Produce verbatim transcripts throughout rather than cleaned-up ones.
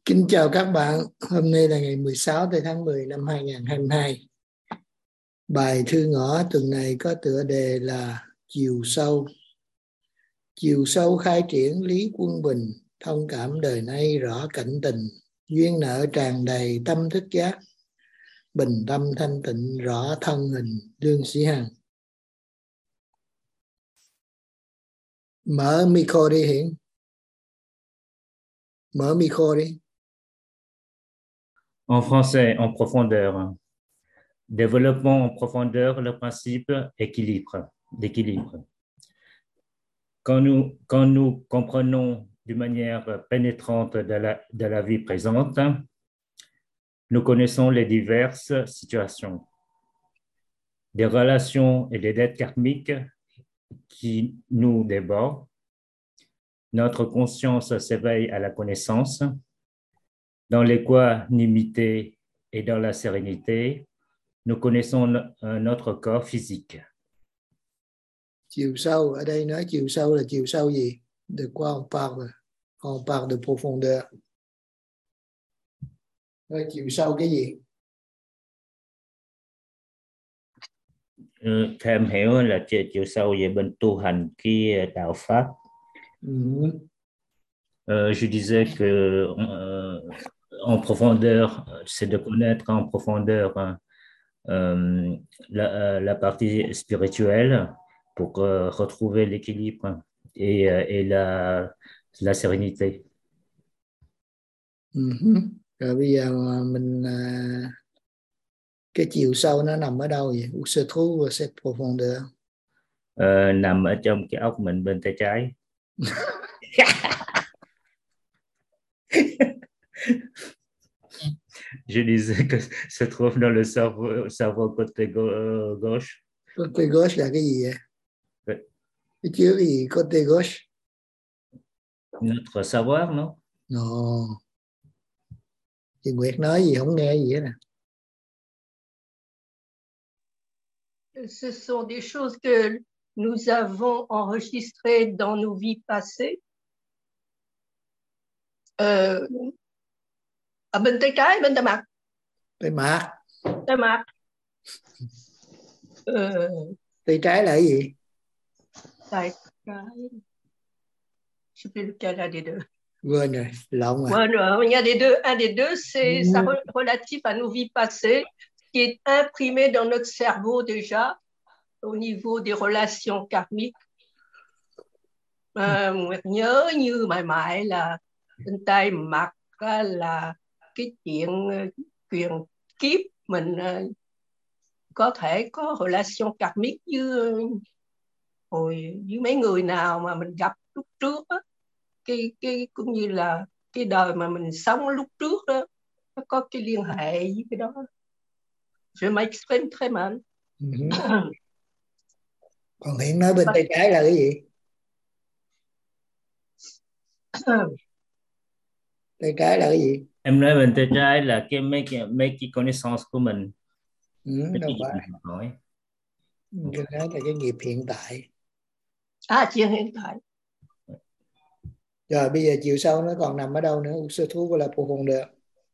Kính chào các bạn, hôm nay là ngày mười sáu tháng mười năm hai nghìn không trăm hai mươi hai. Bài thư ngõ tuần này có tựa đề là Chiều sâu. Chiều sâu khai triển lý quân bình, thông cảm đời nay rõ cảnh tình, duyên nợ tràn đầy tâm thức giác, bình tâm thanh tịnh rõ thân hình Lương Sĩ Hằng. Mở micro đi Hiển. Mở micro đi. En français, en profondeur. Développons en profondeur le principe équilibre, d'équilibre. Quand nous, quand nous comprenons d'une manière pénétrante de la, de la vie présente, nous connaissons les diverses situations, des relations et des dettes karmiques qui nous débordent. Notre conscience s'éveille à la connaissance. Dans l'équanimité et dans la sérénité, nous connaissons notre corps physique. Chiều sâu, ở đây nói chiều sâu là chiều sâu gì? De quoi on parle? On parle de profondeur. Nói chiều sâu cái gì? Ừ, theo em hiểu là chiều, chiều sâu về bên tu hành cái đạo pháp. Ừ. Euh, je disais que euh, en profondeur, c'est de connaître en profondeur euh, la, la partie spirituelle pour euh, retrouver l'équilibre et, et la, la sérénité. Uh-huh. Rồi bây giờ mình cái chiều sâu nó nằm ở đâu vậy? Où se trouve cette profondeur? Euh, nằm ở trong cái óc mình bên tay trái. Je disais que se trouve dans le cerveau, cerveau côté gauche. Côté gauche là cái gì vậy? Oui. Cái chữ cái gì? Côté gauche. Notre savoir, non? No. Chị Nguyệt nói gì không nghe gì hết nè. Ce sont des choses que nous avons enregistrées dans nos vies passées. Euh, ở bên tay trái, bên tay mặt. Tay mặt. Tay mặt. Euh, tay trái là cái gì? Tay trái. Je sais plus lequel là des deux. Quên rồi, lộn rồi. Quên rồi, il y a des deux. Un des deux, c'est ça relatif à nos vies passées, qui est imprimé dans notre cerveau déjà, au niveau des relations karmiques. À, Nguyệt nhớ như mãi mãi là bên tay mặt là cái chuyện truyền kiếp mình có thể có relation karmic với hồi với mấy người nào mà mình gặp lúc trước á, cái cái cũng như là cái đời mà mình sống lúc trước đó, nó có cái liên hệ với cái đó. Je m'exprime très mal. Uh-huh. Còn Hiển nói bên tay trái là cái gì? Tay trái là cái gì? Em nói bên tay trái là cái mấy cái mấy cái connaissance của mình. Ừ, đâu phải. Hỏi. Cái đó là cái nghiệp hiện tại. À, chuyện hiện tại. Rồi bây giờ chiều sâu nó còn nằm ở đâu nữa? Où se trouve la profondeur?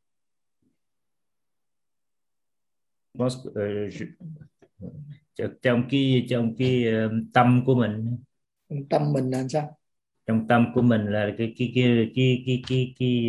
Pense, uh, je, trong cái trong cái uh, tâm của mình. Tâm mình là sao? Trong tâm của mình là cái cái cái cái cái cái, cái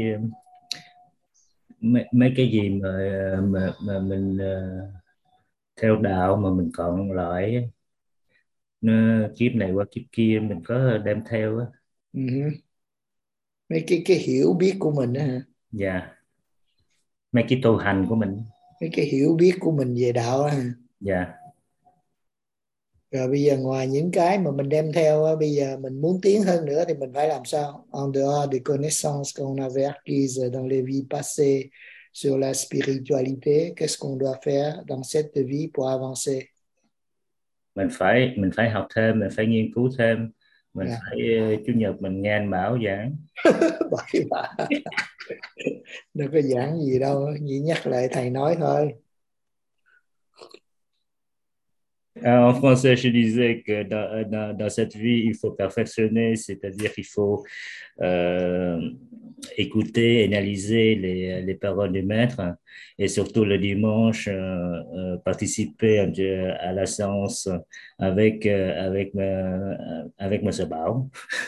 mấy, mấy cái gì mà mà mà mình uh, theo đạo mà mình còn lại nó, kiếp này qua kiếp kia mình có đem theo á. Uh-huh. Mấy cái cái hiểu biết của mình á hả? Dạ. Yeah. Mấy cái tu hành của mình. Mấy cái hiểu biết của mình về đạo á hả? Dạ. Yeah. Rồi bây giờ ngoài những cái mà mình đem theo, bây giờ mình muốn tiến hơn nữa thì mình phải làm sao? En dehors des connaissances qu'on avait acquises dans les vies passées sur la spiritualité, qu'est-ce qu'on doit faire dans cette vie pour avancer? Mình phải mình phải học thêm, mình phải nghiên cứu thêm, mình à. phải chủ nhật mình nghe anh Bảo giảng. Bởi bà đâu có giảng gì đâu, chỉ nhắc lại thầy nói thôi. En français, je disais que dans, dans, dans cette vie, il faut perfectionner, c'est-à-dire qu'il faut euh, écouter, analyser les, les paroles du maître et surtout le dimanche, euh, euh, participer un peu à la séance avec, euh, avec, euh, avec M. Bảo.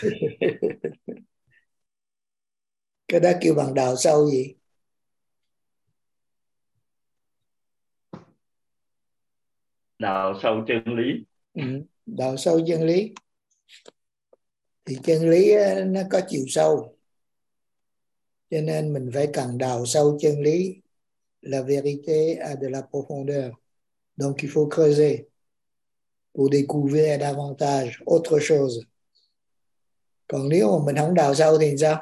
Cái đó kêu bằng đào sâu gì? Đào sâu chân lý. Ừ, đào sâu chân lý. Thì chân lý nó có chiều sâu, cho nên mình phải cần đào sâu chân lý. La vérité a de la profondeur, donc il faut creuser pour découvrir davantage autre chose. Còn nếu mà mình không đào sâu thì sao?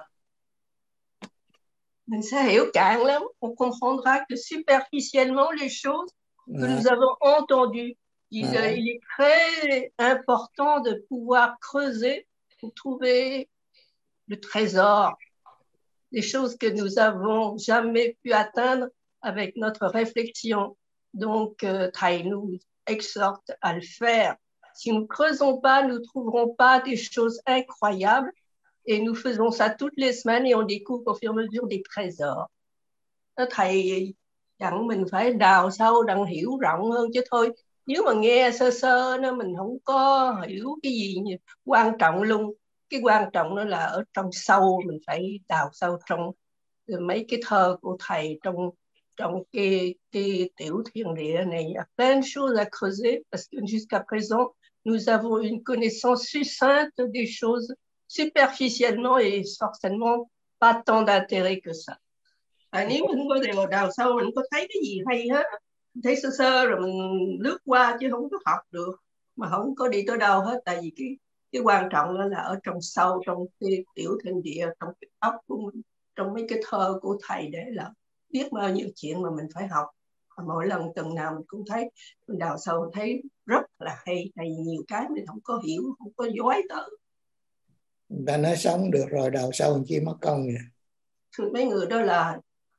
Mình sẽ hiểu cạn lắm. On comprendra que superficiellement les choses que À. nous avons entendues. Il, À. il est très important de pouvoir creuser pour trouver le trésor, des choses que nous avons jamais pu atteindre avec notre réflexion. Donc, euh, Thầy nous exhorte à le faire. Si nous ne creusons pas, nous ne trouverons pas des choses incroyables. Et nous faisons ça toutes les semaines et on découvre au fur et à mesure des trésors. Đó, Thầy dặn mình phải đào sâu, đặng hiểu rộng hơn chứ thôi. Nếu mà nghe sơ sơ nó mình không có hiểu cái gì quan trọng luôn. Cái quan trọng đó là ở trong sâu, mình phải đào sâu trong mấy cái thơ của Thầy, trong trong cái, cái tiểu thiên địa này. Il y a plein de choses à creuser parce que jusqu'à présent, nous avons une connaissance succincte des choses superficiellement et forcément pas tant d'intérêt que ça. À, nếu mình có đều đào sâu, mình có thấy cái gì hay hết, thấy sơ sơ rồi mình lướt qua chứ không có học được, mà không có đi tới đâu hết. Tại vì cái cái quan trọng đó là ở trong sâu, trong cái tiểu thiên địa, trong cái óc của mình, trong mấy cái thơ của Thầy, để là biết bao nhiêu chuyện mà mình phải học. Và mỗi lần tuần nào mình cũng thấy mình đào sâu, mình thấy rất là hay. Tại vì nhiều cái mình không có hiểu, không có dối tới. Người ta nói sống được rồi đào sâu làm chi mất công vậy. Mấy người đó là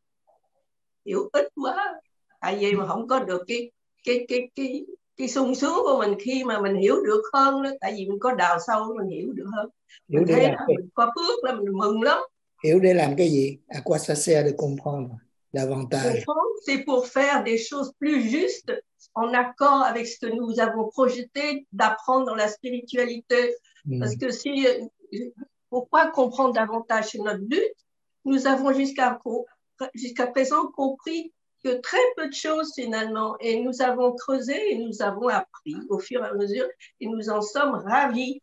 hiểu ít quá. Tại vì mà không có được cái cái cái cái cái sung sướng của mình khi mà mình hiểu được hơn đó. Tại vì mình có đào sâu mình hiểu được hơn. Hiểu Mình để thấy làm là cái... mình có phước là mình mừng lắm. Hiểu để làm cái gì? À quoi ça sert de comprendre davantage? C'est pour faire des choses plus justes en accord avec ce que nous avons projeté d'apprendre dans la spiritualité. Mm. Parce que si pourquoi comprendre davantage, c'est notre but. Nous avons jusqu'à jusqu'à présent compris que très peu de choses finalement, et nous avons creusé et nous avons appris au fur et à mesure et nous en sommes ravis.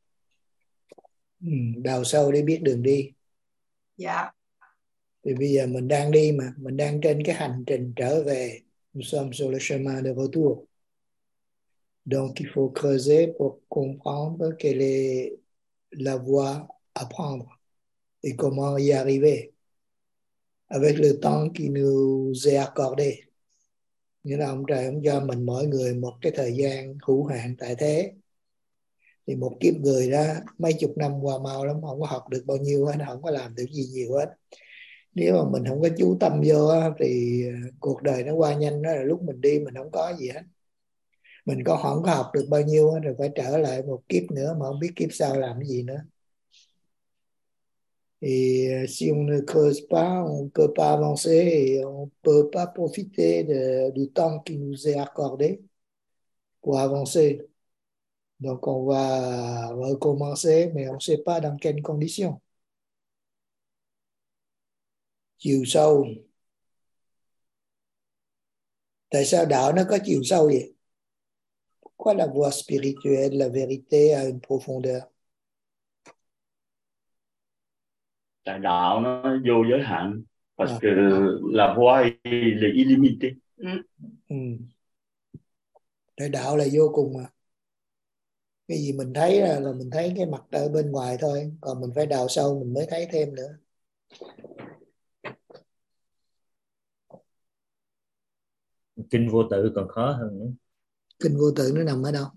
Ừ, đào sâu để biết đường đi. Dạ. Yeah. Thì bây giờ mình đang đi mà, mình đang trên cái hành trình trở về. Nous sommes sur le chemin de retour. Donc il faut creuser pour comprendre quelle est la voie à prendre et comment y arriver avec le temps qui nous est accordé. Nghĩa là ông trời ông cho mình mỗi người một cái thời gian hữu hạn tại thế. Thì một kiếp người đó mấy chục năm qua mau lắm, không có học được bao nhiêu hết, không có làm được gì nhiều hết. Nếu mà mình không có chú tâm vô thì cuộc đời nó qua nhanh, đó là lúc mình đi mình không có gì hết. Mình có không có học được bao nhiêu hết, rồi phải trở lại một kiếp nữa mà không biết kiếp sau làm cái gì nữa. Et si on ne creuse pas, on ne peut pas avancer et on ne peut pas profiter de, du temps qui nous est accordé pour avancer. Donc on va recommencer, mais on ne sait pas dans quelles conditions. Chiều sâu. Tại sao đạo nó có chiều sâu vậy? Pourquoi la voie spirituelle, la vérité a une profondeur? Tại đạo nó vô giới hạn, parce à. que la voie est illimitée. Ừ. Ừ. Tại đạo là vô cùng mà. Cái gì mình thấy là, là mình thấy cái mặt ở bên ngoài thôi, còn mình phải đào sâu mình mới thấy thêm nữa. Kinh vô tự còn khó hơn nữa. Kinh vô tự nó nằm ở đâu?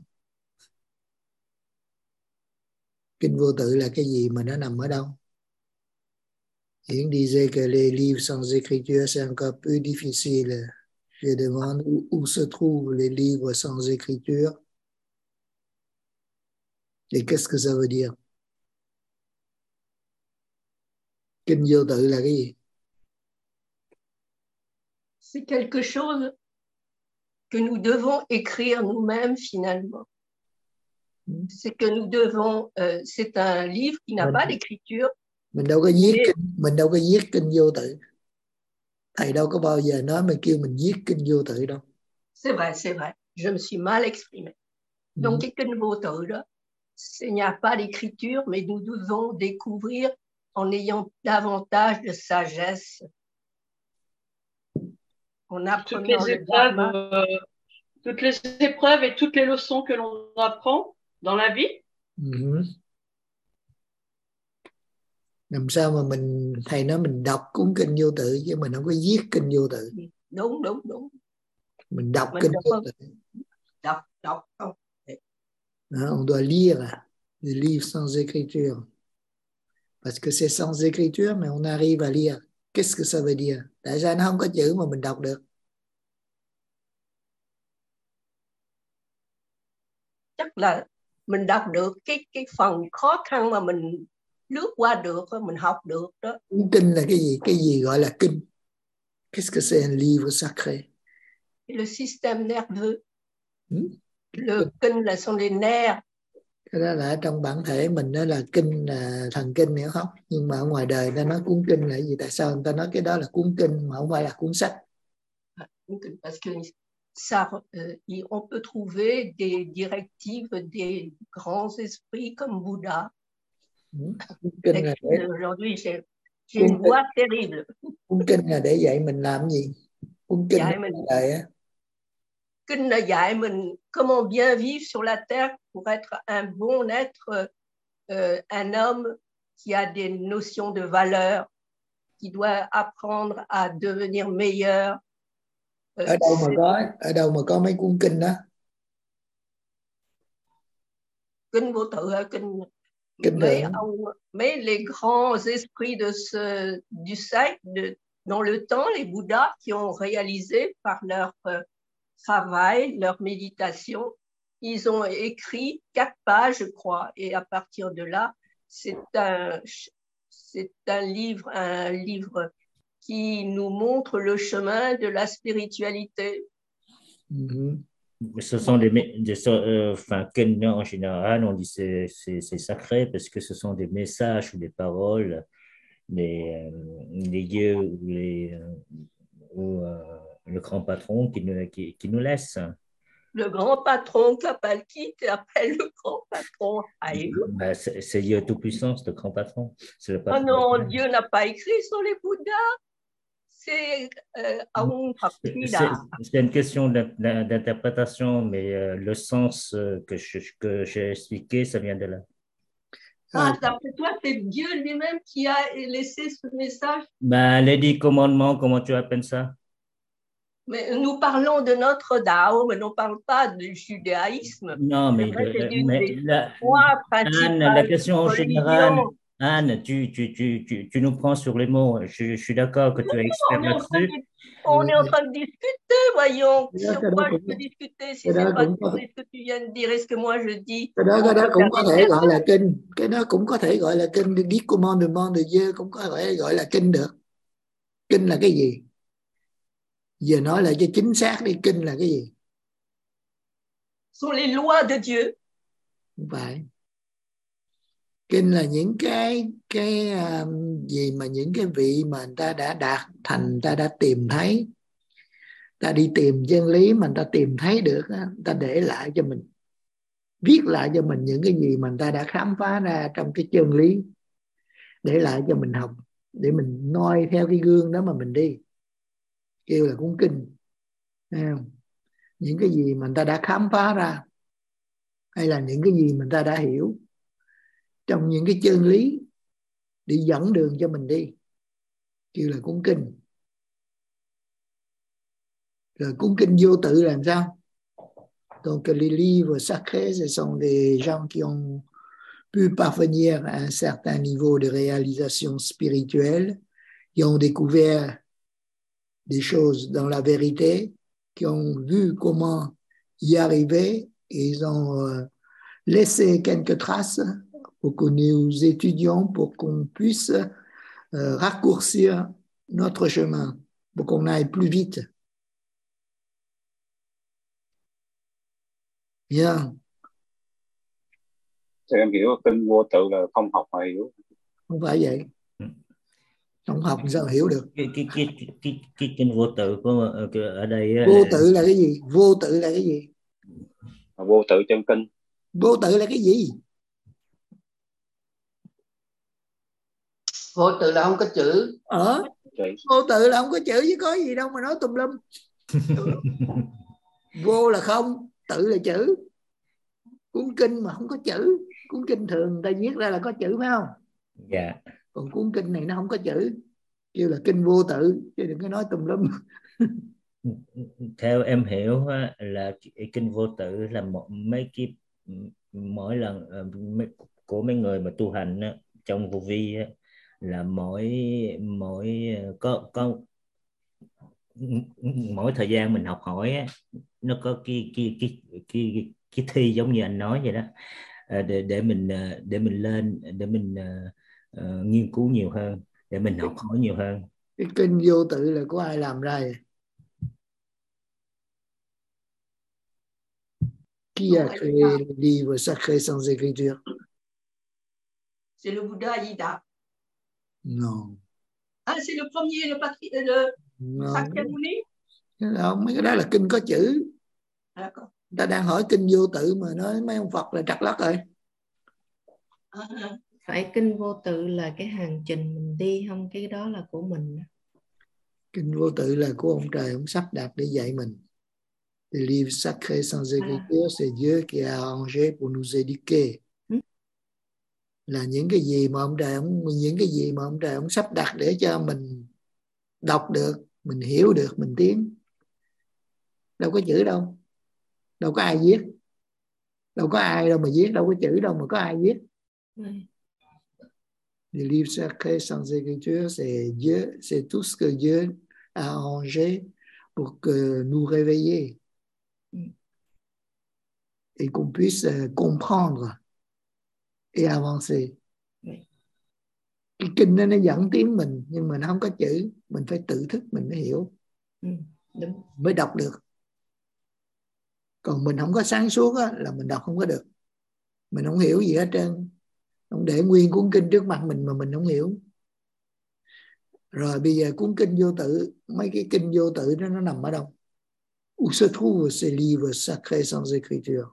Kinh vô tự là cái gì mà nó nằm ở đâu? Hiển disait que les livres sans écriture c'est encore plus difficile. Je demande où, où se trouvent les livres sans écriture. Thì qu'est-ce que ça veut dire? Kinh vô tự là cái gì? C'est quelque chose que nous devons écrire nous-mêmes finalement. Mm. C'est que nous devons, euh, c'est un livre qui n'a Mình, pas d'écriture. mình đâu có viết Mais- kinh, mình đâu có viết kinh vô tự. Thầy đâu có bao giờ nói mình kêu mình viết kinh vô tự đâu. C'est vrai, c'est vrai. Je me suis mal exprimée. Donc, Mm. cái kinh vô tự đó, il n'y a pas d'écriture, mais nous devons découvrir en ayant davantage de sagesse, en toutes apprenant les le épreuves, dharma. euh, toutes les épreuves et toutes les leçons que l'on apprend dans la vie. Mm. Làm sao mà mình, thầy nói mình đọc cuốn kinh vô tự chứ mình không có viết kinh vô tự. Đúng, đúng, đúng. Mình đọc Mình kinh đọc vô không? tự. Đọc, đọc không. Hein, on doit lire des livres sans écriture. Parce que c'est sans écriture, mais on arrive à lire. Qu'est-ce que ça veut dire? Tại sao nó không có chữ mà mình đọc được? Chắc là mình đọc được cái cái phần khó khăn mà mình lướt qua được, mình học được đó. Kinh là cái gì? Cái gì gọi là kinh? Qu'est-ce que c'est un livre sacré? Le système nerveux. Hmm? Le kinh là sont les nerfs. Cái đó là ở trong bản thể mình, đó là kinh, là thần kinh, hiểu không? Nhưng mà ở ngoài đời ta nói cuốn kinh là gì? Tại sao người ta nói cái đó là cuốn kinh mà không phải là cuốn sách? Parce que ça, euh, on peut trouver des directives des grands esprits comme Bouddha. Hmm? Kinh là để, aujourd'hui, j'ai, j'ai une voix terrible. Cuốn kinh là để dạy mình làm gì? Cuốn kinh Dạy là mình, đời á. kinh là dạy mình comment bien vivre sur la terre pour être un bon être, euh, un homme qui a des notions de valeur, qui doit apprendre à devenir meilleur. Euh, Ở đâu mà có, ở đâu mà có mấy cuốn kinh đó? Kinh vô tự hay kinh, Kinh mấy thượng. ông, mấy les grands esprits de ce, du siècle, de, dans le temps, les Bouddhas qui ont réalisé par leur euh, travail, leur méditation, ils ont écrit quatre pages, je crois, et à partir de là, c'est un, c'est un livre, un livre qui nous montre le chemin de la spiritualité. Mm-hmm. Ce sont des, des euh, enfin, en général, on dit c'est c'est c'est sacré parce que ce sont des messages ou des paroles, des les dieux ou les ou euh, le grand patron qui nous qui, qui nous laisse. Le grand patron t'appelle qui? T'appelles le grand patron. Ben, c'est, c'est Dieu Tout-Puissant, le grand patron. C'est le patron. Oh non, Dieu n'a pas écrit sur les Bouddhas. C'est euh, Aum Papida. C'est, c'est une question d'interprétation, mais euh, le sens que, je, que j'ai expliqué, ça vient de là. Ah, d'après toi, c'est Dieu lui-même qui a laissé ce message? Ben, les dix commandements, comment tu appelles ça? Mais nous parlons de notre Dao, mais on ne parle pas du judaïsme. Non, mais, vrai, de, une mais des la, trois Anne, la question générale, religions. Anne, tu, tu, tu, tu, tu nous prends sur les mots. Je, je suis d'accord que tu es expert On est, en train là-dessus. de, on est en train de discuter, voyons. Cái đó, Sur cái đó quoi je cũng, peux discuter si cái c'est đó pas cũng sur có, ce que tu viens de dire et ce que moi je dis? cái đó, cái On đó peut cũng faire có des thể gọi là erreurs. kinh. Cái đó cũng có thể gọi là kinh. Dix commandements de Dieu cũng có thể gọi là kinh được. Kinh là cái gì? Giờ nói lại cho chính xác đi, kinh là cái gì? Sont les lois de Dieu. Không phải. Kinh là những cái cái um, gì mà những cái vị mà người ta đã đạt thành, người ta đã tìm thấy, ta đi tìm chân lý mà người ta tìm thấy được, người ta để lại cho mình, viết lại cho mình những cái gì mà người ta đã khám phá ra trong cái chân lý, để lại cho mình học, để mình noi theo cái gương đó mà mình đi, kêu là cuốn kinh. Những cái gì mà người ta đã khám phá ra, hay là những cái gì mà người ta đã hiểu trong những cái chân lý, để dẫn đường cho mình đi, kêu là cuốn kinh. Rồi cuốn kinh vô tự là làm sao? Donc les livres sacrés, ce sont des gens qui ont pu parvenir à un certain niveau de réalisation spirituelle, qui ont découvert des choses dans la vérité, qui ont vu comment y arriver, et ils ont euh, laisser quelques traces pour que nous étudions, pour qu'on puisse euh, raccourcir notre chemin, pour qu'on aille plus vite. Bien. Thì em hiểu kinh vô tự là không học mà hiểu. Không phải vậy. Không học sao hiểu được. Cái cái cái cái cái kinh vô tự của ở đây Vô là... tự là cái gì? Vô tự là cái gì? Vô tự trong kinh. Vô tự là cái gì? Vô tự là không có chữ. Ờ, vô tự là không có chữ chứ có gì đâu mà nói tùm lum. Vô là không, tự là chữ. Cuốn kinh mà không có chữ, cuốn kinh thường người ta viết ra là có chữ phải không? Dạ. Yeah. Còn cuốn kinh này nó không có chữ, kêu là kinh vô tự, chứ đừng có nói tùm lum. Theo em hiểu là kinh vô tự là một mấy cái mỗi lần của mấy người mà tu hành trong vô vi là mỗi mỗi có có mỗi thời gian mình học hỏi nó có cái cái cái cái cái thi giống như anh nói vậy đó, để để mình để mình lên để mình uh, nghiên cứu nhiều hơn, để mình học hỏi nhiều hơn. Cái kinh vô tự là có ai làm ra vậy? Qui a créé le livre sacré sans écriture? C'est le Bouddha Ayida. Non. Ah, c'est le premier, le patri, le Sakyamuni. Không, mấy cái đó là kinh có chữ. D'accord. Ta đang hỏi kinh vô tự mà nói mấy ông Phật là trật lất rồi. Phải kinh vô tự là cái hành trình mình đi không? Cái đó là của mình. Kinh vô tự là của ông trời, ông sắp đặt để dạy mình. Le livre sacré sans écriture, c'est Dieu qui a arrangé pour nous éduquer. Là những cái gì mà ông trời ông những cái gì mà ông trời ông sắp đặt để cho mình đọc được, mình hiểu được, mình tiến. Đâu có chữ đâu, đâu có ai viết, đâu có ai đâu mà viết, đâu có chữ đâu mà có ai viết. Le livre sacré sans écriture, c'est Dieu, c'est tout ce que Dieu a arrangé pour que nous réveiller et qu'on puisse comprendre et avancer. Cái kinh đó nó dẫn tiếng mình, nhưng mà nó không có chữ, mình phải tự thức mình mới hiểu, ừ, đúng. mới đọc được. Còn mình không có sáng suốt á, là mình đọc không có được, mình không hiểu gì hết trơn. Không để nguyên cuốn kinh trước mặt mình mà mình không hiểu. Rồi bây giờ cuốn kinh vô tự, mấy cái kinh vô tự đó nó nằm ở đâu? Où se trouve ces livres sacrés sans écriture?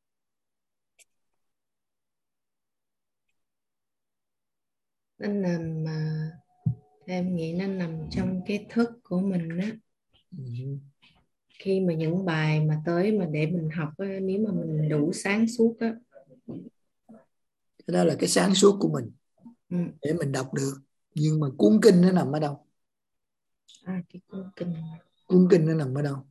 Nó nằm, em nghĩ nó nằm trong cái thức của mình á. Ừ. Khi mà những bài mà tới mà để mình học á, nếu mà mình đủ sáng suốt á. Cái đó là cái sáng suốt của mình, ừ, để mình đọc được. Nhưng mà cuốn kinh nó nằm ở đâu? À, cái cuốn kinh. Cuốn kinh nó nằm ở đâu?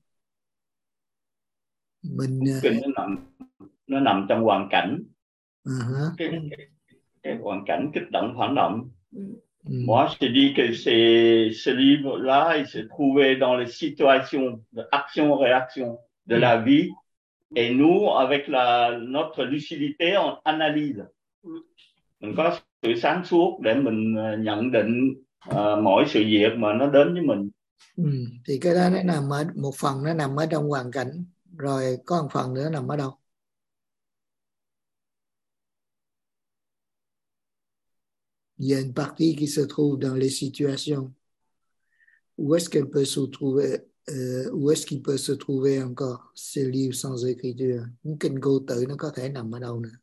Mình cuốn kinh nó nằm nó nằm trong hoàn cảnh. Uh-huh. cái, cái, cái hoàn cảnh kích động phản động. Ừ. Moi, je dis que c'est, ce livre-là, il se trouvait dans les situations d'action-réaction de ừ. la vie. Et nous, avec la, notre lucidité, on analyse. Mình có sự sáng suốt để mình nhận định uh, mọi sự việc mà nó đến với mình. Ừ. Thì cái đó nó nằm ở, một phần nó nằm ở trong hoàn cảnh, rồi có một phần nữa nằm ở đâu? Il y a une partie qui se trouve dans les situations. Où est-ce qu'elle peut se trouver, euh, où est-ce qu'il peut se trouver encore ces livres sans écriture? Những kinh vô tự nó có thể nằm ở đâu nữa?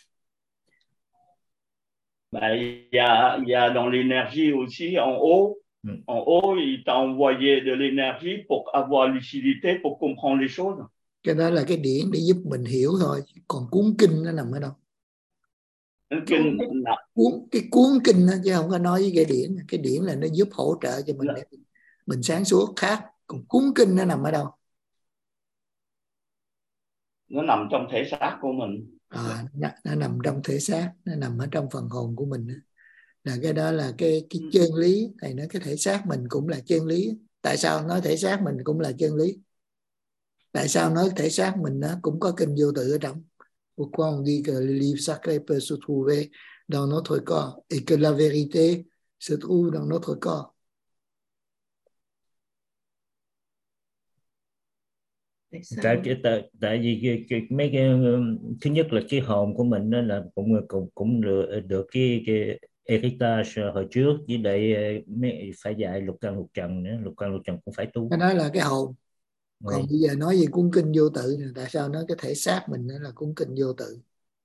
Ben, il y a, il y a dans l'énergie aussi en haut. Mm. En haut, il t'a envoyé de l'énergie pour avoir lucidité, pour comprendre les choses. Cái đó là cái điển để giúp mình hiểu thôi. Còn cuốn kinh nó nằm ở đâu? Kinh, cuốn, cái cuốn kinh đó, chứ không có nói với cái điển. Cái điển là nó giúp hỗ trợ cho mình, để mình, mình sáng suốt khác. Còn cuốn kinh nó nằm ở đâu? Nó nằm trong thể xác của mình. À, nó, nó nằm trong thể xác, nó nằm ở trong phần hồn của mình. Là cái đó là cái, cái chân lý. Thầy nói cái thể xác mình cũng là chân lý. Tại sao nói thể xác mình cũng là chân lý? Tại sao nói thể xác mình nó cũng có kinh vô tự ở trong? Pourquoi on dit que le livre sacré peut se trouver dans notre corps et que la vérité se trouve dans notre corps? Tại sao? Tại cái tại, tại vì cái, cái, mấy cái thứ nhất là cái hồn của mình đó là cũng cũng cũng được, được cái cái heritage hồi trước, với lại mấy, phải dạy lục căn lục trần nữa, lục căn lục trần cũng phải tu. Cái đó là cái hồn. Rồi. Còn bây giờ nói về cuốn kinh vô tự này, tại sao nói cái thể xác mình đó là cuốn kinh vô tự?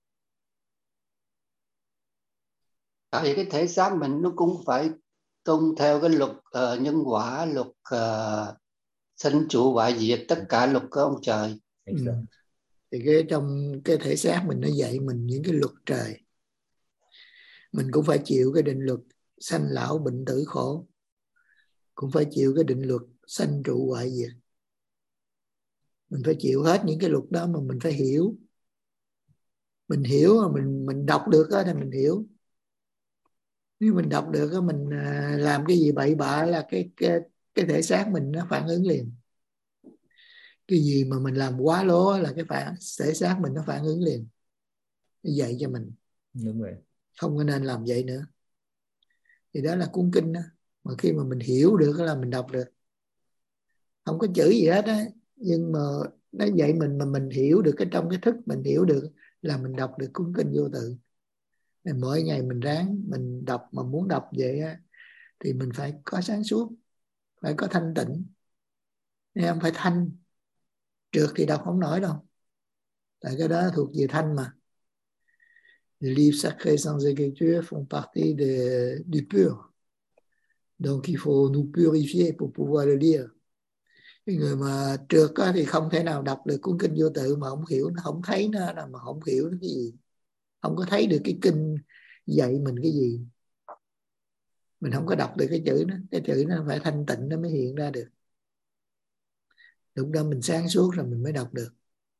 Tại vì cái thể xác mình nó cũng phải tuân theo cái luật uh, nhân quả, luật uh, sanh trụ hoại diệt, tất cả luật của ông trời. Ừ. Thì cái trong cái thể xác mình nó dạy mình những cái luật trời. Mình cũng phải chịu cái định luật sanh lão bệnh tử khổ, cũng phải chịu cái định luật sanh trụ hoại diệt. Mình phải chịu hết những cái luật đó, mà mình phải hiểu. Mình hiểu, mình mình đọc được đó thì mình hiểu. Nếu mình đọc được đó, mình làm cái gì bậy bạ là cái cái cái thể xác mình nó phản ứng liền. Cái gì mà mình làm quá lố là cái phản thể xác mình nó phản ứng liền. Nó dạy cho mình. Đúng rồi. Không có nên làm vậy nữa. Thì đó là cuốn kinh đó. Mà khi mà mình hiểu được là mình đọc được. Không có chữ gì hết á, nhưng mà nó dạy mình mà mình hiểu được cái trong cái thức mình hiểu được là mình đọc được cuốn kinh vô tự. Nên mỗi ngày mình ráng mình đọc, mà muốn đọc vậy á thì mình phải có sáng suốt, phải có thanh tịnh. Nên không phải thanh, trượt thì đọc không nổi đâu. Tại cái đó thuộc về thanh mà. Les livres sacrés sans écriture font partie de, du pur. Donc il faut nous purifier pour pouvoir le lire. Cái người mà trượt á, thì không thể nào đọc được cuốn kinh vô tự mà không hiểu, nó không thấy nó, mà không hiểu nó cái gì. Không có thấy được cái kinh dạy mình cái gì. Mình không có đọc được cái chữ đó. Cái chữ nó phải thanh tịnh nó mới hiện ra được. Lúc đó mình sáng suốt rồi mình mới đọc được.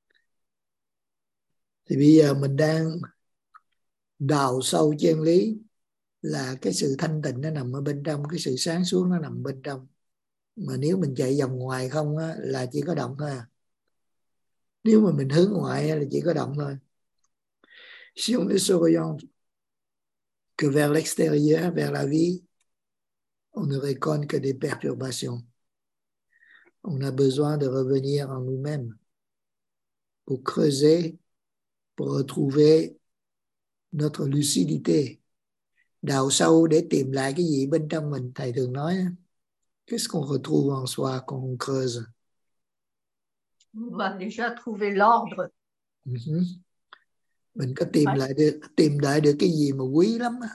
Thì bây giờ mình đang đào sâu chân lý, là cái sự thanh tịnh nó nằm ở bên trong, cái sự sáng suốt nó nằm bên trong. Mà nếu mình chạy vòng ngoài không á, là chỉ có động thôi à. Nếu mà mình hướng ngoại là chỉ có động thôi. Si on ne s'oriente que vers l'extérieur, vers la vie, on ne récolte que des perturbations. On a besoin de revenir en nous-mêmes pour creuser, pour retrouver notre lucidité. Đào sâu để tìm lại cái gì bên trong mình. Thầy thường nói, qu'est-ce qu'on retrouve en soi quand on creuse? On va déjà trouver l'ordre. Uh-huh. Mình có tìm lại được, tìm lại được cái gì mà quý lắm á.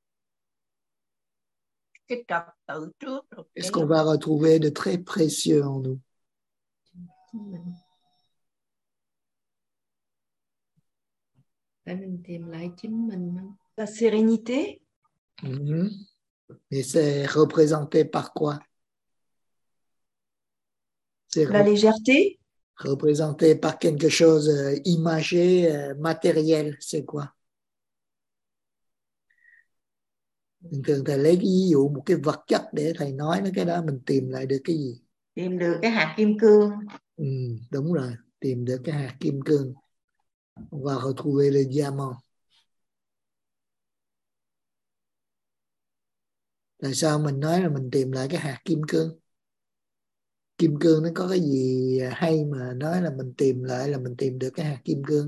Cái trật tự trước. Qu'est-ce qu'on va retrouver de très précieux en nous? Phải mình tìm lại chính mình. La sérénité. Mm-hmm. Mais c'est représenté par quoi? C'est la légèreté. Représenté par quelque chose euh, imagé, euh, matériel, c'est quoi? Thường thường thầy lấy cái ví dụ một cái vật chất để thầy nói nó, cái đó mình tìm lại được cái gì? Tìm được cái hạt kim cương. Ừ, đúng rồi, tìm được cái hạt kim cương. On va retrouver le diamant. Tại sao mình nói là mình tìm lại cái hạt kim cương? Kim cương nó có cái gì hay mà nói là mình tìm lại là mình tìm được cái hạt kim cương?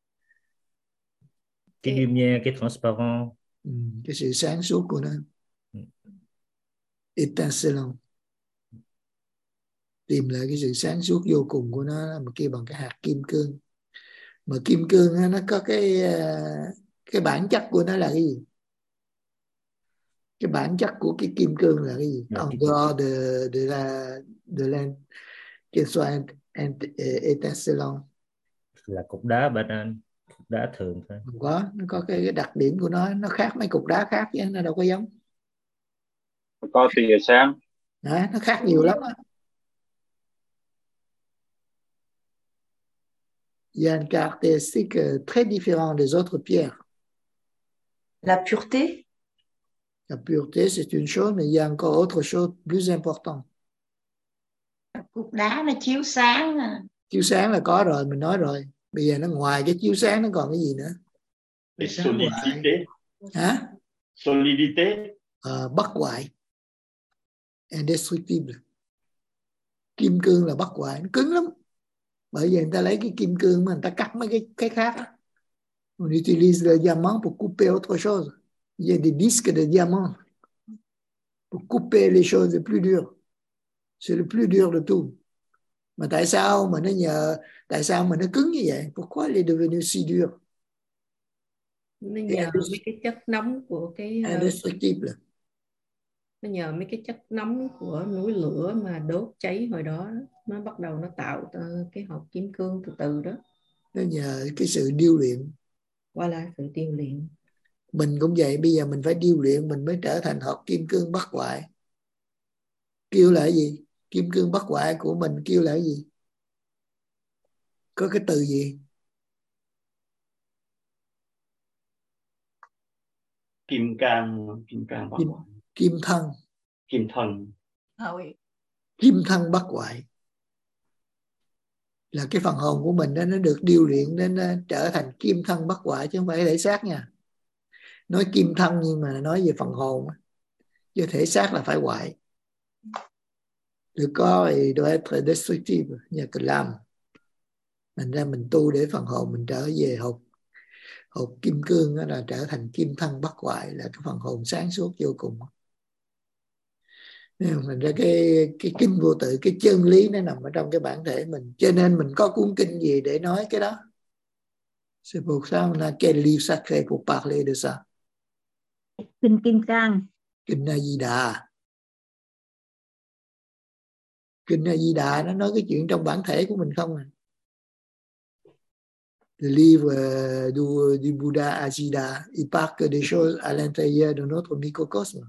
Cái lumière, cái transparent. Ừ, cái sự sáng suốt của nó. Étincelant. Tìm lại cái sự sáng suốt vô cùng của nó mà kêu bằng cái hạt kim cương. Mà kim cương nó có cái cái bản chất của nó là cái gì? Cái bản chất của cái kim cương là cái gì? En dehors de de la de la qu'elle soit étincelant. Là cục đá bên anh, cục đá thường thôi. Không có, nó có cái, cái đặc điểm của nó, nó khác mấy cục đá khác chứ nó đâu có giống. Có tia sáng. À, nó khác nhiều lắm á. Il y a une caractéristique très différente des autres pierres. La pureté. La pureté, c'est une chose, mais il y a encore autre chose plus important. Cục đá nó chiếu sáng. À. Chiếu sáng là có rồi, mình nói rồi. Bây giờ nó ngoài cái chiếu sáng nó còn cái gì nữa? Et Sáng hoại. solidité. Hả? Solidité. Ờ, bất hoại. Indestructible. Kim cương là bất hoại, nó cứng lắm. Bởi vì người ta lấy cái kim cương mà người ta cắt mấy cái cái khác. On utilise le diamant pour couper autre chose. Il y a des disques de diamant pour couper les choses les plus dures. C'est le plus dur de tout. Mà tại sao mà nó nhờ, tại sao mà nó cứng như vậy? Pourquoi il est devenu si dur? Nó nhờ mấy cái chất nóng của cái uh, Indestructible. nó nhờ mấy cái chất nóng của núi lửa mà đốt cháy hồi đó, nó bắt đầu nó tạo cái hộp kim cương từ từ đó. Nó nhờ cái sự điêu luyện. Qua là sự điêu luyện. Mình cũng vậy, bây giờ mình phải điêu luyện mình mới trở thành hộp kim cương bất hoại. Kêu là cái gì? Kim cương bất hoại của mình kêu là cái gì? Có cái từ gì? Kim cang, kim cang bất Kim, hoại. Kim thân. Kim thân. Ah oui. Kim thân bất hoại. Là cái phần hồn của mình đó, nó được điêu luyện đến nó trở thành kim thân bất hoại, chứ không phải thể xác nha. Nói kim thân nhưng mà nói về phần hồn, chứ thể xác là phải hoại. Le corps il doit être destructible, il n'y a que l'âme. Thành ra mình tu để phần hồn mình trở về hộp hộp kim cương, đó là trở thành kim thân bất hoại, là cái phần hồn sáng suốt vô cùng. Thành ra cái cái kinh vô tự, cái chân lý nó nằm ở trong cái bản thể mình, cho nên mình có cuốn kinh gì để nói cái đó. C'est pour ça on a quel livre sacré pour parler de ça. Kinh Kim Cang. Kinh A Di Đà. Kinh A Di Đà nó nói cái chuyện trong bản thể của mình không à. Le livre du, du Bouddha A Di Đà, il parle que des choses à l'intérieur de notre microcosme.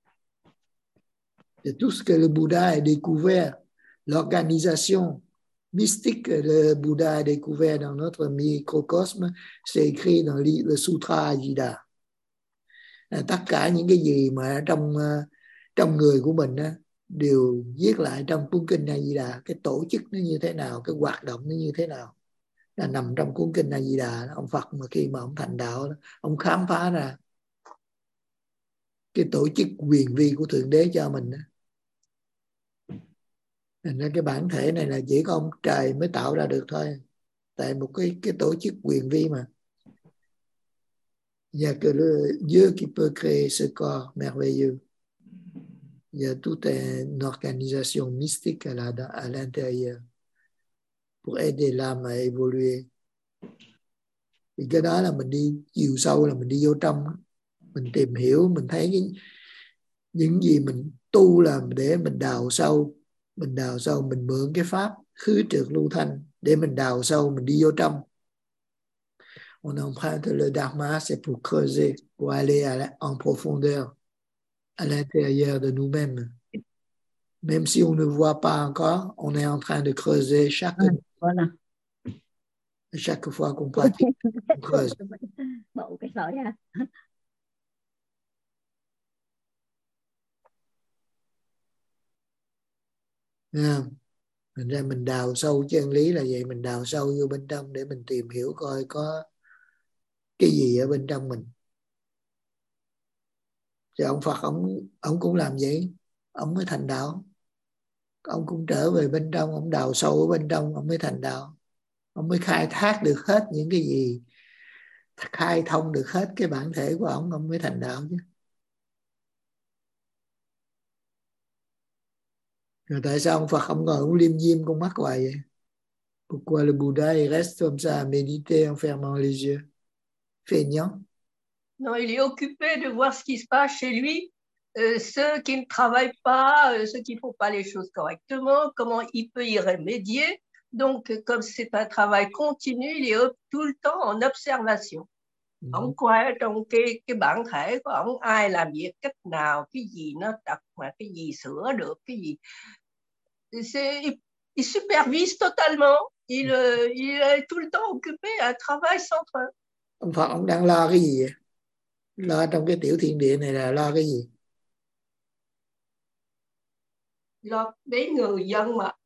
De tout ce que le Bouddha a découvert, l'organisation mystique que le Bouddha a découvert dans notre microcosme, c'est écrit dans le Sutra A Di Đà. Tất cả những cái gì mà trong trong người của mình á, đều viết lại trong cuốn kinh A Di Đà. Cái tổ chức nó như thế nào, cái hoạt động nó như thế nào, là nằm trong cuốn kinh A Di Đà. Ông Phật mà khi mà ông thành đạo, ông khám phá ra cái tổ chức quyền vi của Thượng Đế cho mình. Thành ra cái bản thể này là chỉ có ông trời mới tạo ra được thôi, tại một cái cái tổ chức quyền vi mà. Il y a que le Dieu qui peut créer ce corps merveilleux. Il y a toute une organisation mystique là à l'intérieur pour aider l'âme à évoluer. Thì cái đó là mình đi chiều sâu, là mình đi vô trong, mình tìm hiểu, mình thấy cái, những gì mình tu là để mình đào sâu, mình đào sâu, mình mượn cái pháp khứ trượt lưu thanh để mình đào sâu, mình đi vô trong. On emprunte le Dharma, c'est pour creuser, pour aller à la, en profondeur, à l'intérieur de nous-mêmes. Même si on ne voit pas encore, on est en train de creuser chaque, À, voilà. chaque fois qu'on pratique, on creuse. Bộ cái sợi ha. Yeah. Mình ra mình đào sâu chân lý là vậy, mình đào sâu vô bên trong để mình tìm hiểu coi có cái gì ở bên trong mình. Thì ông Phật ông ông cũng làm vậy, ông mới thành đạo. Ông cũng trở về bên trong, ông đào sâu ở bên trong, ông mới thành đạo. Ông mới khai thác được hết những cái gì, khai thông được hết cái bản thể của ông, ông mới thành đạo chứ. Rồi tại sao ông Phật không ngồi ông liêm diêm con mắt hoài vậy? Pourquoi le Bouddha il reste comme ça à méditer en fermant les yeux? Feignant. Non, il est occupé de voir ce qui se passe chez lui, euh, ceux qui ne travaillent pas, euh, ceux qui ne font pas les choses correctement, comment il peut y remédier. Donc, comme c'est un travail continu, il est tout le temps en observation. Mm. Ông qua trong cái cái bản thể của ông, ai làm việc cách nào, cái gì nó trật mà cái gì sửa được, cái gì. C'est, il, il supervise totalement. Il, euh, il est tout le temps occupé à un travail sans fin. Ông Phật ông đang lo cái gì vậy? Lo trong cái tiểu thiên địa này là lo cái gì? Lo đến người dân mà.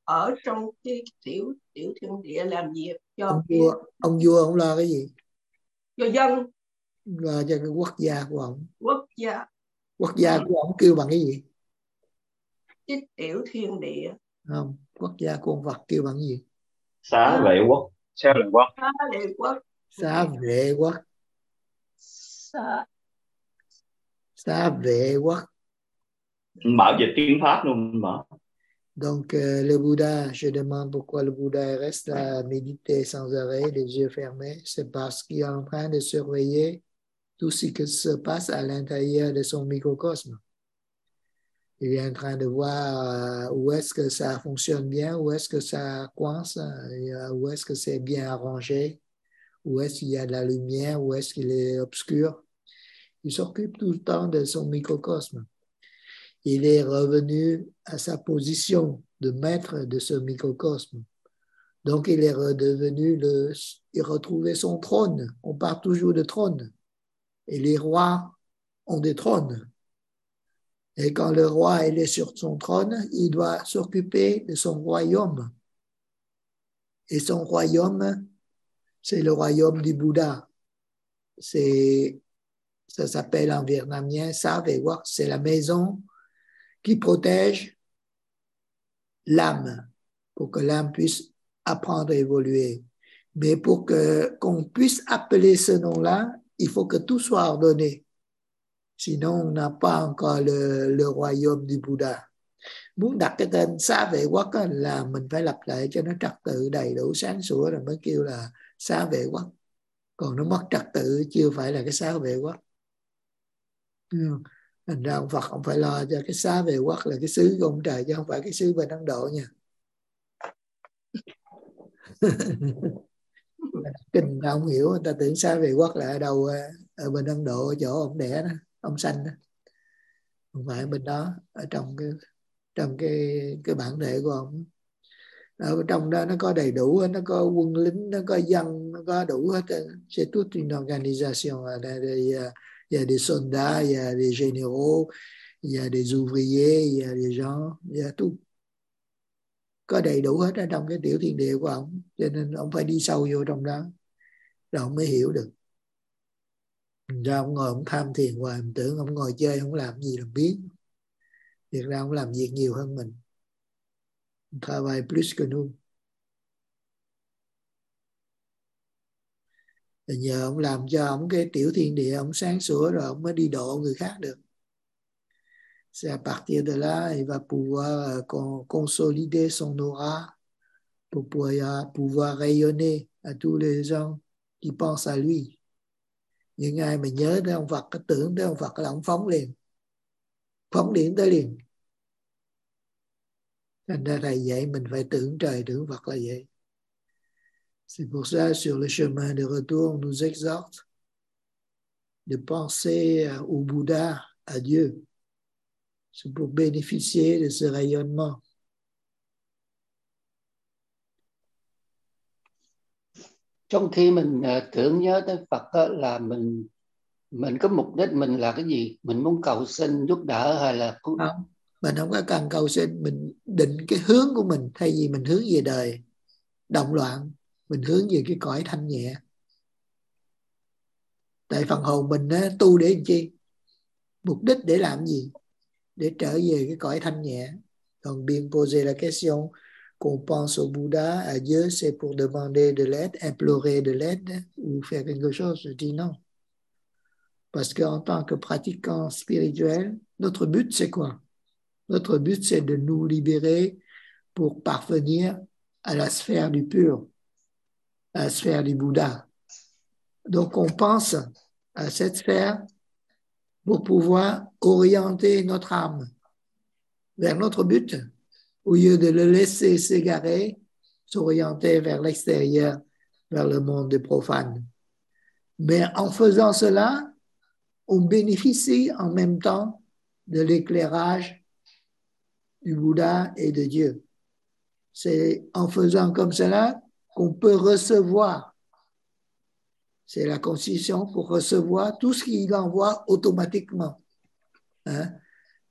ở trong cái tiểu tiểu thiên địa làm việc cho Ông cái vua, ông vua ông lo cái gì? cho dân, Lo cho cái quốc gia của ông. quốc gia, Quốc gia của ông kêu bằng cái gì? cái tiểu thiên địa. Không, quốc gia của ông Phật kêu bằng cái gì? Xá vệ quốc. Xá vệ quốc. Xá vệ quốc. Xá vệ quốc. Xá, Xá vệ quốc. Bảo dịch tiếng Pháp luôn mà. Donc, euh, le Bouddha, je demande pourquoi le Bouddha reste à méditer sans arrêt, les yeux fermés. C'est parce qu'il est en train de surveiller tout ce qui se passe à l'intérieur de son microcosme. Il est en train de voir euh, où est-ce que ça fonctionne bien, où est-ce que ça coince, euh, où est-ce que c'est bien arrangé, où est-ce qu'il y a de la lumière, où est-ce qu'il est obscur. Il s'occupe tout le temps de son microcosme. Il est revenu à sa position de maître de ce microcosme. Donc, il est redevenu le, il retrouvait son trône. On parle toujours de trône. Et les rois ont des trônes. Et quand le roi il est sur son trône, il doit s'occuper de son royaume. Et son royaume, c'est le royaume du Bouddha. C'est, ça s'appelle en vietnamien Sa Ve Quoc. C'est la maison qui protège l'âme, pour que l'âme puisse apprendre à évoluer. Mais pour que, qu'on puisse appeler ce nom-là, il faut que tout soit ordonné. Sinon, on n'a pas encore le, le royaume du Bouddha. Muốn đặt cái tên Xá Vệ Quốc là mình phải lặp lại cho nó trật tự đầy đủ sáng sủa rồi mới kêu là Xá Vệ Quốc. Còn nó mất trật tự chưa phải là cái Xá Vệ Quốc. Thành ra ông Phật ông phải lo cho cái Xá Vệ Quốc là cái xứ của ông trời, chứ không phải cái xứ bên Ấn Độ nha. Kinh ta không hiểu, người ta tưởng Xá Vệ Quốc là ở đâu, ở bên Ấn Độ, ở chỗ ông đẻ đó, ông sanh đó. Không phải bên đó, ở trong cái trong cái cái bản thể của ông. Ở trong đó nó có đầy đủ, nó có quân lính, nó có dân, nó có đủ hết. C'est toute une organisation. Il y a des soldats, il y a des généraux, il y a des ouvriers, il y a des gens, il y a tout. Có đầy đủ hết ở trong cái tiểu thiên địa của ông. Cho nên ông phải đi sâu vô trong đó, rồi ông mới hiểu được. Ra ông ngồi ông tham thiền hoài, mình tưởng ông ngồi chơi, ông làm gì làm biết. Thực ra ông làm việc nhiều hơn mình. Ông travaille plus que nous. Rồi nhờ ông làm cho ông cái tiểu thiên địa ông sáng sủa, rồi ông mới đi độ người khác được. C'est à partir de là, il va pouvoir consolider son aura pour pouvoir, pouvoir rayonner à tous les gens qui pensent à lui. Những ai mà nhớ tới ông Phật, cái tưởng tới ông Phật là ông phóng liền. Phóng điện tới liền. Thành ra thầy dạy mình phải tưởng trời, tưởng Phật là vậy. C'est pour ça, sur le chemin de retour, on nous exhorte de penser au Bouddha, à Dieu. C'est pour bénéficier de ce rayonnement. Trong khi mình uh, tưởng nhớ tới Phật đó, là mình mình có mục đích mình là cái gì? Mình muốn cầu xin giúp đỡ hay là không? Mình không có cần cầu xin, mình định cái hướng của mình. Thay vì mình hướng về đời động loạn, mình hướng về cái cõi thanh nhẹ. Tại phần hồn mình á, tu để làm chi? Mục đích để làm gì? Để trở về cái cõi thanh nhẹ. Donc bien poser la question qu'on pense au Bouddha, à Dieu, c'est pour demander de l'aide, implorer de l'aide ou faire quelque chose. Je dis non. Parce qu'en tant que pratiquant spirituel, notre but c'est quoi? Notre but c'est de nous libérer pour parvenir à la sphère du pur, à la sphère du Bouddha. Donc on pense à cette sphère pour pouvoir orienter notre âme vers notre but, au lieu de le laisser s'égarer, s'orienter vers l'extérieur, vers le monde des profanes. Mais en faisant cela, on bénéficie en même temps de l'éclairage du Bouddha et de Dieu. C'est en faisant comme cela qu'on peut recevoir. C'est la constitution pour recevoir tout ce qu'il envoie automatiquement. Hein?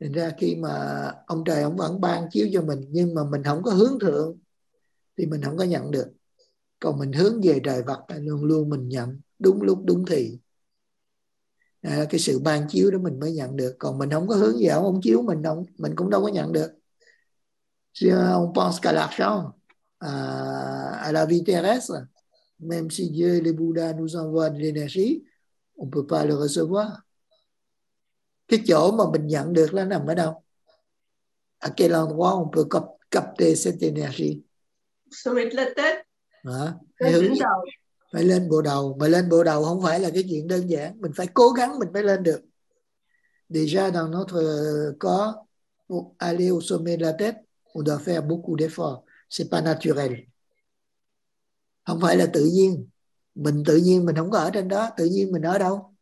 Thành ra khi mà ông trời ông vẫn ban chiếu cho mình, nhưng mà mình không có hướng thượng thì mình không có nhận được. Còn mình hướng về trời Phật luôn luôn mình nhận đúng lúc đúng thì. À, cái sự ban chiếu đó mình mới nhận được. Còn mình không có hướng về ông, ông chiếu mình không, mình cũng đâu có nhận được. Si on pense qu'à l'argent, à, à la vie terrestre, même si Dieu et les Bouddhas nous envoient de l'énergie, on peut pas le recevoir. Cái chỗ mà mình nhận được nó nằm ở đâu? À quel endroit on peut cap- capter cette énergie? Sommet de la tête, À, lên đỉnh đầu. Phải lên bộ đầu. Mà lên bộ đầu không phải là cái chuyện đơn giản. Mình phải cố gắng mình mới lên được. Déjà dans notre corps, pour aller au sommet de la tête, on doit faire beaucoup d'efforts. C'est pas naturel. Không phải là tự nhiên. Mình tự nhiên mình không có ở trên đó. Tự nhiên mình ở đâu?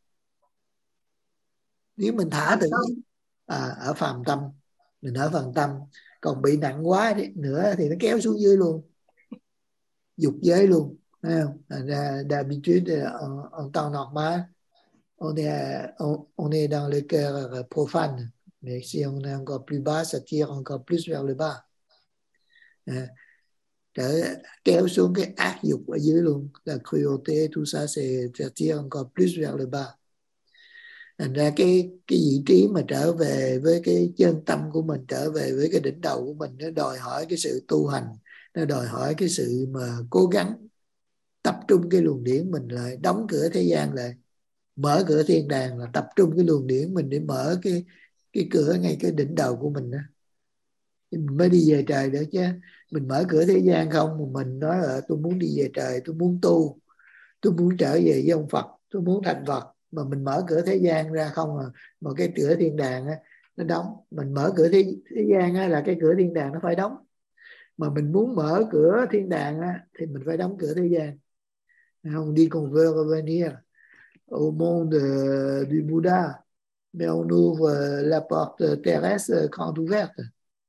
Nếu mình thả tự nhiên, à, ở phàm tâm. Mình ở phàm tâm. Còn bị nặng quá nữa thì nó kéo xuống dưới luôn. Dục giới luôn. D'habitude, en, en temps normal, on est, on, on est dans le cœur profane. Mais si on est encore plus bas, ça tire encore plus vers le bas. À, trở, kéo xuống cái ác dục ở dưới luôn. La cruauté, tout ça, c'est, ça tire encore plus vers le bas. Thành ra cái, cái vị trí mà trở về với cái chân tâm của mình, trở về với cái đỉnh đầu của mình, nó đòi hỏi cái sự tu hành, nó đòi hỏi cái sự mà cố gắng tập trung cái luồng điển mình lại, đóng cửa thế gian lại, mở cửa thiên đàng, là tập trung cái luồng điển mình để mở cái cái cửa ngay cái đỉnh đầu của mình đó. Mình mới đi về trời được chứ. Mình mở cửa thế gian không mà mình nói là tôi muốn đi về trời, tôi muốn tu, tôi muốn trở về với ông Phật, tôi muốn thành Phật, mà mình mở cửa thế gian ra không à, mà cái cửa thiên đàng á, nó đóng. Mình mở cửa thế, thế gian á, là cái cửa thiên đàng nó phải đóng. Mà mình muốn mở cửa thiên đàng á, thì mình phải đóng cửa thế gian. On dit qu'on veut revenir au monde euh, du Bouddha, mais on ouvre euh, la porte terrestre grande ouverte.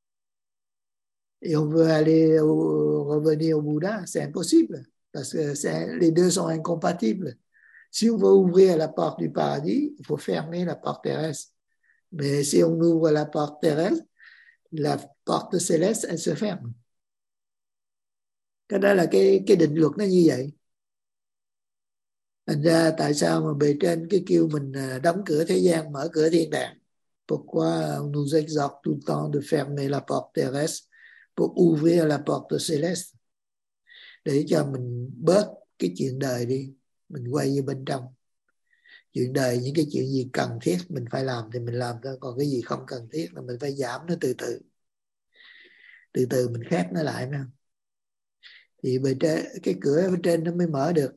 Et on veut aller au, revenir au Bouddha, c'est impossible, parce que c'est, les deux sont incompatibles. Si on veut ouvrir la porte du paradis, il faut fermer la porte terrestre. Mais si on ouvre la porte terrestre, la porte céleste, elle se ferme. Cái đó là cái, cái định luật nó như vậy. Thành ra tại sao mà bề trên cái kêu mình đóng cửa thế gian, mở cửa thiên đàng? Pourquoi on nous exhorte tout le temps de fermer la porte terrestre pour ouvrir la porte céleste? Để cho mình bớt cái chuyện đời đi, mình quay về bên trong. Chuyện đời, những cái chuyện gì cần thiết mình phải làm thì mình làm thôi, còn cái gì không cần thiết là mình phải giảm nó từ từ. Từ từ mình khép nó lại nữa. Thì bề trên, cái cửa bên trên nó mới mở được.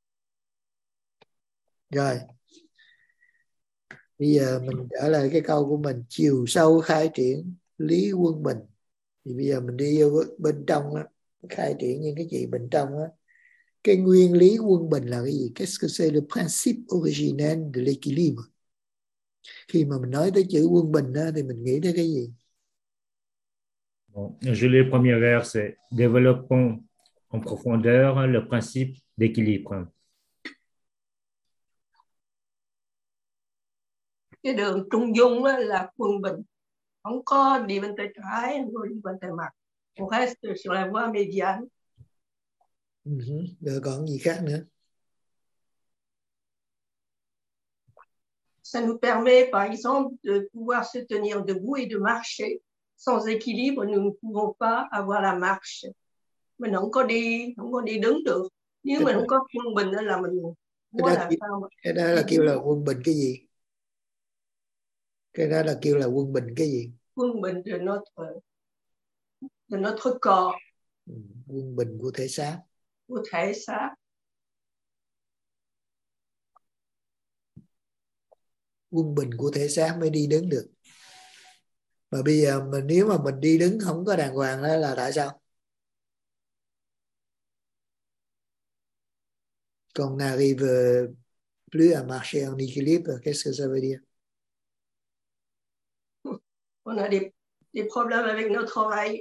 Rồi. Bây giờ mình trở lại cái câu của mình, chiều sâu khai triển lý quân bình. Thì bây giờ mình đi vô bên trong á, khai triển những cái gì bên trong á. Cái nguyên lý quân bình là cái gì? Qu'est-ce que c'est le principe originel de l'équilibre? Khi mà mình nói tới chữ quân bình á, thì mình nghĩ tới cái gì? Bon, je lis le premier vers, c'est développons en profondeur le principe d'équilibre. Cái đường trung dung là quân bình, không có đi bên tay trái, không có đi bên tay mặt, on reste sur la voie médiane. Uh-huh. Rồi còn gì khác nữa? Ça nous permet, par exemple, de pouvoir se tenir debout et de marcher. Sans équilibre, nous ne pouvons pas avoir la marche. Mình không có đi, không có đi đứng được. Nếu mình không có quân bình đó là mình cái đó, sao? Cái đó là kêu là quân bình cái gì? Cái đó là kêu là quân bình cái gì? Quân bình de notre, de notre corps. Ừ, quân bình của thể xác. Của thể xác. Quân bình của thể xác mới đi đứng được. Mà bây giờ mình nếu mà mình đi đứng không có đàng hoàng đó là tại sao? Qu'on n'arrive plus à marcher en équilibre, qu'est-ce que ça veut dire? On a des, des problèmes avec notre oreille.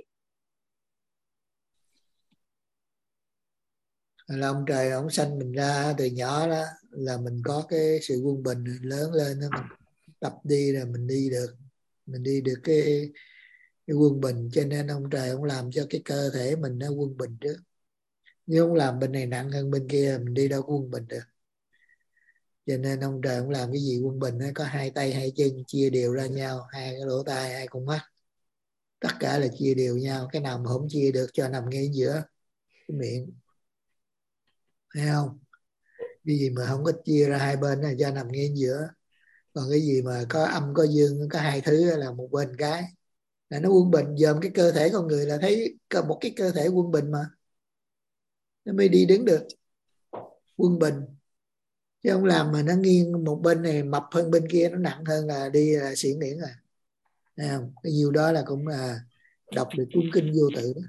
Là ông trời ông sanh mình ra từ nhỏ đó là mình có cái sự quân bình, lớn lên đó mình tập đi là mình đi được. mình đi được cái, cái quân bình. Cho nên ông trời ông làm cho cái cơ thể mình nó quân bình trước. Nếu ông làm bên này nặng hơn bên kia, mình đi đâu có quân bình được. Cho nên ông trời ông làm cái gì quân bình, nó có hai tay hai chân chia đều ra nhau, hai cái lỗ tai, hai con mắt, tất cả là chia đều nhau. Cái nào mà không chia được cho nằm ngay giữa cái miệng, thấy không? Cái gì mà không có chia ra hai bên là cho nằm ngay giữa. Còn cái gì mà có âm có dương, có hai thứ là một bên cái là nó quân bình. Dòm cái cơ thể con người là thấy một cái cơ thể quân bình mà nó mới đi đứng được, quân bình. Chứ không làm mà nó nghiêng một bên này mập hơn bên kia, nó nặng hơn là đi là xiển điển rồi. Thấy không? Cái nhiêu đó là cũng là đọc được cuốn kinh vô tự đó.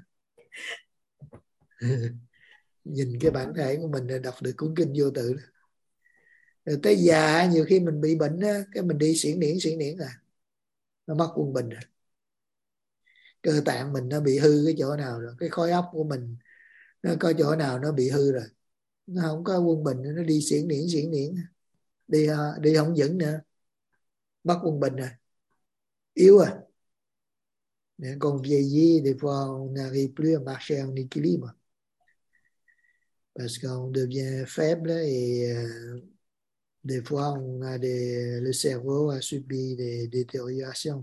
Nhìn cái bản thể của mình là đọc được cuốn kinh vô tự đó. Rồi tới già nhiều khi mình bị bệnh á, cái mình đi xiển điển xiển điển là nó mất quân bình rồi. Cơ tạng mình nó bị hư cái chỗ nào rồi, cái khối óc của mình nó có chỗ nào nó bị hư rồi, nó không có quân bình, nó đi xiển điển xiển điển đi đi không vững nữa, mất quân bình rồi, yếu à. Còn vieillit, des fois on n'arrive plus à marcher en équilibre parce qu'on devient faible et euh, des fois on a des, le cerveau a subi des détériorations.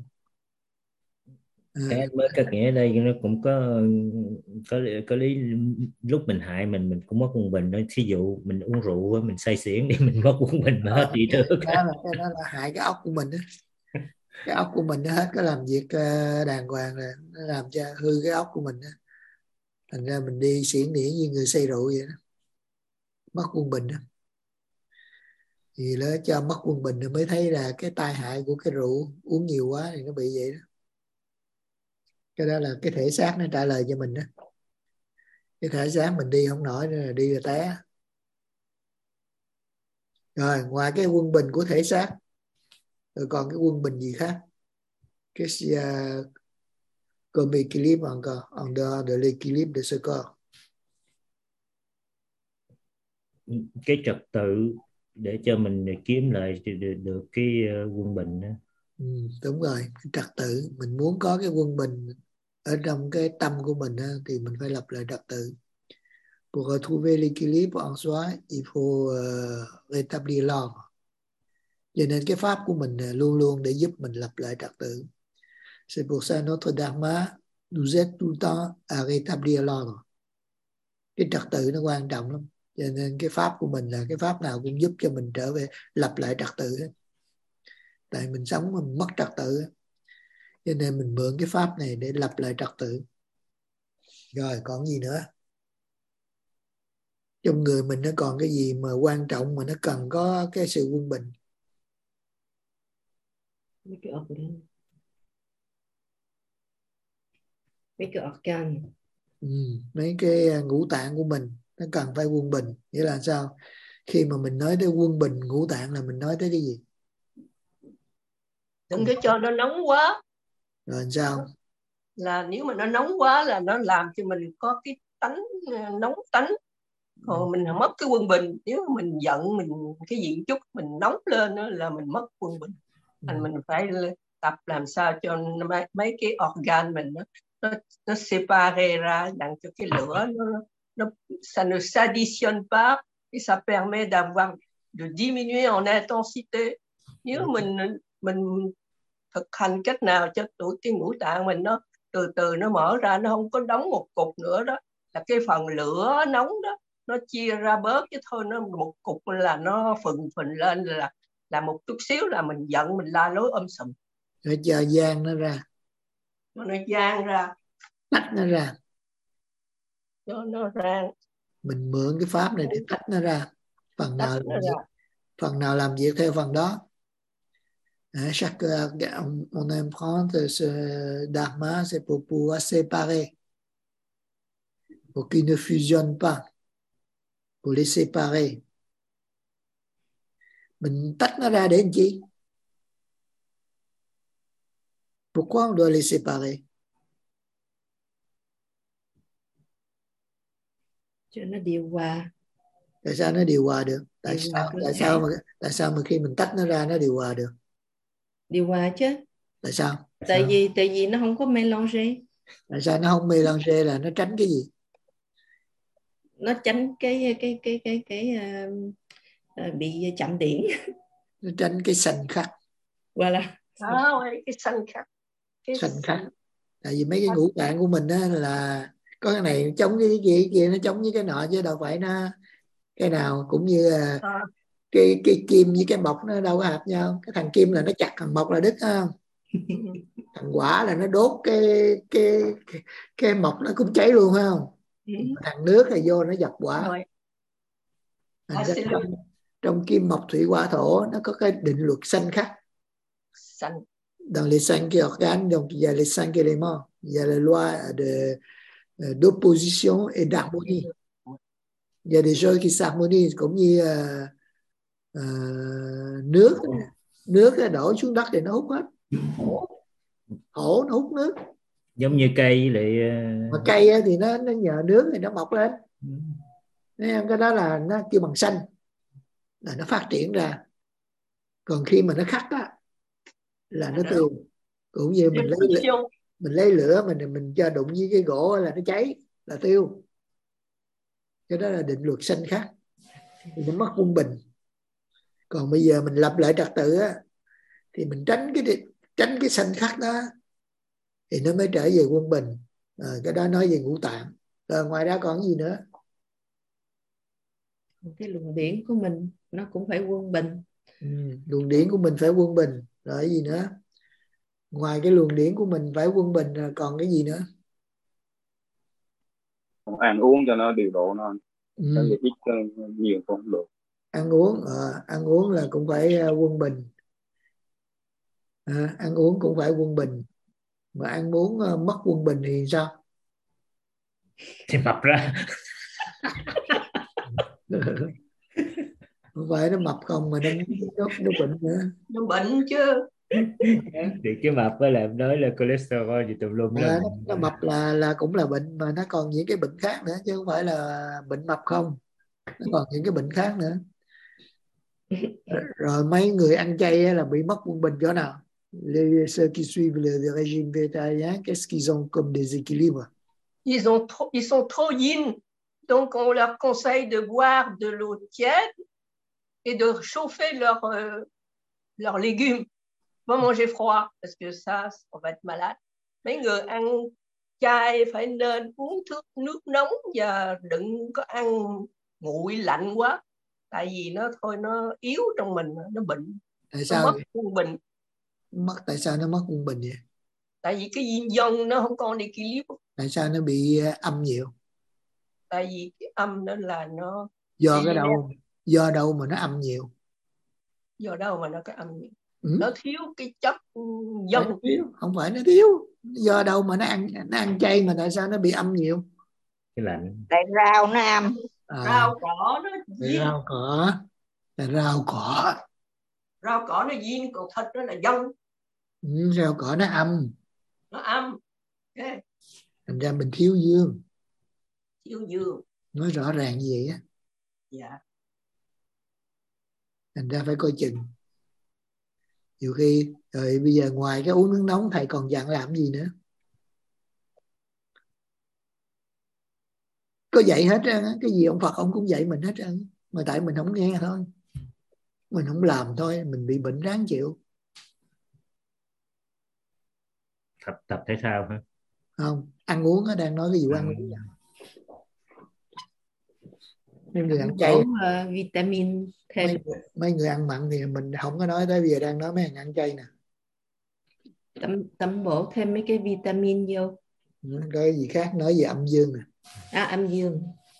Cái mới các nghĩa ở đây nó cũng có có có lý. Lúc mình hại mình mình cũng mất quân bình đó. Thí dụ mình uống rượu mình say xỉn đi, mình mất quân bình mà hết gì được. Đó là cái đó là hại cái óc của mình đó. Cái óc của mình nó hết có làm việc đàng hoàng rồi, nó làm cho hư cái óc của mình đó. Thành ra mình đi xiển điển như người say rượu vậy đó, mất quân bình đó. Thì nó cho mất quân bình rồi mới thấy là cái tai hại của cái rượu uống nhiều quá thì nó bị vậy đó. Cái đó là cái thể xác nó trả lời cho mình đó. Cái thể xác mình đi không nổi nữa là đi là té. Rồi ngoài cái quân bình của thể xác rồi còn cái quân bình gì khác? Cái uh, comme équilibre encore en dehors de l'équilibre de ce corps. Cái trật tự để cho mình kiếm lại được, được cái quân bình đó. Ừ, đúng rồi, cái trật tự. Mình muốn có cái quân bình ở trong cái tâm của mình đó, thì mình phải lập lại trật tự. Pour retrouver l'équilibre en soi, il faut uh, rétablir l'ordre. Cho nên cái pháp của mình luôn luôn để giúp mình lập lại trật tự. C'est pour ça notre dharma nous aide tout le temps à rétablir l'ordre. Cái trật tự nó quan trọng lắm. Cho nên cái pháp của mình là cái pháp nào cũng giúp cho mình trở về lập lại trật tự hết. Tại mình sống mà mình mất trật tự, cho nên mình mượn cái pháp này để lập lại trật tự. Rồi còn gì nữa? Trong người mình nó còn cái gì mà quan trọng mà nó cần có cái sự quân bình? Mấy cái organ, mấy cái organ. Ừ, mấy cái ngũ tạng của mình nó cần phải quân bình. Nghĩa là sao? Khi mà mình nói tới quân bình ngũ tạng là mình nói tới cái gì? Đừng có cho nó nóng quá. Rồi sao? Là nếu mà nó nóng quá là nó làm cho mình có cái tánh nóng tánh. Còn mình mất cái quân bình. Nếu mà mình giận mình cái gì chút mình nóng lên đó, là mình mất quân bình. Thành mình phải tập làm sao cho mấy, mấy cái organ mình nó nó, nó séparé ra, dặn cho cái lửa nó, nó ça ne s'additionne pas et ça permet d'avoir de diminuer en intensité. Nếu mình mình thực hành cách nào cho tụi cái ngũ tạng mình nó từ từ nó mở ra, nó không có đóng một cục nữa đó, là cái phần lửa nóng đó nó chia ra bớt chứ thôi. Nó một cục là nó phừng phình lên, là là một chút xíu là mình giận mình la lối um sùm. Rồi chờ gian nó ra, nó gian ra, tách nó ra, cho nó ra. Mình mượn cái pháp này để tách nó ra. Phần nào làm việc, phần nào làm việc theo phần đó. À, chaque on, on emprunte ce dharma, c'est pour pouvoir séparer, pour qu'il ne fusionne pas, pour les séparer. Mình tách nó ra để làm chi? Pourquoi on doit les séparer? Cho nó điều hòa. Tại sao nó điều hòa được? Tại Điều sao hòa tại sao mà tại sao mà khi mình tách nó ra nó điều hòa được? Điều hòa chứ. Tại sao? Tại vì tại vì nó không có mélanger. Tại sao nó không mélanger là nó tránh cái gì? Nó tránh cái cái cái cái cái uh, uh, bị chậm điểm. Nó tránh cái sanh khắc. Voilà. À, cái sanh khắc. Cái Sanh khắc. Tại vì mấy cái ngũ tạng của mình á là có cái này chống với cái kia, cái kia nó chống với cái nọ, chứ đâu phải nó cái nào cũng như là à. cái cái kim với cái mộc nó đâu có hợp nhau. Cái thằng kim là nó chặt, thằng mộc là đứt, không? Thằng quả là nó đốt cái cái cái, cái mộc nó cũng cháy luôn, phải không? Ừ. Thằng nước là vô nó dập quả. À, trong, trong kim mộc thủy hỏa thổ nó có cái định luật sanh khắc. Sanh. Dans les cinq organes, donc il y a les cinq éléments, il y a la loi de d'opposition et d'harmonie. Il y a des choses qui s'harmonisent, cũng như uh, uh, nước nước đổ xuống đất thì nó hút hết. Hổ nó hút nước. Giống như cây lại mà cây thì nó nó nhờ nước thì nó mọc lên. Nên cái đó là nó kêu bằng xanh, là nó phát triển ra. Còn khi mà nó khắc á là nó tiêu. Cũng như mình lấy lửa, mình lấy lửa mình mình cho đụng với cái gỗ là nó cháy, là tiêu. Cái đó là định luật sanh khắc, thì nó mất quân bình. Còn bây giờ mình lập lại trật tự á thì mình tránh cái tránh cái sanh khắc đó thì nó mới trở về quân bình. À, cái đó nói về ngũ tạng. Rồi ngoài ra còn gì nữa? Cái luồng điển của mình nó cũng phải quân bình. Ừ, luồng điển của mình phải quân bình. Rồi cái gì nữa? Ngoài cái luồng điển của mình phải quân bình rồi còn cái gì nữa? Còn ăn uống cho nó điều độ nó. Ừ. Ít nhiều cũng được. Ăn uống, à, ăn uống là cũng phải quân bình. À, ăn uống cũng phải quân bình. Mà ăn uống uh, mất quân bình thì sao? Thì mập ra. Không phải nó mập không mà nó nó, nó bệnh nữa. Nó bệnh chứ. Thì cái mập với làm nói là cholesterol gì tùm lum. À, nó, nó mập là là cũng là bệnh, mà nó còn những cái bệnh khác nữa, chứ không phải là bệnh mập không. Nó còn những cái bệnh khác nữa. Rồi mấy người ăn chay là bị mất quân bình chỗ nào? Les, ceux qui suivent le, le régime végétarien, qu'est-ce qu'ils ont comme déséquilibre? Ils, ont trop, ils sont trop yin. Donc, on leur conseille de boire de l'eau tiède et de chauffer leurs euh, leurs légumes. Pas manger froid, parce que ça, on va être malade. Mấy người ăn chay phải nên uống thức nước nóng và đừng có ăn nguội lạnh quá. Tại vì nó thôi nó yếu trong mình, nó bệnh. Tại sao? Nó mất quân bình. Mất, tại sao nó mất quân bình vậy? Tại vì cái yin dân nó không còn equilibre. Tại sao nó bị âm nhiều? Tại vì cái âm đó là nó do cái đâu do đâu mà nó âm nhiều? Do đâu mà nó cái âm nhiều? Ừ? Nó thiếu cái chất dân. Thiếu, không phải nó thiếu. Do đâu mà nó ăn nó ăn chay mà tại sao nó bị âm nhiều? Cái lạnh. Tại rau nó âm. À, rau cỏ nó yin. Rau cỏ là rau cỏ. Rau cỏ nó yin, còn thịt nó là dân. Ừ, rau cỏ nó âm. Nó âm. Okay. Thành ra mình thiếu dương. Thiếu dương. Nói rõ ràng như vậy á. Dạ. Thành ra phải coi chừng. Nhiều khi rồi bây giờ ngoài cái uống nước nóng thầy còn dặn làm gì nữa? Có dạy hết trơn á, cái gì ông Phật ông cũng dạy mình hết trơn, mà tại mình không nghe thôi, mình không làm thôi, mình bị bệnh ráng chịu. Tập tập thể thao hả? Không, ăn uống á, đang nói cái vụ ăn uống. Mấy người ăn chay, uh, vitamin thêm. Mấy, mấy người ăn mặn thì mình không có nói tới, bây giờ đang nói mấy người ăn chay nè. Tắm, tắm bổ thêm mấy cái vitamin vô. Cái gì khác nói về âm dương nè. À, âm dương.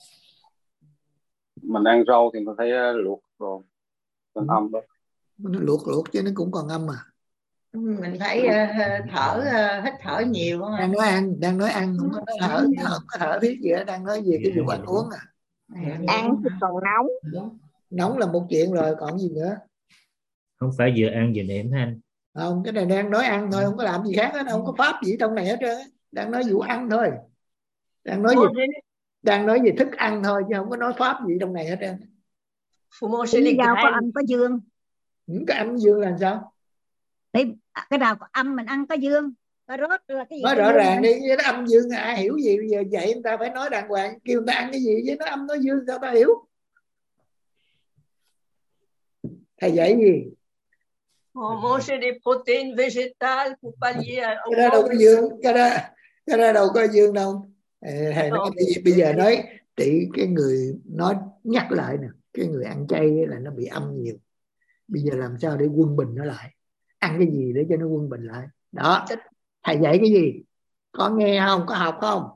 Mình ăn rau thì mình phải luộc rồi. Còn âm đó. Nó luộc luộc chứ nó cũng còn âm mà. Mình phải uh, thở, uh, hít thở nhiều không? Đang nói ăn, đang nói ăn, không có nói thở, thở không có thở thiết gì đó, đang nói về cái vụ ăn uống à. Ăn thì còn nóng. Nóng là một chuyện rồi, còn gì nữa? Không phải vừa ăn vừa niệm anh. Không, cái này đang nói ăn thôi, không có làm gì khác hết, không có pháp gì trong này hết trơn. Đang nói vụ ăn thôi. Đang nói về đang nói về thức ăn thôi chứ không có nói pháp gì trong này hết trơn. Lý do có âm có dương. Những cái âm dương là sao? Để cái nào có âm mình ăn có dương, có rốt là cái gì? Nói rõ ràng đi, nó âm dương ai hiểu gì bây giờ, dạy người ta phải nói đàng hoàng, kêu người ta ăn cái gì với nó âm nó dương sao ta hiểu. Thầy dạy gì? On manger des protéines végétales pour pallier au Cái đó đâu có dương, cái đó cái đó đâu có dương đâu. Thầy nói bây, bây giờ nói trị cái người nói nhắc lại nè, cái người ăn chay là nó bị âm nhiều. Bây giờ làm sao để quân bình nó lại? Ăn cái gì để cho nó quân bình lại? Đó. Thầy dạy cái gì? Có nghe không? Có học không?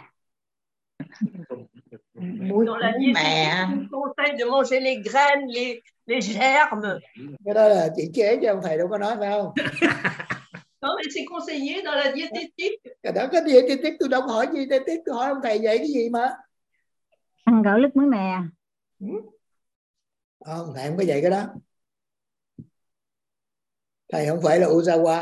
Muối mè. Conseil de manger les graines, les les germes. Cái đó là chị chế cho ông thầy đâu có nói phải không? Non mais c'est conseillé dans la diététique. Cái đó cái diététique tôi đâu có hỏi diététique, tôi hỏi ông thầy dạy cái gì mà. Ăn gạo lứt muối mè. Ừ. Không, thầy không có dạy cái đó. Thầy không phải là Ozawa.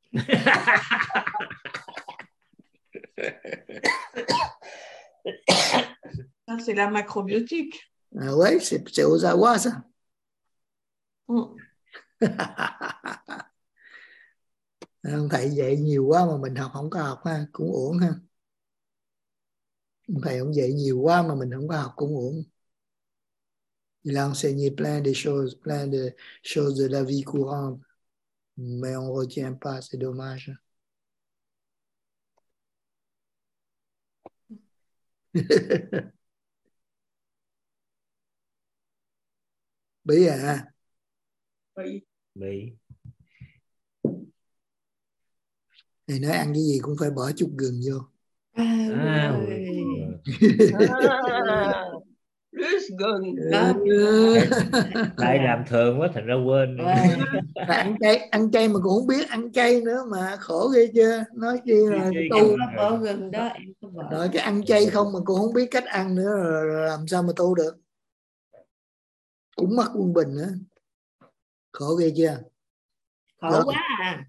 Ça, c'est la macrobiotique. À oui, c'est, c'est Ozawa ça. Ừ. Ông thầy dạy nhiều quá mà mình học không có học ha, cũng uổng ha. Ông thầy ông dạy nhiều quá mà mình không có học cũng uổng. Il a enseigné plein de choses, plein de choses de la vie courante, mais on ne retient pas, c'est dommage. Bí à? Oui. Bí. Thầy nói ăn cái gì cũng phải bỏ chút gừng vô. À, À, Ah, plus gừng. Đó. Lại làm thường quá thành ra quên. Ăn chay, ăn chay mà cũng không biết ăn chay nữa mà khổ ghê chưa? Nói chi là tu. Bỏ gừng đó em có bỏ. Rồi cái ăn chay không mà cũng không biết cách ăn nữa rồi làm sao mà tu được? Cũng mắc quân bình nữa. Khổ ghê chưa? Khổ Rồi. quá à.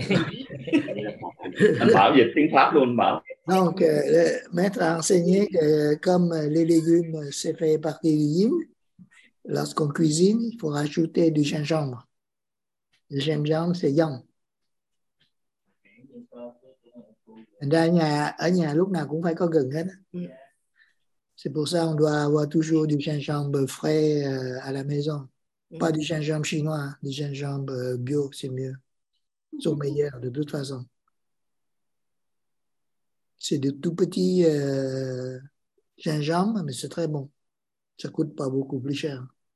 Anh Bảo dịch tiếng Pháp luôn Bảo. Donc, euh, maître a enseigné que comme les légumes c'est fait partie du yin, lorsqu'on cuisine, il faut rajouter du gingembre. Le gingembre c'est yang. Thành ra ở nhà, ở nhà lúc nào cũng phải có gừng hết. C'est pour ça on doit avoir toujours du gingembre frais euh, à la maison. Pas du gingembre chinois, du gingembre bio, c'est mieux. Ils sont meilleurs de toute façon. C'est de tout petits euh, gingembre, mais c'est très bon. Ça coûte pas beaucoup plus cher.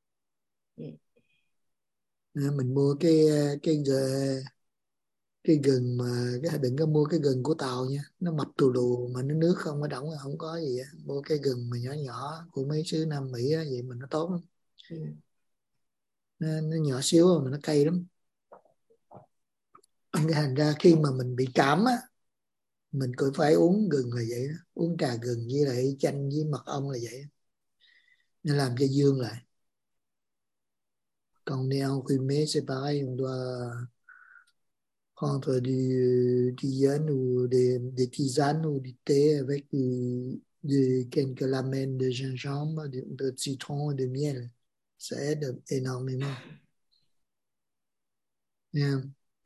Mình mua cái cái cái gừng mà cái đừng có mua cái gừng của Tàu nha, nó mập tù lù mà nó nước không có đọng, không có gì á. Mua cái gừng mà nhỏ nhỏ của mấy xứ Nam Mỹ á, vậy mà nó tốt lắm. Ừ. Nó, nó nhỏ xíu mà nó cay lắm. Cái thành ra khi mà mình bị cảm á, mình cũng phải uống gừng là vậy đó. Uống trà gừng với lại chanh với mật ong là vậy. Nó làm cho dương lại. Quand on est enrhumé, c'est pareil, on doit prendre du, du yen ou des, des tisanes ou du thé avec du, de, quelques lamelles de gingembre, de, de citron et de miel. Ça aide énormément. Yeah.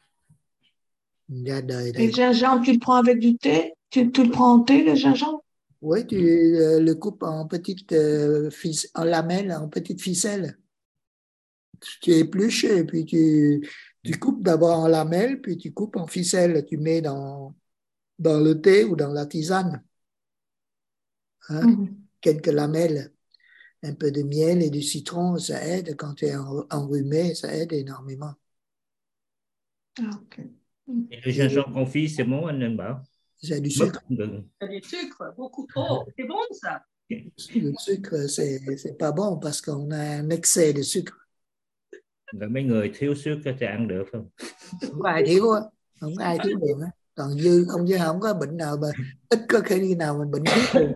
Ra đời Et le gingembre, tu le prends avec du thé? Tu, tu le prends en thé, le gingembre? Oui, tu euh, le coupes en petites euh, fic- en lamelles, en petites ficelles. Tu épluches et puis tu, tu coupes d'abord en lamelles, puis tu coupes en ficelles. Tu mets dans, dans le thé ou dans la tisane. Hein? Mm-hmm. Quelques lamelles, un peu de miel et du citron, ça aide. Quand tu es enrhumé, ça aide énormément. Ah, ok. Et le gingembre confit, c'est bon, Anne Bảo? C'est du sucre. Il y a du sucre, beaucoup trop. C'est bon ça? Le sucre, c'est, c'est pas bon parce qu'on a un excès de sucre. Rồi mấy người thiếu sucre thì ăn được không? Không ai thiếu á, không ai thiếu đường á. Còn dư không chứ không có bệnh nào mà ít có khi nào mình bệnh thiếu đường.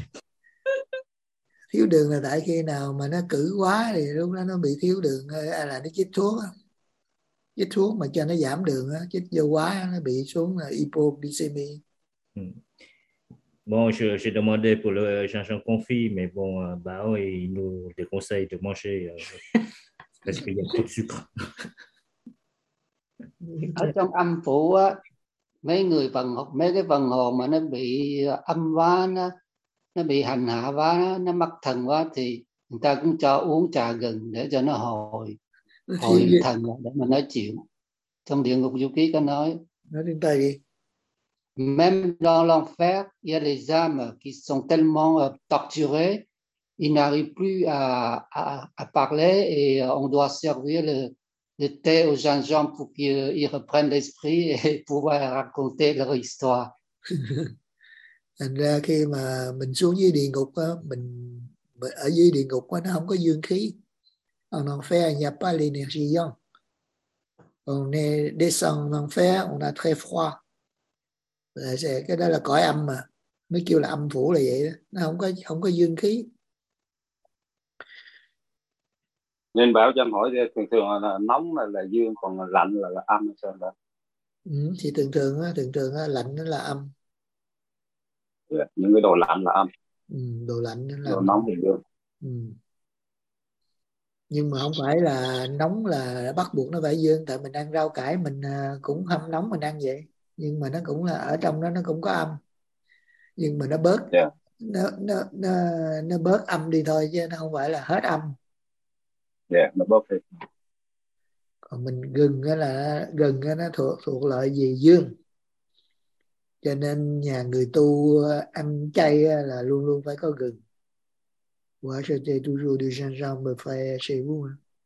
Thiếu đường là tại khi nào mà nó cử quá thì lúc đó nó bị thiếu đường, hay là nó chích thuốc á. Chích thuốc mà cho nó giảm đường á, chích vô quá nó bị xuống là hypoglycémie. Ừ. Bon, je, j'ai demandé pour le gingembre confit, mais bon, Bảo il nous déconseille de manger euh, parce qu'il y a trop de sucre. Ở trong âm phủ á, mấy người phần mấy cái phần hồn mà nó bị âm quá, nó nó bị hành hạ quá, nó mắc thần quá thì người ta cũng cho uống trà gừng để cho nó hồi hồi thần để mà nói chuyện. Trong địa ngục du ký có nói. Nói tiếng Tây đi. Même dans l'enfer, il y a des âmes qui sont tellement euh, torturées, ils n'arrivent plus à, à, à parler et on doit servir le, le thé aux gingembre pour qu'ils reprennent l'esprit et pouvoir raconter leur histoire. Thành ra khi mà mình xuống dưới địa ngục á, mình, mình ở dưới địa ngục á, nó không có dương khí. En enfer, il n'y a pas l'énergie. On est descend en enfer, on a très froid. Cái đó là cõi âm mà, mới kêu là âm phủ là vậy đó, nó không có không có dương khí. Nên bảo cho em hỏi thường thường là nóng là, là dương, còn lạnh là, là âm hay sao đó? Ừ, thì thường thường á, thường thường á, lạnh nó là âm. Yeah, những cái đồ lạnh là âm. Ừ, đồ lạnh nó là đồ âm. Nóng thì dương. Ừ. Nhưng mà không phải là nóng là bắt buộc nó phải dương, tại mình ăn rau cải mình cũng hâm nóng mình ăn vậy, nhưng mà nó cũng là ở trong đó nó cũng có âm, nhưng mà nó bớt Yeah. nó nó nó nó bớt âm đi thôi chứ nó không phải là hết âm. Dạ, yeah, nó bớt đi. Còn mình gừng á là gừng á nó thuộc thuộc loại gì dương, cho nên nhà người tu ăn chay là luôn luôn phải có gừng. Vous achetez toujours du gingembre frais chez vous.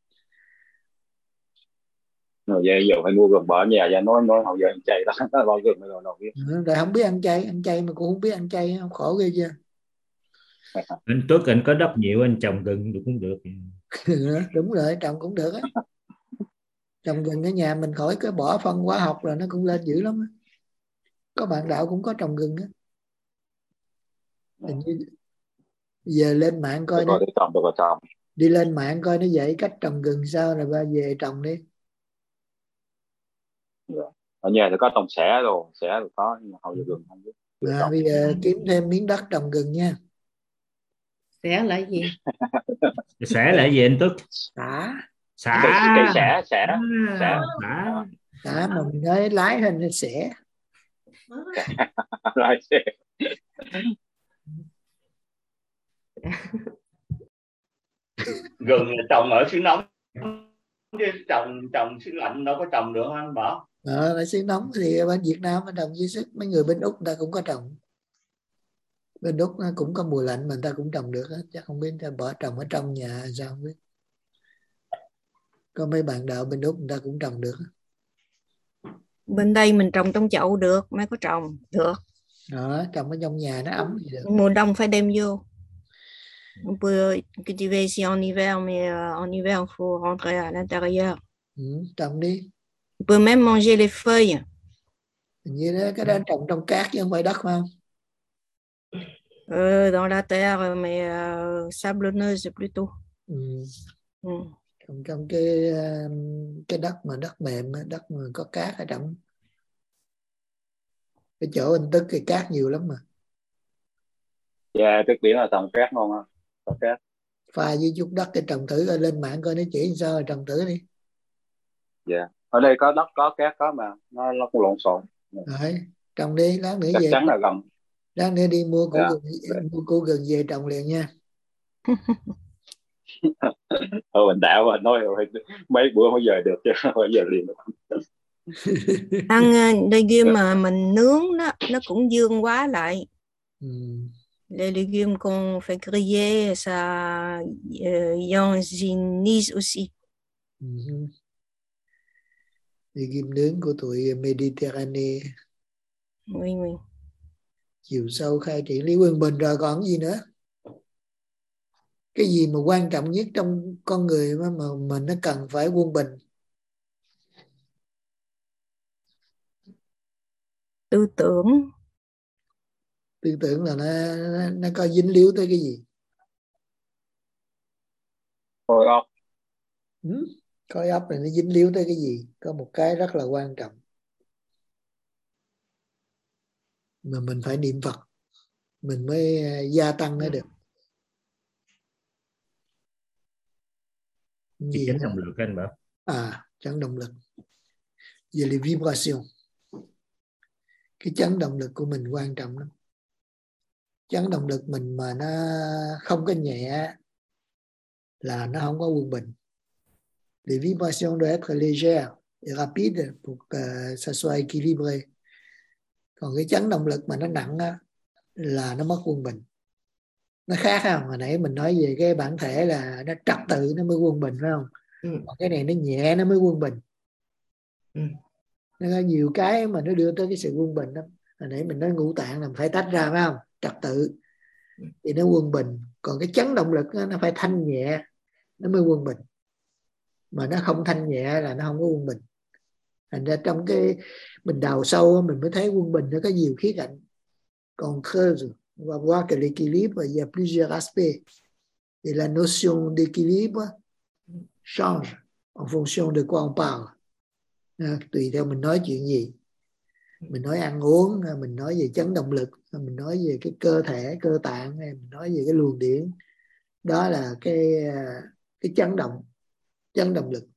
Rồi vậy giờ phải mua gừng bỏ ở nhà, và nói nói hầu giờ ăn chay đó, nó bao gừng rồi đâu biết. Tại không biết ăn chay, ăn chay mà cũng không biết ăn chay, không khổ ghê chưa. Anh Tuất anh có đất nhiều, anh trồng gừng được cũng được. Đúng rồi, trồng cũng được á. Trồng gừng ở nhà mình khỏi cái bỏ phân hóa học là nó cũng lên dữ lắm á. Có bạn đạo cũng có trồng gừng á. Hình như giờ lên mạng coi nó, trồng được trồng. Đi lên mạng coi nó dạy cách trồng gừng sao rồi ba về trồng đi. Yeah. Ở nhà thì có trồng xẻ rồi, xẻ rồi có, nhưng mà hầu giờ gừng không biết. À, bây giờ kiếm thêm miếng đất trồng gừng nha. Xẻ là gì? Xẻ là gì anh Tuất? Xả. Xả. Cây, cây xẻ, xẻ, à, xẻ. Xả. Xả mà mình nói lái hình là xẻ. Lái xẻ. Gừng là trồng ở xứ nóng chứ trồng trồng xứ lạnh đâu có trồng được anh Bảo. Ờ, ở xứ nóng thì bên Việt Nam mình trồng dưới sức, mấy người bên Úc người ta cũng có trồng. Bên Úc nó cũng có mùa lạnh mà người ta cũng trồng được hết, chắc không biết người ta bỏ trồng ở trong nhà sao không biết. Có mấy bạn đạo bên Úc người ta cũng trồng được. Bên đây mình trồng trong chậu được, mấy có trồng được. Đó, trồng ở trong nhà nó ấm gì được. Mùa đông phải đem vô. On peut cultiver ici en hiver, mais euh, en hiver, il faut rentrer à l'intérieur. Ừ, trồng đi. On peut même manger les feuilles. Hình như đó, cái đó trồng trong cát chứ không phải đất không? Euh, dans la terre, mais euh, sablonneuse plutôt. Ừ. Ừ. Trồng trong cái cái đất mà đất mềm, đất mà có cát ở trong. Cái chỗ anh Tức cái cát nhiều lắm mà. Dạ, yeah, Tức biển là trồng cát ngon không? Trồng cát. Pha với chút đất để trồng thử, ở lên mạng coi nó chỉ sao rồi trồng thử đi. Dạ, yeah. Ở đây có đất, có cát có mà nó nó cũng lộn xộn. Rồi, trồng đi, lát nữa chắc về. Chắc chắn là gần. Lát nữa đi mua củ Yeah. gừng, mua củ gừng về trồng liền nha. Thôi mình đạo mà nói rồi mấy bữa không giờ được chứ không giờ liền được. Ăn legume mà mình nướng nó nó cũng dương quá lại. Ừ. Les légumes qu'on fait griller, ça euh, ionise aussi. Ừ. Legume nướng của tụi Mediterranean. Oui, oui. Chiều sâu khai triển lý quân bình rồi còn gì nữa? Cái gì mà quan trọng nhất trong con người mà mà, mà nó cần phải quân bình? Tư tưởng. Tư tưởng là nó, nó, nó có dính líu tới cái gì? Khối óc. Ừ? Khối óc này nó dính líu tới cái gì? Có một cái rất là quan trọng mà mình phải niệm Phật mình mới gia tăng nó được. Gì chánh động lực anh Bảo? À, chánh động lực. về les vibrations. Cái chấn động lực của mình quan trọng lắm. Chấn động lực mình mà nó không có nhẹ là nó không có quân bình. Les vibrations doivent être légères et rapides pour que ça soit équilibré. Còn cái chấn động lực mà nó nặng á, là nó mất quân bình. Nó khác không? Hồi nãy mình nói về cái bản thể là nó trật tự nó mới quân bình, phải không? Ừ. Còn cái này nó nhẹ nó mới quân bình. Ừ. Nó có nhiều cái mà nó đưa tới cái sự quân bình đó. Hồi nãy mình nói ngũ tạng là phải tách ra, phải không? Trật tự thì nó quân bình. Còn cái chấn động lực đó, nó phải thanh nhẹ nó mới quân bình. Mà nó không thanh nhẹ là nó không có quân bình. Thành ra trong cái mình đào sâu mình mới thấy quân bình nó có nhiều khía cạnh. Còn creuse, on va voir que l'équilibre, il y a plusieurs aspects. Et la notion d'équilibre change en fonction de quoi on parle. À, tùy theo mình nói chuyện gì. Mình nói ăn uống, mình nói về chấn động lực, mình nói về cái cơ thể, cơ tạng, mình nói về cái luồng điển. Đó là cái, cái chấn động, chấn động lực.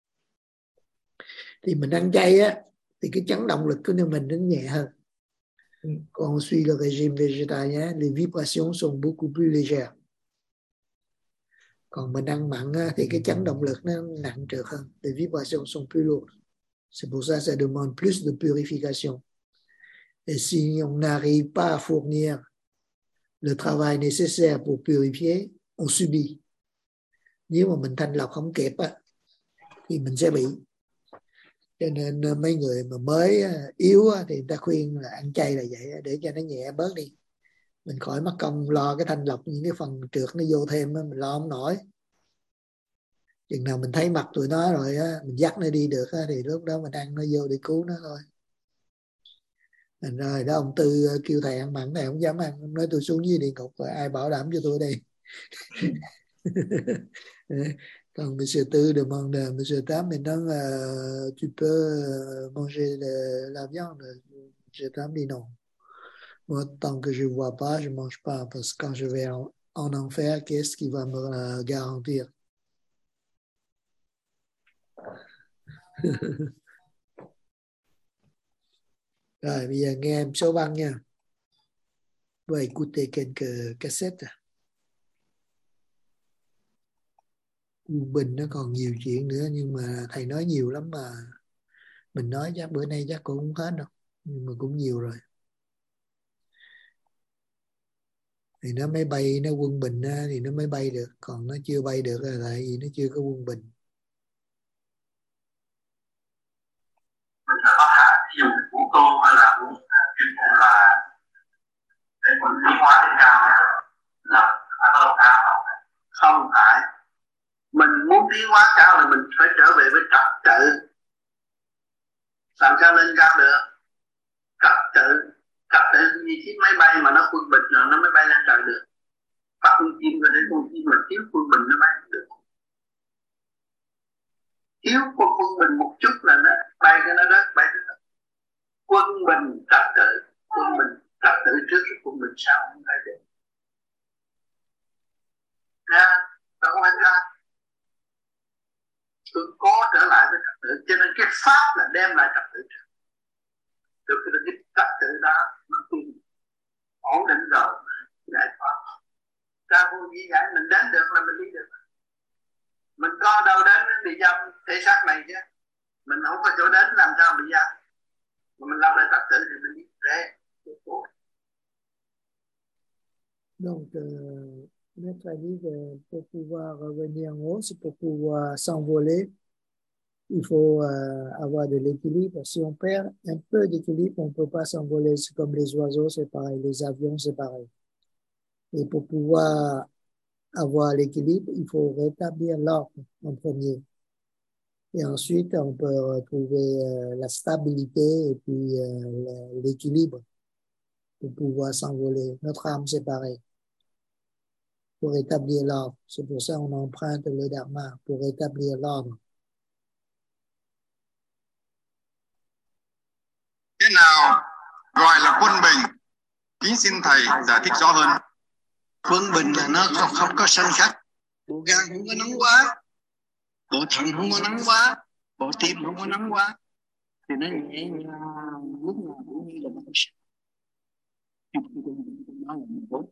Thì mình ăn chay á, thì cái chấn động lực của mình nó nhẹ hơn. Quand on suit le régime végétarien, les vibrations sont beaucoup plus légères. Còn mình ăn mặn á, thì cái chấn động lực nó nặng trược hơn. Les vibrations sont plus lourdes. C'est pour ça que ça demande plus de purification. Et si on n'arrive pas à fournir le travail nécessaire pour purifier, on subit. Nếu mà mình thanh lọc không kịp á, thì mình sẽ bị. Cho nên mấy người mà mới yếu thì người ta khuyên là ăn chay là vậy, để cho nó nhẹ bớt đi. Mình khỏi mất công lo cái thanh lọc những cái phần trượt nó vô thêm, mình lo không nổi. Chừng nào mình thấy mặt tụi nó rồi á, mình dắt nó đi được á, thì lúc đó mình ăn nó vô để cứu nó thôi. Thành rồi đó, ông Tư kêu thầy ăn mặn, thầy không dám ăn. Ông nói tôi xuống dưới địa ngục rồi ai bảo đảm cho tôi đây. Còn Monsieur Tư demande, Monsieur Tam, maintenant uh, tu peux manger le, la viande. Je Tam dit non. Moi, tant que je ne vois pas, je ne mange pas. Parce que quand je vais en, en enfer, qu'est-ce qui va me uh, garantir? Rồi, bây giờ nghe em số băng nha. Vous écoutez quelques cassettes. Quân bình nó còn nhiều chuyện nữa, nhưng mà thầy nói nhiều lắm mà. Mình nói chắc bữa nay chắc cũng không hết đâu, nhưng mà cũng nhiều rồi. Thì nó mới bay, nó quân bình thì nó mới bay được. Còn nó chưa bay được là tại vì nó chưa có quân bình. Mình có thể dùng của cô hay là của chuyên môn là để mình tiến hóa lên cao là không phải. Mình muốn tiến hóa cao thì mình phải trở về với trật tự. Làm sao lên cao được? Trật tự. Trật tự như chiếc máy bay mà nó quân bình rồi nó mới bay lên trời được. Bắt con chim rồi để con chim mà thiếu quân bình nó bay không được. Thiếu quân quân bình một chút là nó bay cái nó đất, bay cái nó. Quân bình trật tự. Quân bình trật tự trước cái quân bình sau không bay được. Nha, đâu có phải tha. Tôi có trở lại với trật tự, cho nên cái pháp là đem lại trật tự. Từ cái trật tự đó nó ổn định rồi, giải thoát. Ra vô gì giải mình đến được là mình đi được. Mình có đâu đến bị giam thể xác này chứ. Mình không có chỗ đến làm sao bị giam. Mà mình làm lại trật tự thì mình đi để. Donc euh... Maître a dit que pour pouvoir revenir en haut, c'est pour pouvoir s'envoler, il faut euh, avoir de l'équilibre. Si on perd un peu d'équilibre, on ne peut pas s'envoler. C'est comme les oiseaux, c'est pareil, les avions, c'est pareil. Et pour pouvoir avoir l'équilibre, il faut rétablir l'ordre en premier. Et ensuite, on peut retrouver euh, la stabilité et puis euh, l'équilibre pour pouvoir s'envoler. Notre âme, c'est pareil. Pour rétablir l'ordre. C'est pour ça qu'on emprunte le dharma, pour rétablir l'ordre. Thế nào gọi là quân bình? Kính xin thầy giải thích rõ hơn. Quân bình là nó không, không có sân khắc. Bộ gan không có nóng quá, bộ thận không có nóng quá, bộ tim không có nóng quá. thì nó nhẹ nhàng, lúc nào cũng như là một cái sợi. Chụp nó là một bốn.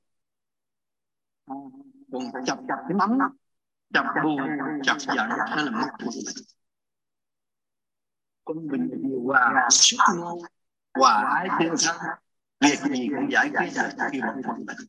Còn chập chập cái nắm, chập buồn, chập giận nó là mất quân bình. Quân bình là điều hòa sức ngôn, hòa ái tương thân, việc gì cũng giải quyết được khi một quân bình.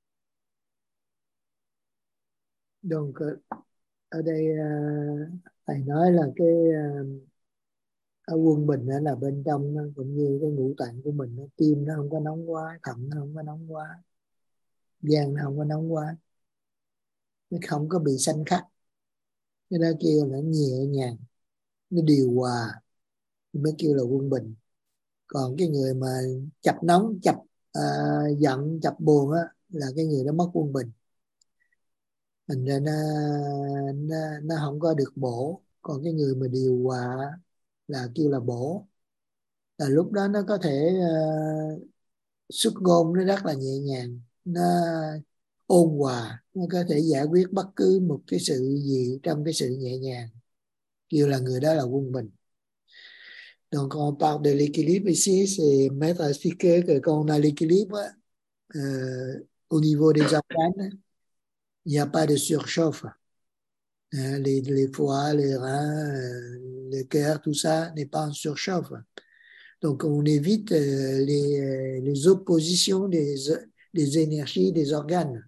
Donc ở đây thầy nói là cái ở quân bình đó là bên trong nó, cũng như cái ngũ tạng của mình, nó tim nó không có nóng quá, thận nó không có nóng quá, gan nó không có nóng quá, nó không có bị xanh khắc, cái đó kêu là nhẹ nhàng, nó điều hòa mới kêu là quân bình. Còn cái người mà chập nóng, chập uh, giận, chập buồn á là cái người đó mất quân bình, thành ra nó, nó nó không có được bổ. Còn cái người mà điều hòa là kêu là bổ, là lúc đó nó có thể uh, xuất ngôn nó rất là nhẹ nhàng, nó ôn hòa, nó có thể giải quyết bất cứ một cái sự gì trong cái sự nhẹ nhàng, kêu là người đó là quân bình. Donc quand on parle de l'équilibre ici, c'est Maître a expliqué que quand on a l'équilibre euh, au niveau des organes, il n'y a pas de surchauffe. Hein, les, les foies, les reins, euh, le cœur, tout ça n'est pas en surchauffe. Donc on évite euh, les, les oppositions des, des énergies des organes.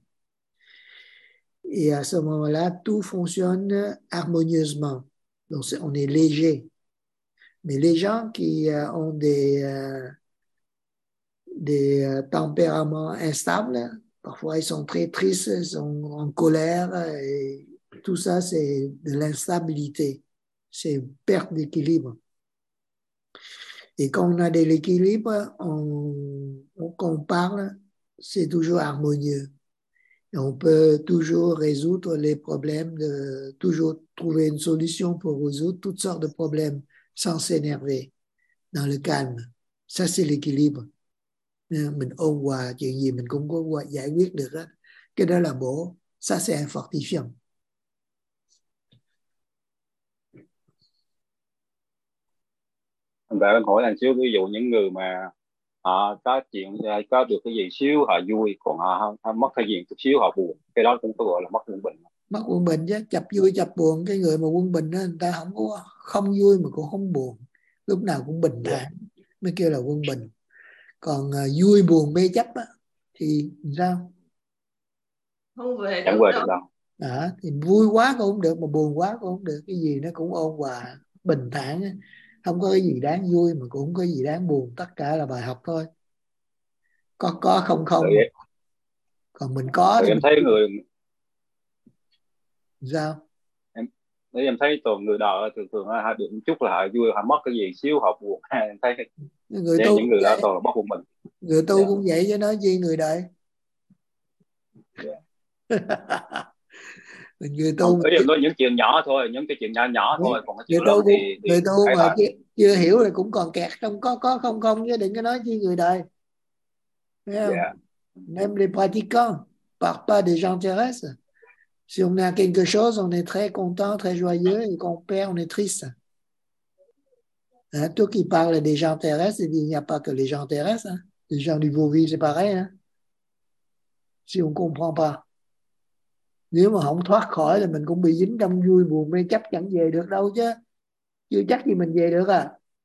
Et à ce moment-là, tout fonctionne harmonieusement. Donc on est léger. Mais les gens qui euh, ont des, euh, des euh, tempéraments instables, parfois ils sont très tristes, ils sont en colère, et tout ça c'est de l'instabilité, c'est une perte d'équilibre. Et quand on a de l'équilibre, on, on, quand on parle, c'est toujours harmonieux. Et on peut toujours résoudre les problèmes, de, toujours trouver une solution pour résoudre toutes sortes de problèmes sans s'énerver, dans le calme. Ça, c'est l'équilibre. Mình ôn hòa, chuyện gì mình cũng có giải quyết được đó. Cái đó là bổ. Ça, c'est un fortifiant. Anh bạn hỏi anh xíu, ví dụ những người mà họ có chuyện, có được cái gì xíu họ vui, còn họ, họ mất cái gì chút xíu họ buồn, cái đó cũng có gọi là mất quân bình. Mất quân bình chứ, chập vui chập buồn. Cái người mà quân bình đó, người ta không có không vui mà cũng không buồn, lúc nào cũng bình thản, mới kêu là quân bình. Còn uh, vui buồn mê chấp á, thì sao? Không về Chẳng được về đâu. được đâu. À, thì vui quá cũng không được, mà buồn quá cũng không được. Cái gì nó cũng ôn hòa, bình thản, không có cái gì đáng vui mà cũng không có gì đáng buồn. Tất cả là bài học thôi. Có có không không. Tự Còn mình có thì em mình... thấy người sao? Em, em thấy toàn người đời thường thường họ được một chút là họ vui, họ mất cái gì xíu họ buồn. Em thấy Người tu những người đó toàn là mất quân bình. Người tu yeah. cũng vậy chứ nói gì người đời. Yeah. Người tu không, ý em nói những chuyện nhỏ thôi, những cái chuyện nhỏ nhỏ người, thôi, còn cái chuyện lớn thì, thì người tu mà là... chưa, chưa hiểu là cũng còn kẹt trong có có không không, chứ đừng có nói chi người đời. Yeah. Même les pratiquants partent pas des gens terrestres. Si on a quelque chose, on est très content, très joyeux, et qu'on perd, on est triste. Hein, toi qui parles des gens terrestres, il n'y a pas que les gens terrestres. Hein. Les gens du vô-vi, c'est pareil. Hein. Si on comprend pas. Nếu mà không thoát khỏi là mình cũng bị dính trong vui buồn mê chấp, chẳng về được đâu chứ. Chưa chắc gì mình về được à.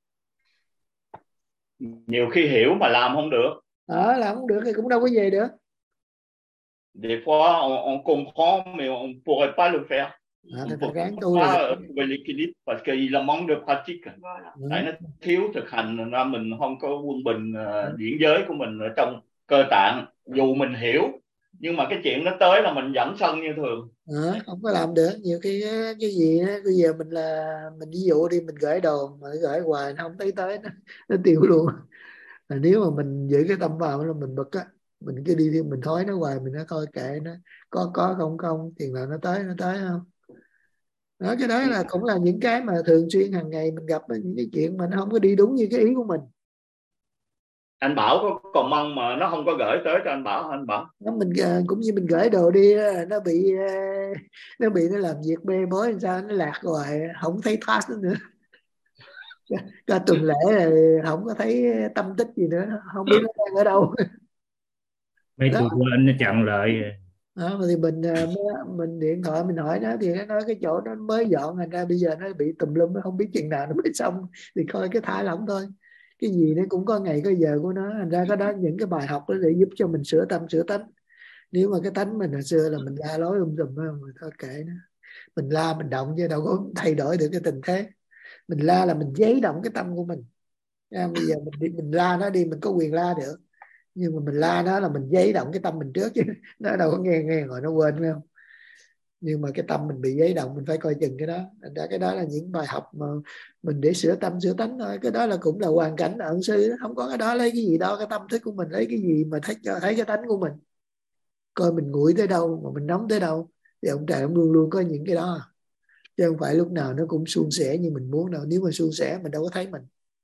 Nhiều khi hiểu mà làm không được. Ờ, làm không được thì cũng đâu có về được. Des fois, on, on comprend, mais on ne pourrait pas le faire. À, on ne peut peut tu pas là... trouver l'équilibre parce qu'il a manque de pratique. Ừ. Tại nó thiếu thực hành, ra mình không có quân bình uh, điển giới của mình ở trong cơ tạng. Dù mình hiểu, nhưng mà cái chuyện nó tới là mình vẫn sân như thường. À, không có làm được. Nhiều cái cái gì đó, bây giờ mình là mình ví dụ đi, mình gửi đồ mà gửi hoài nó không tới tới nó, nó tiêu luôn. Là nếu mà mình giữ cái tâm vào là mình bực á, mình cứ đi theo mình thói nó hoài, mình nói thôi kệ nó, có có không không, tiền nào nó tới nó tới không. Đó, cái đó là cũng là những cái mà thường xuyên hàng ngày mình gặp những cái chuyện mà nó không có đi đúng như cái ý của mình. Anh Bảo có còn mong mà nó không có gửi tới cho anh Bảo, anh Bảo nó mình cũng như mình gửi đồ đi, nó bị nó bị nó làm việc bê bối làm sao, nó lạc hoài không thấy thoát nữa. Cả tuần lễ là không có thấy tâm tích gì nữa, không biết nó đang ở đâu. Mấy Đó. tụi của anh nó chặn lại. Đó, thì mình mình điện thoại mình hỏi nó thì nó nói cái chỗ nó mới dọn, thành ra bây giờ nó bị tùm lum, nó không biết chừng nào nó mới xong, thì coi cái thả lỏng thôi. Cái gì nó cũng có ngày có giờ của nó, thành ra cái đó những cái bài học đó để giúp cho mình sửa tâm sửa tánh. Nếu mà cái tánh mình hồi xưa là mình la lối um tùm rồi thôi kệ nó, mình la mình động chứ đâu có thay đổi được cái tình thế. Mình la là mình giấy động cái tâm của mình. À, bây giờ mình đi, mình la nó đi, mình có quyền la được, nhưng mà mình la nó là mình giấy động cái tâm mình trước chứ nó đâu có nghe nghe rồi nó quên, phải không? Nhưng mà cái tâm mình bị giấy động, mình phải coi chừng cái đó. Thành ra cái đó là những bài học mà mình để sửa tâm sửa tánh thôi. Cái đó là cũng là hoàn cảnh ẩn sư, không có cái đó lấy cái gì đo cái tâm thức của mình, lấy cái gì mà thấy thấy cái tánh của mình. Coi mình nguội tới đâu mà mình nóng tới đâu, thì ông trời ông luôn luôn có những cái đó, chứ không phải lúc nào nó cũng suôn sẻ như mình muốn đâu. Nếu mà suôn sẻ mình đâu có thấy mình.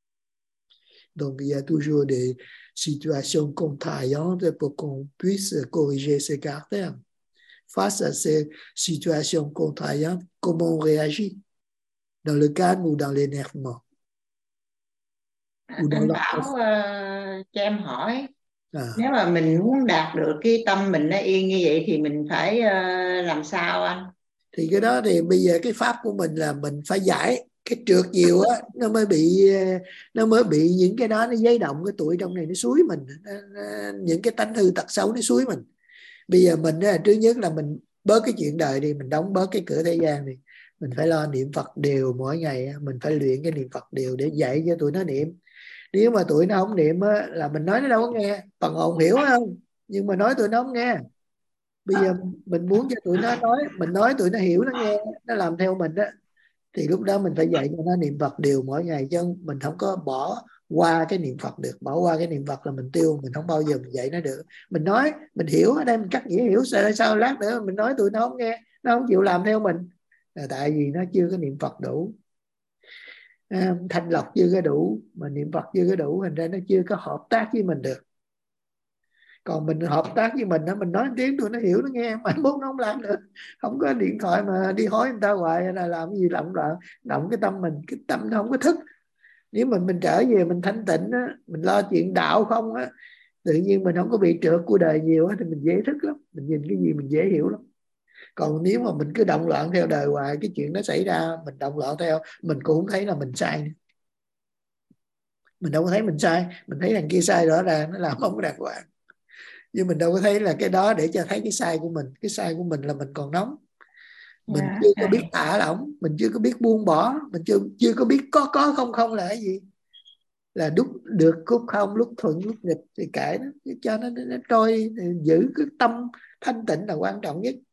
Donc il y a toujours des situations contraiantes pour qu'on puisse corriger ces caractères. Face à ces situations contraiantes, comment on réagit? Dans le calme ou dans l'énervement? Ou dans Anh la... Bảo uh, cho em hỏi, à. nếu mà mình muốn đạt được cái tâm mình nó yên như vậy thì mình phải uh, làm sao anh? Thì cái đó thì bây giờ cái pháp của mình là mình phải giải cái trượt nhiều á, nó mới bị nó mới bị những cái đó nó giấy động cái tuổi trong này, nó xúi mình, nó, nó, những cái tánh hư tật xấu nó xúi mình. Bây giờ mình thứ nhất là mình bớt cái chuyện đời đi, mình đóng bớt cái cửa thế gian đi, mình phải lo niệm Phật đều mỗi ngày, mình phải luyện cái niệm Phật đều để dạy cho tụi nó niệm. Nếu mà tụi nó không niệm á, là mình nói nó đâu có nghe, phần hồn hiểu không, nhưng mà nói tụi nó không nghe. Bây giờ mình muốn cho tụi nó nói, mình nói tụi nó hiểu, nó nghe, nó làm theo mình đó, thì lúc đó mình phải dạy cho nó niệm Phật đều mỗi ngày, chứ mình không có bỏ qua cái niệm Phật được. Bỏ qua cái niệm Phật là mình tiêu, mình không bao giờ mình dạy nó được. Mình nói mình hiểu ở đây, mình cắt nghĩa hiểu, sao sao lát nữa mình nói tụi nó không nghe, nó không chịu làm theo mình, là tại vì nó chưa có niệm Phật đủ, à, thanh lọc chưa có đủ, mà niệm Phật chưa có đủ, thành ra nó chưa có hợp tác với mình được. Còn mình hợp tác với mình đó, mình nói tiếng tụi nó hiểu, nó nghe, mà mốt nó không làm nữa. Không có điện thoại mà đi hỏi người ta hoài là làm cái gì lộng loạn, động cái tâm mình, cái tâm nó không có thức. Nếu mình mình trở về mình thanh tịnh á, mình lo chuyện đạo không á, tự nhiên mình không có bị trượt của đời nhiều á, thì mình dễ thức lắm, mình nhìn cái gì mình dễ hiểu lắm. Còn nếu mà mình cứ động loạn theo đời hoài, cái chuyện nó xảy ra mình động loạn theo, mình cũng không thấy là mình sai nữa. Mình đâu có thấy mình sai, mình thấy thằng kia sai rõ ràng, nó làm không có đàng hoàng, nhưng mình đâu có thấy là cái đó để cho thấy cái sai của mình. Cái sai của mình là mình còn nóng, mình Yeah. chưa có biết thả lỏng, mình chưa có biết buông bỏ, mình chưa chưa có biết có có không không là cái gì, là đúc được cúc không, lúc thuận lúc nghịch thì kệ nó, cho nó, nó, nó trôi. Giữ cái tâm thanh tịnh là quan trọng nhất.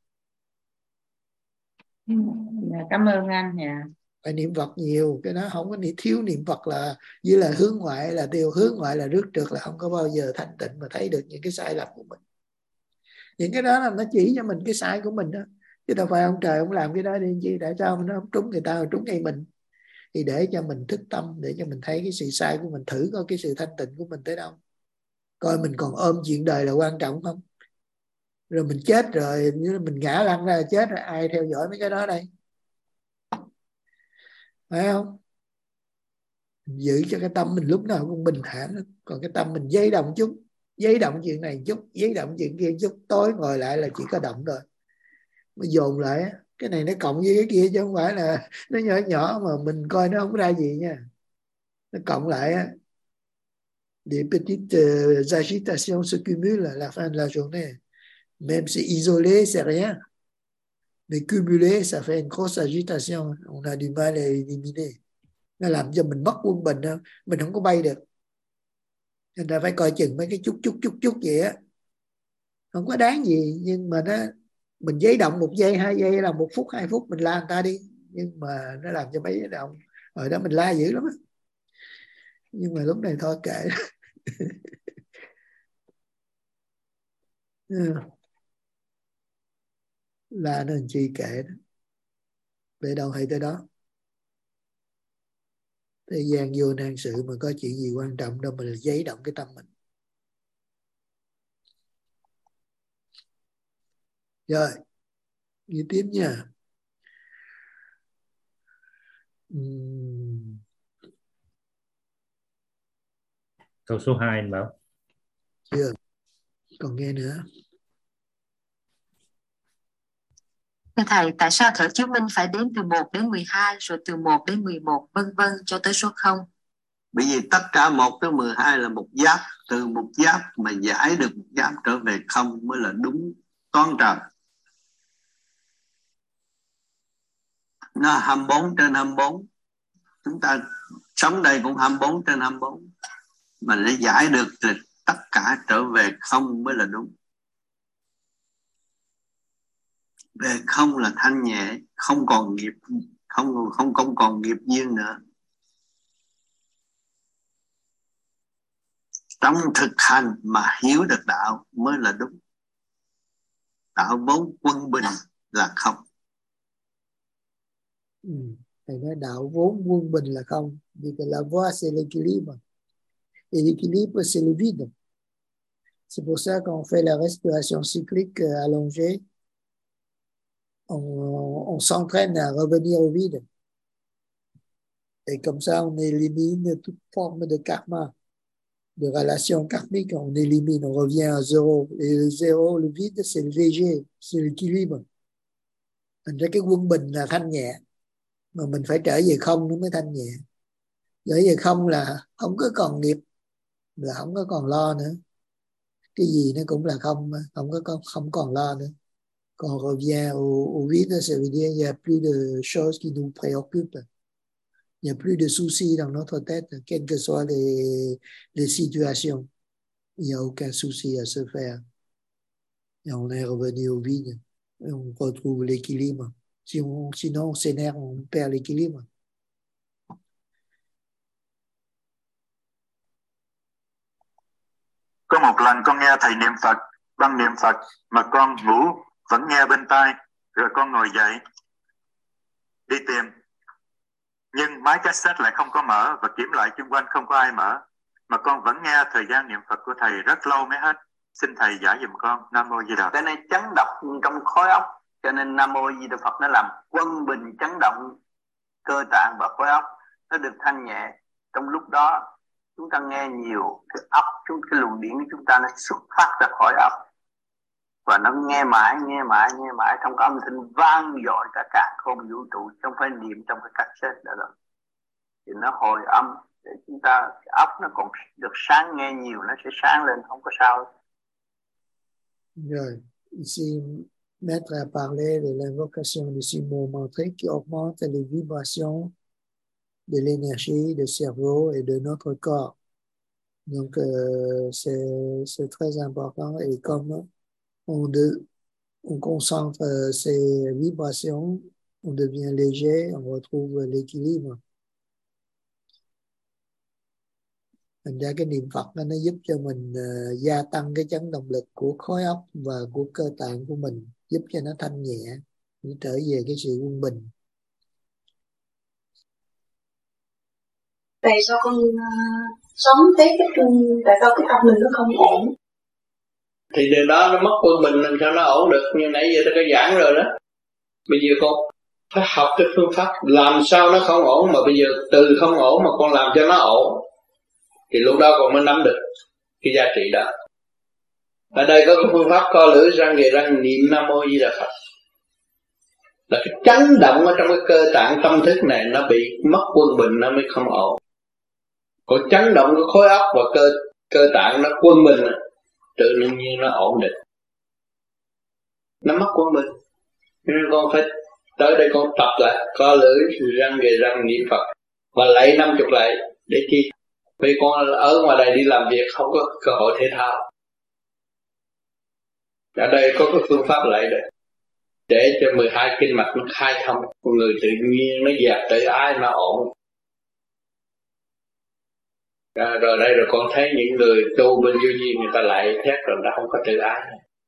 Cảm ơn anh nha. Phải niệm Phật nhiều, cái đó không có thiếu niệm Phật là như là hướng ngoại là tiêu, hướng ngoại là rước trượt, là không có bao giờ thanh tịnh mà thấy được những cái sai lầm của mình. Những cái đó là nó chỉ cho mình cái sai của mình đó, chứ đâu phải ông trời ông làm cái đó đi chi, tại sao nó không trúng người ta mà trúng ngay mình. Thì để cho mình thức tâm, để cho mình thấy cái sự sai của mình, thử coi cái sự thanh tịnh của mình tới đâu, coi mình còn ôm chuyện đời là quan trọng không. Rồi mình chết rồi, mình ngã lăn ra chết rồi, ai theo dõi mấy cái đó đây, phải không? Mình giữ cho cái tâm mình lúc nào cũng bình thản. Còn cái tâm mình dây động chút, dây động chuyện này chút, dây động chuyện kia chút, tối ngồi lại là chỉ có động rồi. Mới dồn lại, cái này nó cộng với cái kia chứ không phải là nó nhỏ nhỏ mà mình coi nó không ra gì nha. Nó cộng lại á, des petites agitations se cumulent à la fin de la journée. Même si isolé, c'est rien. Mais cumulé, ça fait une grosse agitation. On a du mal à éliminer. Nó làm cho mình mất quân bình, mình không có bay được. Nên ta phải coi chừng mấy cái chút chút chút chút vậy á. Không có đáng gì, nhưng mà nó mình giấy động một giây, hai giây là một phút, hai phút mình la người ta đi. Nhưng mà nó làm cho mấy giấy động. Rồi đó mình la dữ lắm á. Nhưng mà lúc này thôi kệ. La nên chi kệ đó. Để đâu hay tới đó. Thế gian vô nan sự mà có chuyện gì quan trọng đâu mà là giấy động cái tâm mình. Rồi, đi tiếp nha. Uhm. câu số hai anh Bảo. Chưa, còn nghe nữa. Thưa Thầy, tại sao khởi chứng minh phải đếm từ một đến mười hai, rồi từ một đến mười một, vân vân cho tới số không? Bởi vì tất cả một tới mười hai là một giáp, từ một giáp mà giải được một giáp trở về không mới là đúng toán trời. Nó hai mươi bốn trên hai mươi bốn. Chúng ta sống đây cũng hai mươi bốn trên hai mươi bốn. Mà để giải được thì tất cả trở về không mới là đúng. Về không là thanh nhẹ, không còn nghiệp, không không không còn nghiệp duyên nữa. Trong thực hành mà hiểu được đạo mới là đúng. Đạo vốn quân bình là không. Ừ. Thầy nói đạo vốn quân bình là không. Vì que la voie c'est l'équilibre. Et l'équilibre c'est le vide. C'est pour ça qu'on fait la respiration cyclique allongée. On, on s'entraîne à revenir au vide. Et comme ça, on élimine toute forme de karma, de relation karmique. On élimine, on revient à zéro. Et le zéro, le vide, c'est le léger, c'est l'équilibre. Thành ra cái quân bình là thanh nhẹ. Mà mình phải trở về không nó mới thanh nhẹ. Trở về không là không có còn nghiệp, là không có còn lo nữa. Cái gì nó cũng là không, không có không còn lo nữa. Quand on revient au, au vide, ça veut dire qu'il n'y a plus de choses qui nous préoccupent. Il n'y a plus de soucis dans notre tête, quelles que soient les, les situations. Il n'y a aucun souci à se faire. Et on est revenu au vide. Et on retrouve l'équilibre. Si on, sinon, on s'énerve, on perd l'équilibre. Có một lần con nghe thầy niệm Phật, băng niệm Phật mà con ngủ vẫn nghe bên tai, rồi con ngồi dậy đi tìm, nhưng máy cassette lại không có mở và kiểm lại xung quanh không có ai mở, mà con vẫn nghe thời gian niệm Phật của thầy rất lâu mới hết. Xin thầy giải giùm con. Nam mô Di Đà. Cái này chấn động trong khối óc, cho nên Nam mô Di Đà Phật nó làm quân bình chấn động cơ tạng và khối óc, nó được thanh nhẹ. Trong lúc đó chúng ta nghe nhiều, cái óc, chúng cái luồng điển của chúng ta nó xuất phát ra khỏi óc và nó nghe mãi, nghe mãi, nghe mãi trong cái âm thanh vang dội cả càn khôn vũ trụ, không phải niệm trong cái cassette đó rồi. Thì nó hồi âm để chúng ta, cái óc nó còn được sáng, nghe nhiều nó sẽ sáng lên, không có sao. Rồi, ici, Maître a parlé de l'invocation de Simon Montré qui augmente les vibrations de l'énergie, du cerveau et de notre corps. Donc, euh, c'est, c'est très important. Et comme on, de, on concentre ces vibrations, on devient léger, on retrouve l'équilibre. Thành ra cái niệm Phật đó, nó giúp cho mình uh, gia tăng cái chấn động lực của khối óc và của cơ tạng của mình, giúp cho nó thanh nhẹ, nó trở về cái sự quân bình. Tại sao con uh, sống tới cái tại sao cái tâm mình nó không ổn? Thì điều đó nó mất quân bình làm sao nó ổn được, như nãy giờ tôi có giảng rồi đó. Bây giờ con phải học cái phương pháp làm sao nó không ổn, mà bây giờ từ không ổn mà con làm cho nó ổn, thì lúc đó con mới nắm được cái giá trị đó. Ở đây có cái phương pháp co lưỡi răng ghề răng niệm Nam Mô Di Đà Phật, là cái chấn động ở trong cái cơ tạng tâm thức này nó bị mất quân bình, nó mới không ổn. Còn chấn động cái khối óc và cơ cơ tạng nó quân bình, tự nhiên nó ổn định. Nó mất quân bình, nên con phải tới đây con tập lại co lưỡi răng ghề răng niệm Phật và lạy năm chục lạy. Để chi? Vì con ở ngoài đây đi làm việc không có cơ hội thể thao. Ở đây có cái phương pháp lạy đấy, để cho mười hai kinh mạch nó khai thông, con người tự nhiên nó dẹp tự ái, nó ổn. À, rồi đây rồi con thấy những người tu bên vô duyên người ta lại thét rồi người ta không có tự ái,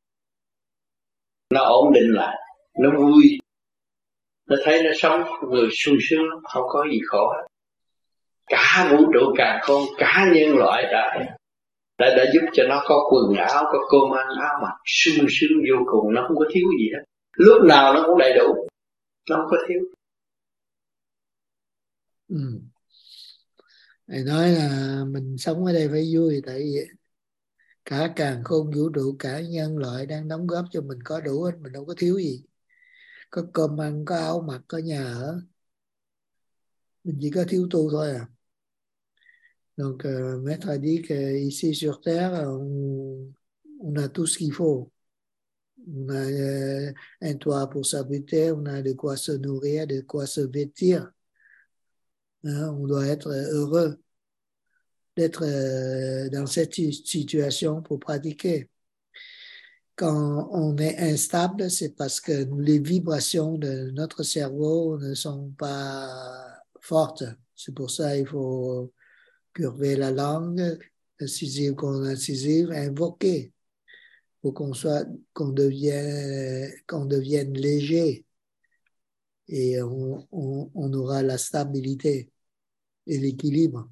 nó ổn định lại, nó vui, nó thấy nó sống người sung sướng, không có gì khổ. Cả vũ trụ càn khôn, cả nhân loại đã đã đã giúp cho nó có quần áo, có cơm ăn áo mặc, sung sướng vô cùng, nó không có thiếu gì hết. Lúc nào nó cũng đầy đủ, nó không có thiếu. Ừ. Thầy nói là mình sống ở đây phải vui, tại vì cả càn khôn vũ trụ, cả nhân loại đang đóng góp cho mình có đủ hết, mình đâu có thiếu gì. Có cơm ăn, có áo mặc, có nhà ở, mình chỉ có thiếu tu thôi à. Donc euh, Maître a dit qu'ici sur Terre, on, on a tout ce qu'il faut. On a euh, un toit pour s'abriter, on a de quoi se nourrir, de quoi se vêtir. Hein, on doit être heureux d'être euh, dans cette situation pour pratiquer. Quand on est instable, c'est parce que les vibrations de notre cerveau ne sont pas fortes. C'est pour ça qu'il faut curver la langue, incisive contre incisive, invoquer pour qu'on soit, qu'on devienne, qu'on devienne léger, et on, on, on aura la stabilité et l'équilibre.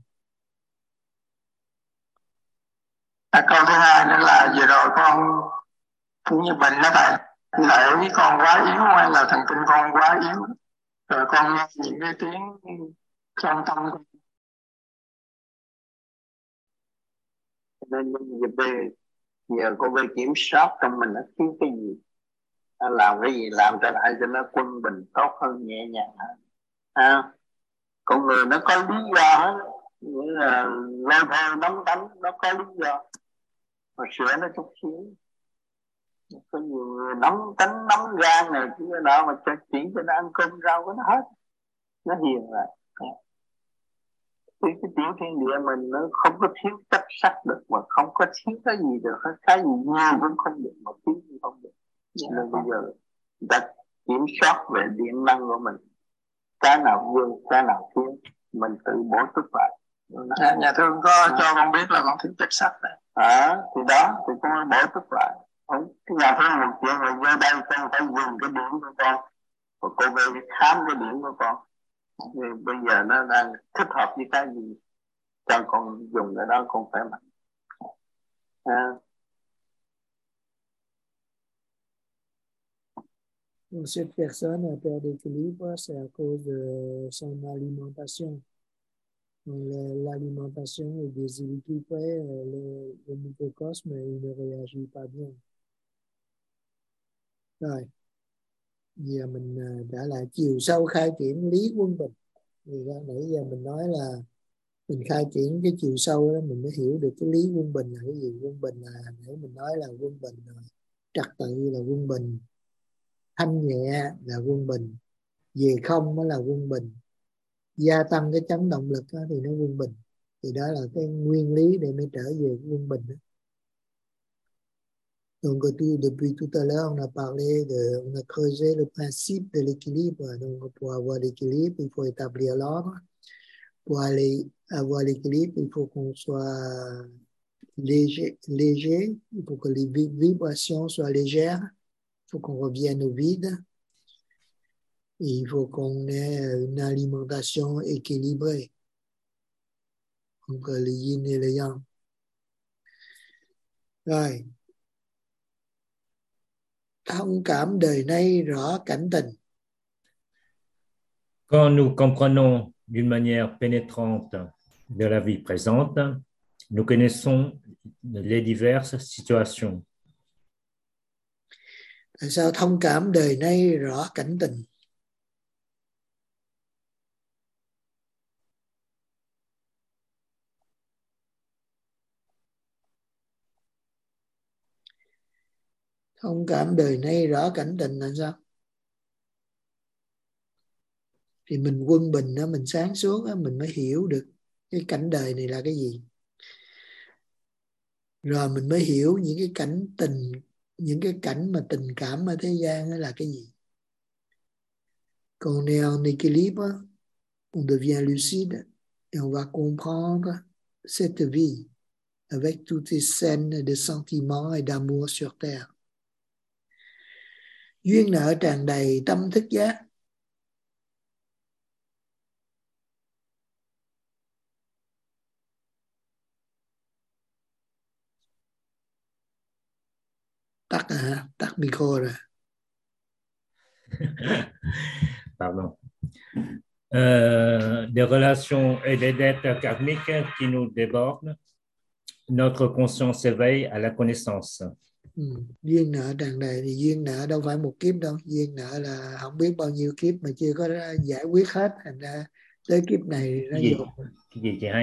À, câu thứ hai nữa là vừa rồi con cũng như bệnh đó thầy, lệ với con quá yếu hay là thần kinh con quá yếu, rồi con nghe những cái tiếng trong tâm con. Nên giờ về nhờ cô về kiểm soát trong mình nó thiếu cái gì, nó làm cái gì làm trở lại cho nó quân bình tốt hơn, nhẹ nhàng hơn. À, con người nó có lý do hết, nghĩa là lôi thôi nóng đánh nó có lý do, mà sửa nó chút xíu. Có nhiều người nóng tánh nóng gan này kia đó, mà cho chuyển cho nó ăn cơm rau của nó hết, nó hiền lại. Thì cái tiểu thiên địa mình nó không có thiếu chất sắc được, mà không có thiếu cái gì được, cái gì nhiều cũng không được, mà thiếu cũng không được. Yeah. Nên bây giờ đã kiểm soát về điện năng của mình, cái nào vương, cái nào thiếu, mình tự bổ túc lại. Nhà, nhà thương có à. Cho con biết là con thiếu chất sắc này. À, thì đó, thì con bổ túc lại. Không, cái nhà thương một chuyện là vô đây con phải dùng cái điểm của con, và cô về khám cái điểm của con. Thì bây giờ nó đang thích hợp với cái gì, cho con dùng cái đó con phải mạnh. À. Cette personne a peur d'équilibre, c'est à cause de son alimentation. L'alimentation est déséquilibrée, le, le microcosme il ne réagit pas bien. Rồi, giờ mình đã lại chiều sâu khai triển lý quân bình. Vì nãy giờ mình nói là mình khai triển cái chiều sâu đó, mình mới hiểu được cái lý quân bình là cái gì. Quân bình là nãy mình nói là quân bình là trật tự, là quân bình, thanh nhẹ là quân bình, về không đó là quân bình, gia tăng cái chấn động lực đó thì nó quân bình. Thì đó là cái nguyên lý để mới trở về quân bình đó. Donc depuis tout à l'heure on a parlé de, on a creusé le principe de l'équilibre. Donc pour avoir l'équilibre il faut établir l'ordre. Pour aller avoir l'équilibre il faut qu'on soit léger, léger, il faut que les vibrations soient légères, il faut qu'on revienne au vide. Et il faut qu'on ait une alimentation équilibrée entre le yin et le yang. Rồi, thông cảm đời nay rõ cảnh tình. Quand nous comprenons d'une manière pénétrante de la vie présente, nous connaissons les diverses situations. Tại sao thông cảm đời nay rõ cảnh tình? Thông cảm đời nay rõ cảnh tình là sao? Thì mình quân bình đó, mình sáng suốt đó, mình mới hiểu được cái cảnh đời này là cái gì. Rồi mình mới hiểu những cái cảnh tình, những cái cảnh mà tình cảm ở thế gian đó là cái gì. Quand on est en équilibre, on devient lucide et on va comprendre cette vie avec toutes ces scènes de sentiments et d'amour sur terre. Duyên nợ tràn đầy tâm thức giác. Tắt à, tắt micro rồi. Pardon. euh, des relations et des dettes karmiques qui nous débordent, notre conscience s'éveille à la connaissance. Ừ. Duyên nợ tràn đầy thì duyên nợ đâu phải một kiếp đâu, duyên nợ là không biết bao nhiêu kiếp mà chưa có giải quyết hết, thành ra tới kiếp này nó Cái gì, vô. cái gì chị hay?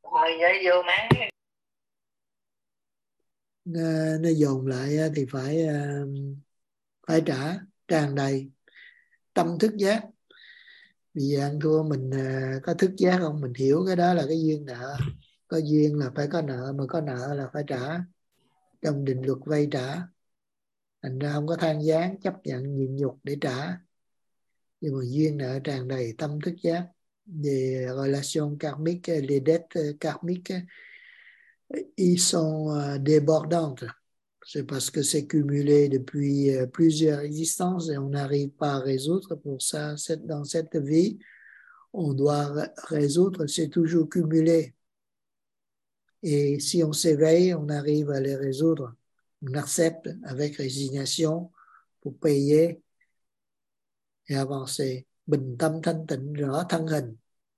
Nó, nó dồn lại thì phải phải trả tràn đầy. Tâm thức giác, bây giờ ăn thua mình có thức giác không, mình hiểu cái đó là cái duyên nợ. Có duyên là phải có nợ, mà có nợ là phải trả, trong định luật vay trả. Thành ra không có than gián, chấp nhận nhịn nhục để trả. Nhưng mà duyên nợ tràn đầy, tâm thức giác. Des relations karmiques, les dettes karmiques, ils sont débordantes. C'est parce que c'est cumulé depuis plusieurs existences et on n'arrive pas à résoudre. Pour ça, dans cette vie, on doit résoudre, c'est toujours cumulé. Et si on s'éveille, on arrive à les résoudre. On accepte avec résignation pour payer et avancer. Bình tâm thanh tịnh rõ thân hình.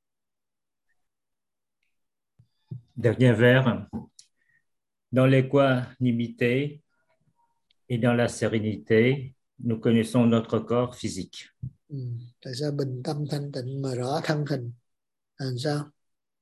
Dernier vers. Dans l'équanimité et dans la sérénité, nous connaissons notre corps physique. Ừ. Tại sao bình tâm thanh tịnh mà rõ thân hình? Làm sao?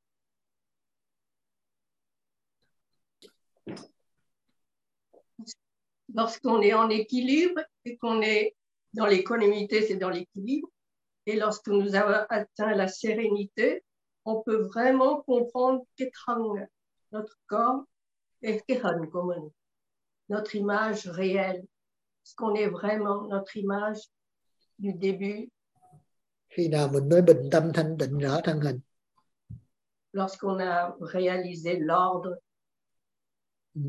Lorsqu'on est en équilibre et qu'on est dans l'équanimité, c'est dans l'équilibre. Et lorsque nous avons atteint la sérénité, on peut vraiment comprendre cái thân, notre corps et cái hình của mình, notre image réelle, ce qu'on est vraiment, notre image du début. Khi nào mình mới bình tâm thanh tịnh rõ thân hình? Lorsqu'on a réalisé l'ordre. Ừ.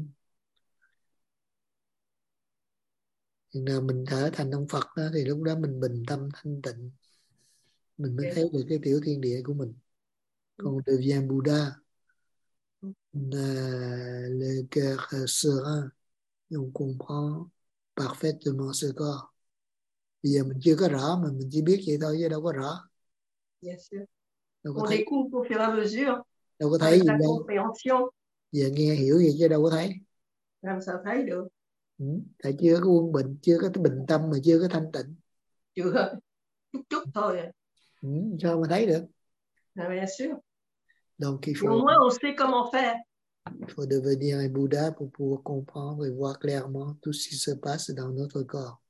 Khi nào mình trở thành ông Phật đó, thì lúc đó mình bình tâm thanh tịnh, mình mới thấy được cái tiểu thiên địa của mình. Quand on devient Bouddha, on a le cœur serein et on comprend parfaitement ce corps. Bây giờ mình chưa có rõ mà mình chỉ biết vậy thôi chứ đâu có rõ. Yes, Đâu có on thấy. découvre au fur et à mesure. Đâu có thấy gì la đâu. compréhension. Giờ nghe hiểu vậy chứ đâu có thấy. Làm sao thấy được? Ừ. Tại chưa có quân bình, chưa có bình tâm mà chưa có thanh tịnh. Chưa, chút chút thôi. Ừ. Sao mà thấy được? Ah, bien sûr. Donc il Et faut, au moins on sait comment faire. il faut devenir un Bouddha pour pouvoir comprendre et voir clairement tout ce qui se passe dans notre corps.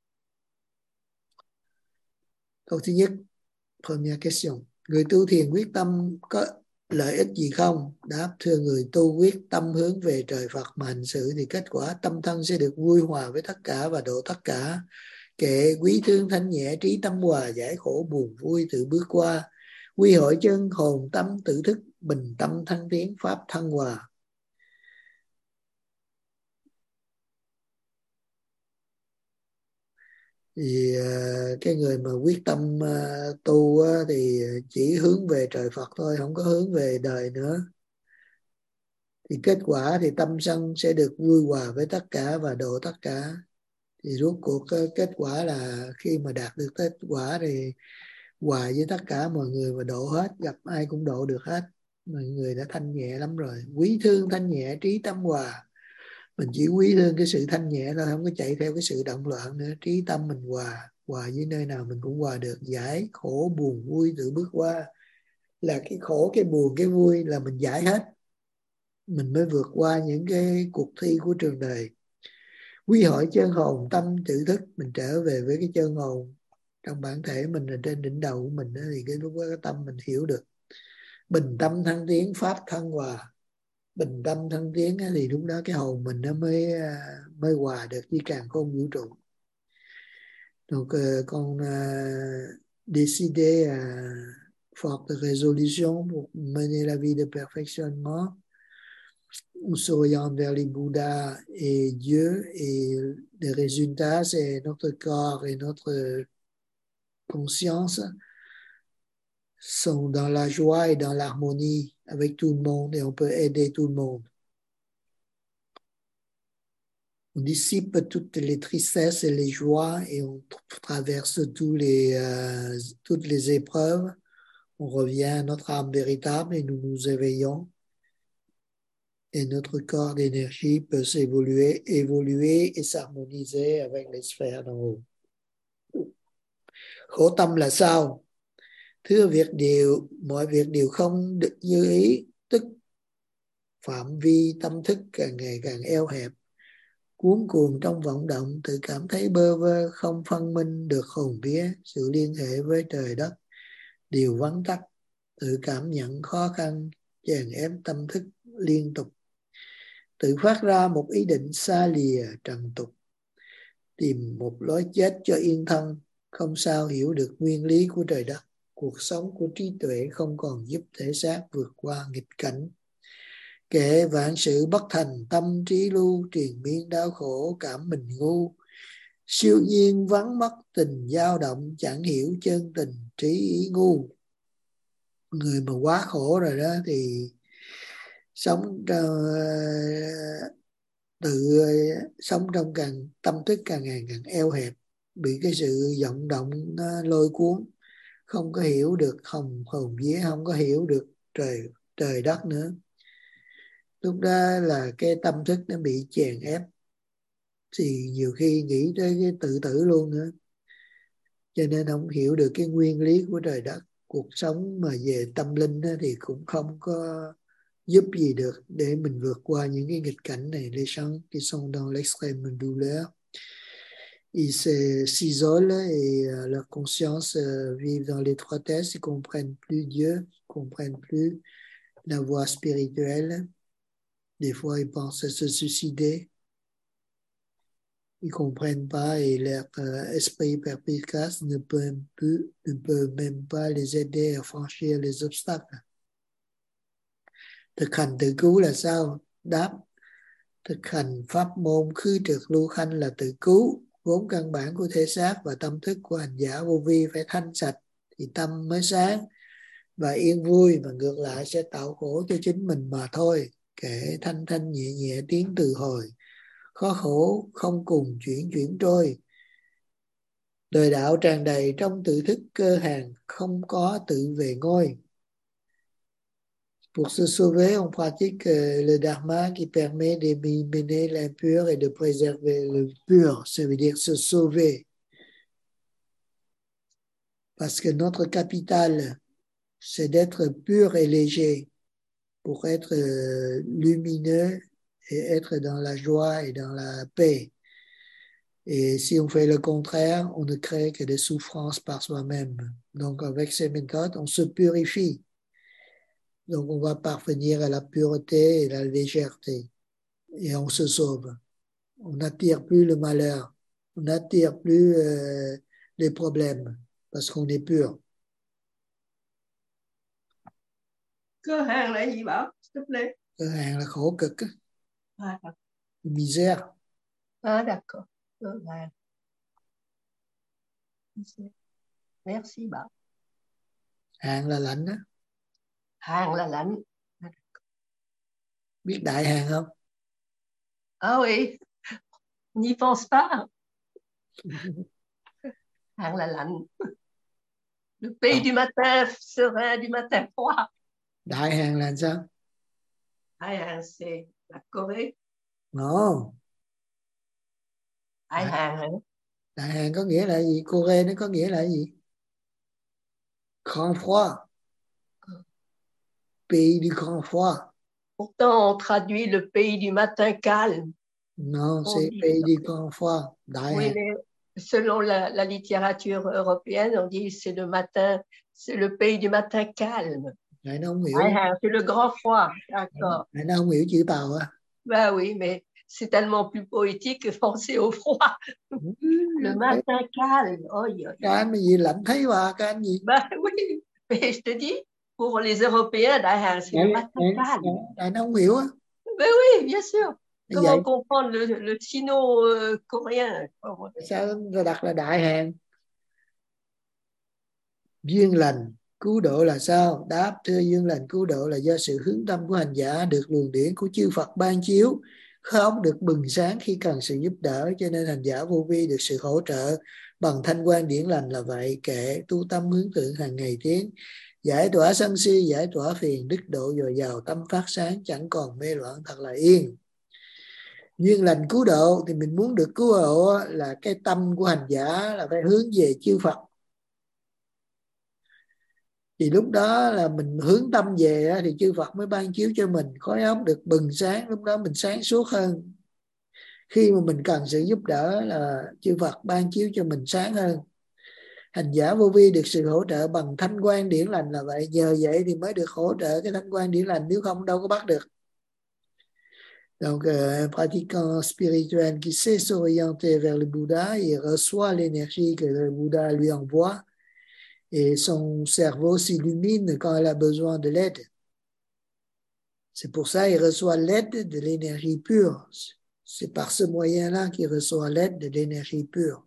Câu thứ nhất, première question. Người tu thiền quyết tâm có lợi ích gì không? Đáp: thưa người tu quyết tâm hướng về trời Phật mà hành sự thì kết quả tâm thân sẽ được vui hòa với tất cả và độ tất cả. Kệ quý thương thanh nhẹ, trí tâm hòa, giải khổ buồn vui tự bước qua. Quy hội chân hồn tâm tự thức, bình tâm thăng tiến, pháp thăng hòa. Thì cái người mà quyết tâm tu thì chỉ hướng về trời Phật thôi, không có hướng về đời nữa. Thì kết quả thì tâm sân sẽ được vui hòa với tất cả và độ tất cả. Thì rốt cuộc kết quả là khi mà đạt được kết quả thì hòa với tất cả mọi người và độ hết, gặp ai cũng độ được hết. Mọi người đã thanh nhẹ lắm rồi. Quý thương thanh nhẹ, trí tâm hòa. Mình chỉ quý thương cái sự thanh nhẹ thôi, không có chạy theo cái sự động loạn nữa. Trí tâm mình hòa, hòa với nơi nào mình cũng hòa được. Giải khổ buồn vui tự bước qua. Là cái khổ, cái buồn, cái vui là mình giải hết, mình mới vượt qua những cái cuộc thi của trường đời. Quy hội chân hồn tâm tự thức, mình trở về với cái chân hồn trong bản thể mình, là trên đỉnh đầu của mình đó, thì cái lúc đó cái tâm mình hiểu được. Bình tâm thăng tiến, pháp thăng hòa. Bình tâm thăng tiến thì lúc đó cái hồn mình nó mới mới hòa được với càn khôn vũ trụ. Donc con décidé à forte résolution pour mener la vie de perfectionnement. On s'oriente vers les Bouddhas et Dieu, et le résultat, c'est notre corps et notre conscience sont dans la joie et dans l'harmonie avec tout le monde, et on peut aider tout le monde. On dissipe toutes les tristesses et les joies, et on traverse tous les, euh, toutes les épreuves on revient à notre âme véritable et nous nous éveillons. Et notre corps d'énergie peut s'évoluer, évoluer et s'harmoniser avec les sphères d'en haut. Khổ tâm là sao? Thưa việc điều, mọi việc đều không được như ý, tức phạm vi tâm thức càng ngày càng eo hẹp, cuốn cuồng trong vọng động, tự cảm thấy bơ vơ, không phân minh được hồn vía, sự liên hệ với trời đất đều vắng tắt, tự cảm nhận khó khăn, chèn ép tâm thức liên tục, tự phát ra một ý định xa lìa trần tục, tìm một lối chết cho yên thân, không sao hiểu được nguyên lý của trời đất. Cuộc sống của trí tuệ không còn giúp thể xác vượt qua nghịch cảnh. Kể vạn sự bất thành, tâm trí lưu, triền miên đau khổ, cảm mình ngu. Siêu nhiên vắng mất tình dao động, chẳng hiểu chân tình trí ý ngu. Người mà quá khổ rồi đó thì sống tự sống trong càng tâm thức càng ngày càng eo hẹp, bị cái sự vọng động nó lôi cuốn, không có hiểu được hồng hồn vía, không có hiểu được trời trời đất nữa. Lúc đó là cái tâm thức nó bị chèn ép, thì nhiều khi nghĩ tới cái tự tử luôn nữa, cho nên không hiểu được cái nguyên lý của trời đất. Cuộc sống mà về tâm linh thì cũng không có giúp gì được để mình vượt qua những cái nghịch cảnh này. Les gens qui sont dans l'extrême douleur, ils s'isolent et leur conscience vivent dans l'étroitesse, ils comprennent plus Dieu, ils comprennent plus la voie spirituelle. Des fois, ils pensent à se suicider. Ils ne comprennent pas et leur euh, esprit perspicace ne peut, plus, ne peut même pas les aider à franchir les obstacles. Thực hành tự cứu là sao? Đáp: thực hành pháp môn khứ trượt lưu khanh là tự cứu. Vốn căn bản của thể xác và tâm thức của hành giả vô vi phải thanh sạch thì tâm mới sáng và yên vui, mà ngược lại sẽ tạo khổ cho chính mình mà thôi. Kể thanh thanh nhẹ nhẹ tiếng từ hồi, khó khổ không cùng chuyển chuyển trôi. Đời đạo tràn đầy trong tự thức cơ hàng, không có tự về ngôi. Pour se sauver, on pratique le dharma qui permet d'éliminer l'impur et de préserver le pur. Ça veut dire se sauver. Parce que notre capital, c'est d'être pur et léger pour être lumineux et être dans la joie et dans la paix. Et si on fait le contraire, on ne crée que des souffrances par soi-même. Donc avec ces méthodes, on se purifie. Donc on va parvenir à la pureté et la légèreté. Et on se sauve. On n'attire plus le malheur. On n'attire plus euh, les problèmes parce qu'on est pur. Cơ hàng là gì Bảo? Cơ hàng là khổ cực. À, misère. Ah d'accord. Cơ hàng. Merci Bảo. Hàng là lạnh đó. Hàng là lạnh. Biết đại hàng không? Ah oui, n'y pense pas. Hàng là lạnh. Le pays à. Du matin serein, du matin froid. Đại hàng là sao? Đại hàng c'est la Corée. No. Đại, đại hàng hả? Đại hàng có nghĩa là gì? Corée nó có nghĩa là gì? Grand froid. Pays du grand froid. Pourtant, on traduit le pays du matin calme. Non, c'est pays du grand froid. Đại oui, hàng. mais selon la, la littérature européenne, on dit c'est le matin, c'est le pays du matin calme. Đại nó không hiểu. Đại hàng, c'est le grand froid. D'accord. Đại nó không hiểu chữ Tàu à? Bah oui, mais c'est tellement plus poétique que penser au froid. Le matin calme. Oh, yeah. Cái anh gì lạnh thấy hòa, cái anh gì? Bah oui, mais je te dis, pour les Européens, đại hàng, c'est đại, le matin đại, calme. Đại nó không hiểu á. Ben oui, bien sûr. Comment vậy, comprendre le, le sino-coréen? Sao nó đặt là đại hàng? Duyên lành cứu độ là sao? Đáp: thưa, duyên lành cứu độ là do sự hướng tâm của hành giả được luồng điển của chư Phật ban chiếu, khối óc được bừng sáng khi cần sự giúp đỡ, cho nên hành giả vô vi được sự hỗ trợ bằng thanh quan điển lành là vậy. Kệ tu tâm hướng thượng hàng ngày tiến, giải tỏa sân si, giải tỏa phiền, đức độ dồi dào, tâm phát sáng, chẳng còn mê loạn, thật là yên. Duyên lành cứu độ thì mình muốn được cứu độ là cái tâm của hành giả là phải hướng về chư Phật. Thì lúc đó là mình hướng tâm về thì chư Phật mới ban chiếu cho mình, khối óc được bừng sáng, lúc đó mình sáng suốt hơn. Khi mà mình cần sự giúp đỡ là chư Phật ban chiếu cho mình sáng hơn. Hành giả vô vi được sự hỗ trợ bằng thanh quan điển lành là vậy. Nhờ vậy thì mới được hỗ trợ cái thanh quan điển lành, nếu không đâu có bắt được. Donc, euh, un pratiquant spirituel qui sait s'orienter vers le Bouddha, il reçoit l'énergie que le Bouddha lui envoie et son cerveau s'illumine quand il a besoin de l'aide. C'est pour ça qu'il reçoit l'aide de l'énergie pure. C'est par ce moyen-là qu'il reçoit l'aide de l'énergie pure.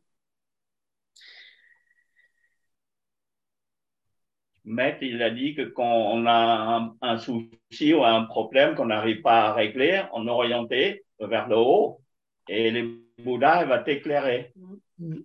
Maître, il a dit que quand on a un, un souci ou un problème qu'on n'arrive pas à régler, on est orienté vers le haut et le Bouddha va t'éclairer. Mm.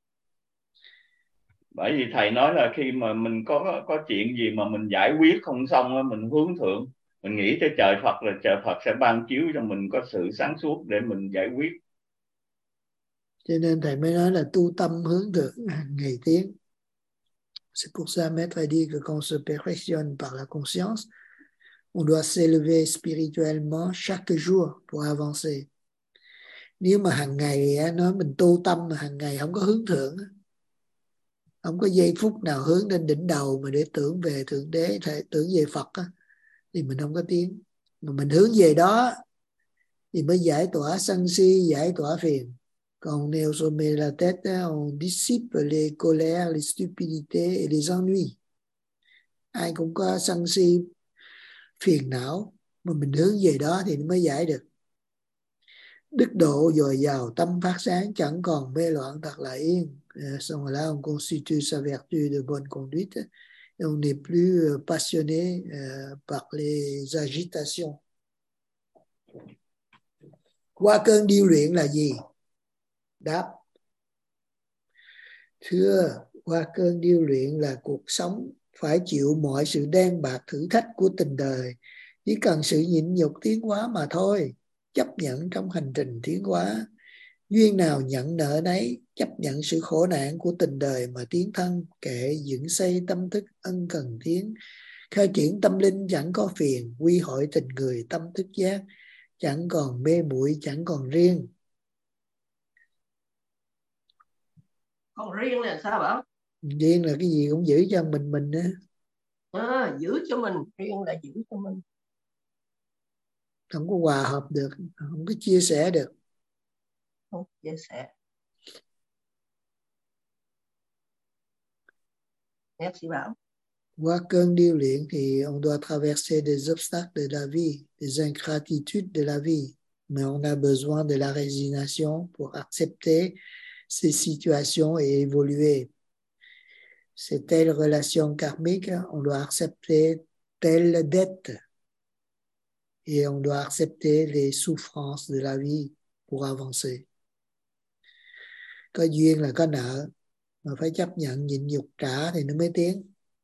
Bởi vì thầy nói là khi mà mình có có chuyện gì mà mình giải quyết không xong, mình hướng thượng, mình nghĩ tới trời Phật là trời Phật sẽ ban chiếu cho mình có sự sáng suốt để mình giải quyết. Cho nên thầy mới nói là tu tâm hướng thượng hàng ngày tiến. C'est pour ça, Maître a dit que quand on se perfectionne par la conscience, on doit s'élever spirituellement chaque jour pour avancer. Nếu mà hàng ngày nói mình tu tâm mà hàng ngày không có hướng thượng, không có giây phút nào hướng lên đỉnh đầu mà để tưởng về Thượng Đế, tưởng về Phật thì mình không có tiến. Mà mình hướng về đó thì mới giải tỏa sân si, giải tỏa phiền. Quand on est au sommet de la tête, on dissipe les colères, les stupidités et les ennuis. Ai cũng có sân si, phiền não, mà mình hướng về đó thì mới giải được. Đức độ dồi dào, tâm phát sáng, chẳng còn mê loạn, thật là yên. À, xong rồi là on constitue sa vertu de bonne conduite et on n'est plus passionné euh, par les agitations. Qua cơn điêu luyện là gì? Đáp: thưa, qua cơn điêu luyện là cuộc sống phải chịu mọi sự đen bạc thử thách của tình đời, chỉ cần sự nhịn nhục tiến hóa mà thôi. Chấp nhận trong hành trình tiến hóa, duyên nào nhận nợ nấy, chấp nhận sự khổ nạn của tình đời mà tiến thân. Kệ dựng xây tâm thức ân cần tiến, khai triển tâm linh chẳng có phiền, quy hội tình người tâm thức giác, chẳng còn mê muội, chẳng còn riêng. Còn riêng là sao bảo? Riêng là cái gì cũng giữ cho mình mình á. À, giữ cho mình, riêng là giữ cho mình. Không có hòa hợp được, không có chia sẻ được. Không chia sẻ. Merci Bảo. Qua cơn điêu luyện thì on doit traverser des obstacles de la vie, des ingratitudes de la vie, mais on a besoin de la résignation pour accepter ces situations et évoluer. C'est telle relation karmique, on doit accepter telle dette et on doit accepter les souffrances de la vie pour avancer. Có duyên là có nợ, mà phải chấp nhận nhịn nhục trả thì nó mới tiến.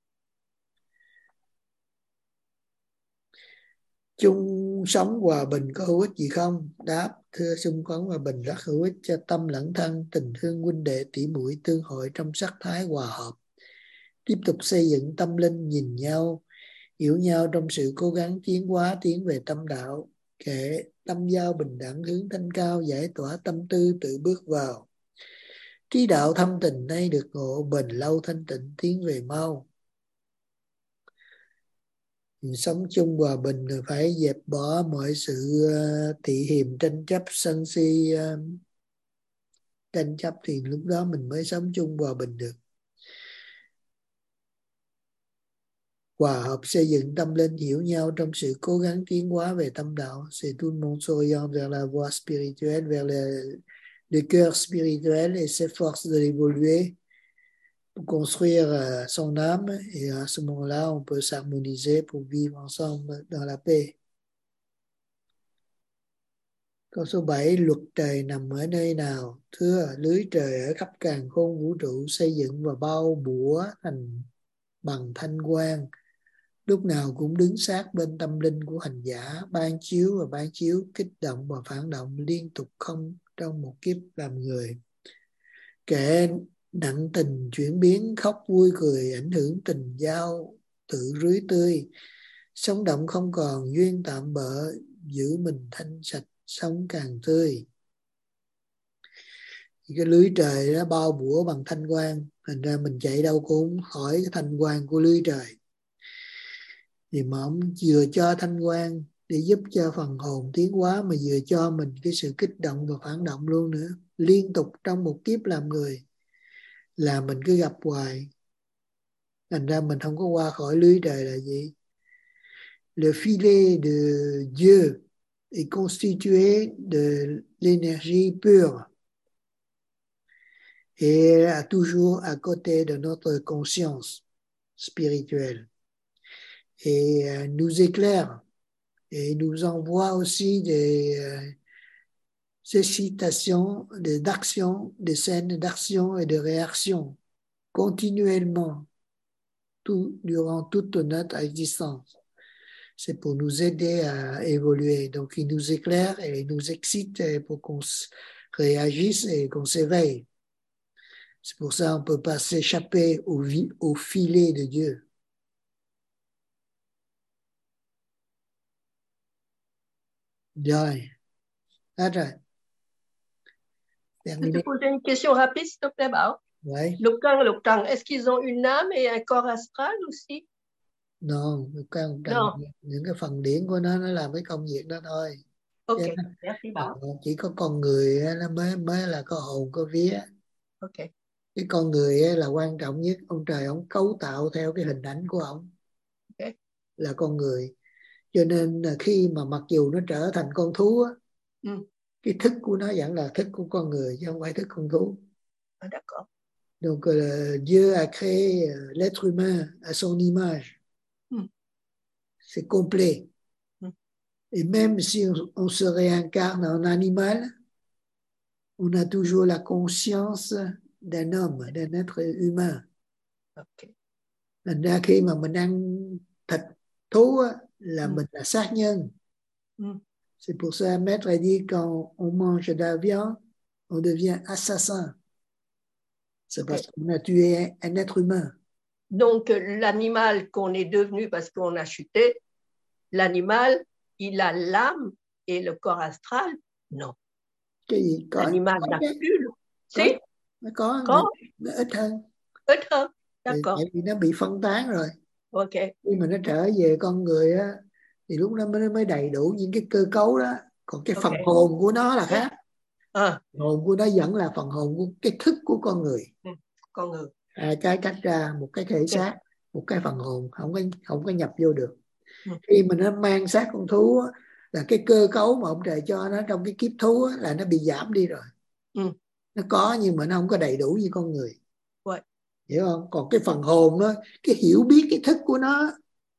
Chung sống hòa bình có hữu ích gì không? Đáp: thưa, chung sống hòa bình rất hữu ích cho tâm lẫn thân, tình thương huynh đệ tỷ muội tương hội trong sắc thái hòa hợp. Tiếp tục xây dựng tâm linh, nhìn nhau, hiểu nhau trong sự cố gắng tiến hóa, tiến về tâm đạo. Kệ tâm giao bình đẳng, hướng thanh cao, giải tỏa tâm tư, tự bước vào. Trí đạo thâm tình nay được ngộ, bền lâu thanh tịnh, tiến về mau. Sống chung hòa bình là phải dẹp bỏ mọi sự uh, tị hiềm, tranh chấp, sân si, uh, tranh chấp thì lúc đó mình mới sống chung hòa bình được. Hòa hợp xây dựng tâm linh, hiểu nhau trong sự cố gắng tiến hóa về tâm đạo. C'est tout le monde s'oriente vers la voie spirituelle, vers le, le cœur spirituel et s'efforce de l'évoluer pour construire uh, son âme, et à ce moment-là, on peut s'harmoniser pour vivre ensemble dans la paix. Câu số bảy, luật trời nằm ở nơi nào? Thưa, lưới trời ở khắp càn khôn vũ trụ xây dựng và bao bủa thành bằng thanh quang, lúc nào cũng đứng sát bên tâm linh của hành giả, ban chiếu và ban chiếu, kích động và phản động liên tục không trong một kiếp làm người. Kệ nặng tình chuyển biến, khóc vui cười, ảnh hưởng tình giao tự rưới tươi, sống động không còn, duyên tạm bợ, giữ mình thanh sạch, sống càng tươi. Cái lưới trời đó bao bủa bằng thanh quang, thành ra mình chạy đâu cũng khỏi cái thanh quang của lưới trời. Thì mà ông vừa cho thanh quang để giúp cho phần hồn tiến hóa, mà vừa cho mình cái sự kích động và phản động luôn nữa, liên tục trong một kiếp làm người, là mình cứ gặp hoài. Thành ra mình không có qua khỏi lưới trời là gì? Le filet de Dieu est constitué de l'énergie pure et est toujours à côté de notre conscience spirituelle et nous éclaire et nous envoie aussi des euh, excitations, des actions, des scènes d'action et de réaction continuellement tout, durant toute notre existence. C'est pour nous aider à évoluer. Donc, il nous éclaire et il nous excite pour qu'on réagisse et qu'on s'éveille. C'est pour ça qu'on ne peut pas s'échapper au, au filet de Dieu. Rồi, hết rồi. Je peux te poser une question rapide, s'il te plaît, Bảo? Oui. Lục căn, lục trần, est-ce qu'ils ont une âme et un corps astral aussi? Non, lục căn, lục trần, non. Những cái phần điển của nó nó làm cái công việc đó thôi. Ok, nó, merci Bảo. Chỉ có con người nó mới mới là có hồn có vía. Ok. Cái con người là quan trọng nhất. Ông trời ông cấu tạo theo cái hình ảnh của ông. Ok. Là con người. Cho nên là khi mà mặc dù nó trở thành con thú á, ừ. cái thức của nó vẫn là thức của con người chứ không phải thức con thú. Ah, d'accord. Donc euh, Dieu a créé l'être humain à son image. ừ. C'est complet. ừ. Et même si on, on se réincarne en animal, on a toujours la conscience d'un homme, d'un être humain. Ok. Thành ra khi mà mình ăn thịt thú á, là ừ. mình là sát nhân. ừ. C'est pour ça Maître a dit quand on mange de la viande, on devient assassin. C'est okay. Parce qu'on a tué un être humain. Donc l'animal qu'on est devenu parce qu'on a chuté, l'animal, il a l'âme et le corps astral? Non. Cái gì? Có, l'animal có n'a cái, plus. Có, Si? nó có, có. Nó ít hơn. Ít hơn. D'accord. Tại vì nó bị phân tán rồi. Ok. Khi mà nó trở về con người á, thì lúc đó mới mới đầy đủ những cái cơ cấu đó. Còn cái okay. phần hồn của nó là khác. À. Hồn của nó vẫn là phần hồn của cái thức của con người. Ừ. Con người. Hai cái cách ra, một cái thể xác, okay. một cái phần hồn, không có không có nhập vô được. Ừ. Khi mà nó mang xác con thú á, là cái cơ cấu mà ông trời cho nó trong cái kiếp thú á, là nó bị giảm đi rồi. Ừ. Nó có nhưng mà nó không có đầy đủ như con người. Ouais. Hiểu không? Còn cái phần hồn đó, cái hiểu biết cái thức của nó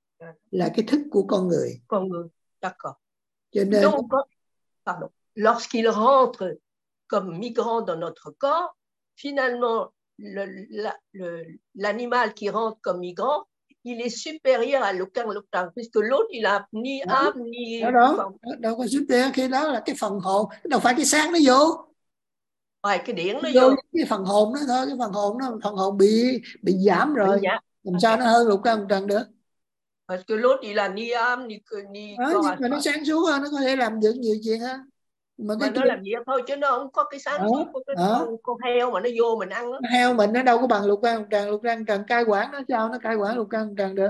là cái thức của con người. Con người, d'accord. Cho nên Donc, pardon, lorsqu'il rentre comme migrant dans notre corps, finalement, le, la, le, l'animal qui rentre comme migrant, il est supérieur à l'aucun l'aucun, puisque l'autre, il a ni đó, âme, ni... Đó, đó, đó, đâu có supérieur, khi đó là cái phần hồn, đâu phải cái xác nó vô. Rồi, cái điển nó vô. vô. Cái phần hồn đó thôi, cái phần hồn nó phần hồn bị bị giảm rồi. Dạ. Làm okay. Sao nó hơn lục căn trần được? Parce que l'autre, il a ni âme, ni... ni đó, nhưng mà nó sáng suốt hơn, nó có thể làm được nhiều chuyện hơn. Mà, mà nó kia... làm việc thôi chứ nó không có cái sáng suốt của cái con, con heo mà nó vô mình ăn đó. Heo mình nó đâu có bằng lục căn trần, lục căn trần cai quản nó sao nó cai quản lục căn trần được.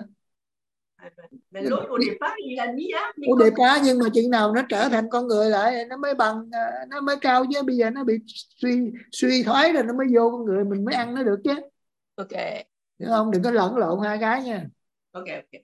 Mais l'autre au départ il a ni âme ni au départ, nhưng mà chừng nào nó trở thành con người lại nó mới bằng, nó mới cao chứ. Bây giờ nó bị suy suy thoái rồi nó mới vô con người mình mới ăn nó được chứ. Ok. Hiểu không? Đừng có lẫn lộn hai cái nha. Ok ok.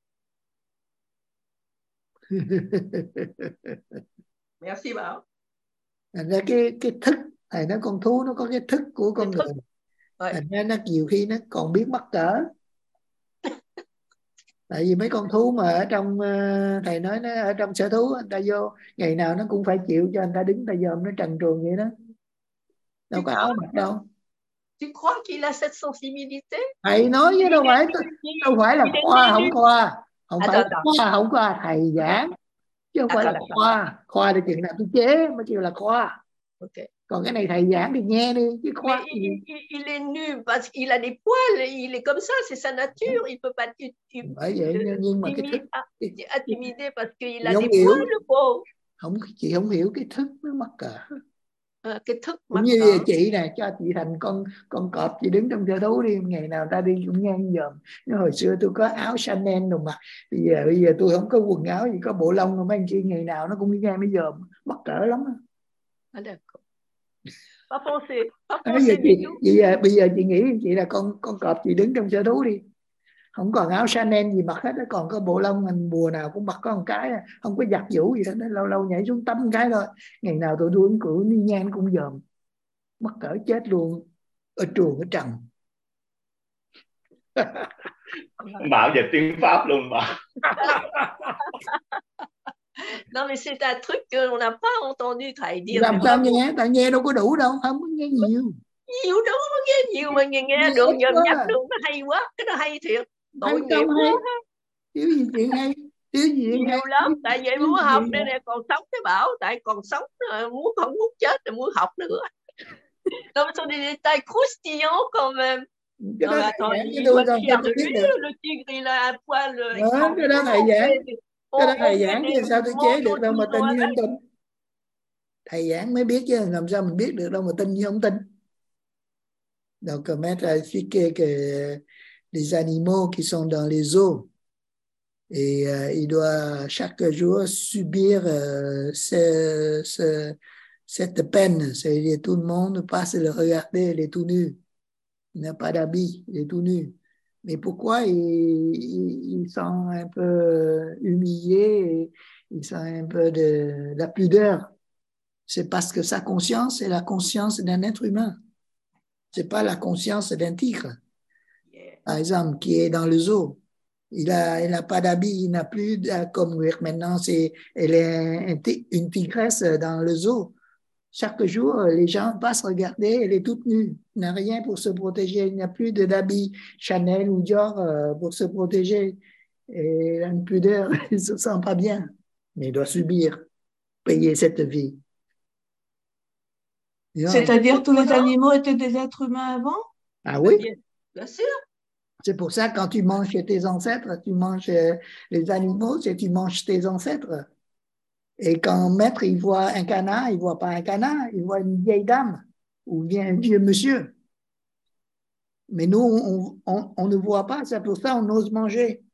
Merci Bảo. Thành ra cái cái thức này nó con thú nó có cái thức của con cái người. Thành ra nó nhiều khi nó còn biết mắc cỡ. Tại vì mấy con thú mà ở trong uh, thầy nói nó ở trong sở thú, người ta vô ngày nào nó cũng phải chịu cho người ta đứng ta dòm nó trần truồng vậy đó, đâu có áo mặc đâu. Tu crois qu'il a cette sensibilité? Thầy nói chứ đâu phải đâu phải là khoa không khoa, không phải là khoa không khoa, thầy giảng chứ không phải là khoa. Khoa thì chuyện nào tôi chế mới kêu là khoa. Okay. Còn cái này thầy giảng thì nghe đi chứ khoa. Mais il, il, il est nu parce qu'il a des poils, il est comme ça, c'est sa nature, il peut pas bởi vậy nhưng mà cái thức intimider parce qu'il a des poils le pauvre. Không, chị không hiểu cái thức nó mắc cỡ. À, cái thức cũng như cỡ. Chị nè, cho chị thành con con cọp, chị đứng trong sở thú đi, ngày nào ta đi cũng ngang dòm. Nhưng hồi xưa tôi có áo Chanel rồi mà bây giờ bây giờ tôi không có quần áo gì, có bộ lông rồi mấy anh chị ngày nào nó cũng đi ngang nó dòm, mắc cỡ lắm. À, pas penser, pas à, bây, giờ chị, bây, giờ, bây giờ chị nghĩ chị là con con cọp, chị đứng trong sở thú đi, không còn áo Chanel gì mặc hết, nó còn có bộ lông, mình mùa nào cũng mặc có một cái, không có giặt giũ gì hết, nó lâu lâu nhảy xuống tắm một cái thôi, ngày nào tụi tôi cử đi ngang cũng dòm, mắc cỡ chết luôn, ở chuồng ở trần. Bảo về tiếng Pháp luôn mà. Non mais c'est un truc qu'on n'a pas entendu thầy dire. Làm sao nghe, tại nghe đâu có đủ đâu, không có nghe nhiều. Nhiều đâu có nghe nhiều mà nghe, nghe được nhầm nhắc được, nó hay quá, cái nó hay thiệt. Tội nghiệp quá. Thiếu gì chuyện hay, thiếu gì chuyện hay. Nhiều lắm, tại vậy muốn học đây nè, còn sống cái bảo, tại còn sống muốn không muốn chết rồi muốn học nữa. Non mais ce sont des détails croustillants quand même. Cái đó non, thầy attends, giảng cho tôi còn sao tôi biết được. Le tigre il a un poil. Đó, cái đó thầy giảng. Cái đó thầy giảng chứ sao tôi chế được đâu mà tin như không tin. Thầy giảng mới biết chứ làm sao mình biết được đâu mà tin như không tin. Donc maître a expliqué que les animaux qui sont dans les eaux et euh, il doit chaque jour subir euh, ce, ce, cette peine. C'est-à-dire tout le monde passe le regarder, il est tout nu. Il n'a pas d'habit, il est tout nu. Mais pourquoi ils il, il sont un peu humiliés, ils sont un peu de la pudeur? C'est parce que sa conscience est la conscience d'un être humain. C'est pas la conscience d'un tigre. Par exemple, qui est dans le zoo. Il a, il n'a pas d'habit, il n'a plus, comme maintenant, c'est, elle est une tigresse dans le zoo. Chaque jour, les gens passent regarder, elle est toute nue. Il n'a rien pour se protéger. Il n'y a plus d'habits Chanel ou Dior pour se protéger. Et il a une pudeur, il ne se sent pas bien. Mais il doit subir, payer cette vie. C'est-à-dire que tous les animaux étaient des êtres humains avant? Ah oui? Bien, bien sûr. C'est pour ça que quand tu manges chez tes ancêtres, tu manges les animaux, c'est tu manges tes ancêtres. Et quand maître il voit un canard, il ne voit pas un canard, il voit une vieille dame ou bien un vieux monsieur. Mais nous, on, on, on ne voit pas, c'est pour ça qu'on ose manger.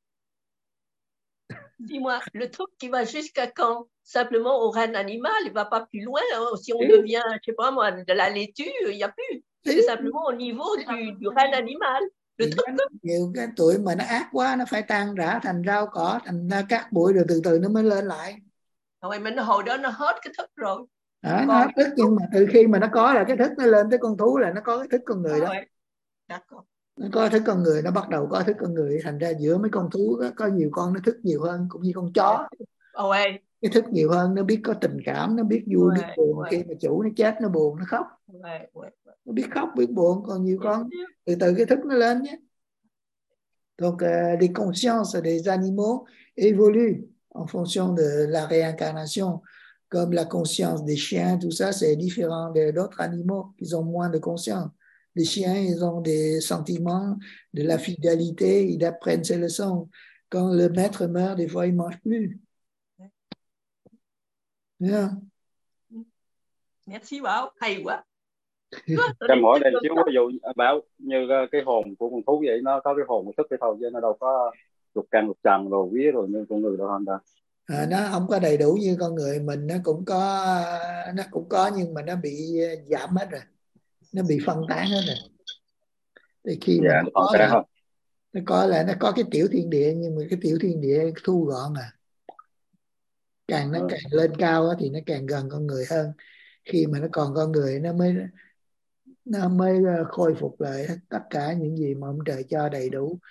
Dis-moi, le truc qui va jusqu'à quand? Simplement au règne animal, il ne va pas plus loin. Hein. Si on devient, je ne sais pas moi, de la laitue, il n'y a plus. C'est simplement au niveau du, du règne animal. Le truc nhiều cái tuổi mà nó ác quá, nó phải tan rã thành rau cỏ, thành ra cát bụi rồi từ từ nó mới lên lại. Rồi mình hồi đó nó hết cái thức rồi. Đó, nó hết thức, nhưng mà từ khi mà nó có là cái thức nó lên tới con thú là nó có cái thức con người đó. Nó có thức con người, nó bắt đầu có thức con người, thành ra giữa mấy con thú đó, có nhiều con nó thức nhiều hơn, cũng như con chó. Ouais. Cái thức nhiều hơn, nó biết có tình cảm, nó biết vui, ouais, biết buồn. Ouais. Khi mà chủ nó chết nó buồn, nó khóc. Ouais, ouais. Nó biết khóc, biết buồn, còn nhiều con từ từ cái thức nó lên nhé. Donc euh, les consciences des animaux évoluent en fonction de la réincarnation. Comme la conscience des chiens, tout ça, c'est différent de d'autres animaux. Ils ont moins de conscience. Les chiens, ils ont des sentiments, de la fidélité, ils apprennent ces leçons. Quand le maître meurt, des fois, ils ne mangent plus. Yeah. Merci, wow, hay quá. Em hỏi đây xíu, ví dụ bảo như cái hồn của con thú vậy, nó có cái hồn thức cái thôi chứ nó đâu có lục căn lục trần rồi vía rồi như con người đâu anh ta. À, nó không có đầy đủ như con người mình, nó cũng có nó cũng có nhưng mà nó bị giảm hết rồi, nó bị phân tán hết rồi. Thì khi dạ, mà nó có là, nó có là nó có cái tiểu thiên địa, nhưng mà cái tiểu thiên địa thu gọn à, càng nó càng lên cao thì nó càng gần con người hơn. Khi mà nó còn con người nó mới nó mới khôi phục lại tất cả những gì mà ông trời cho đầy đủ,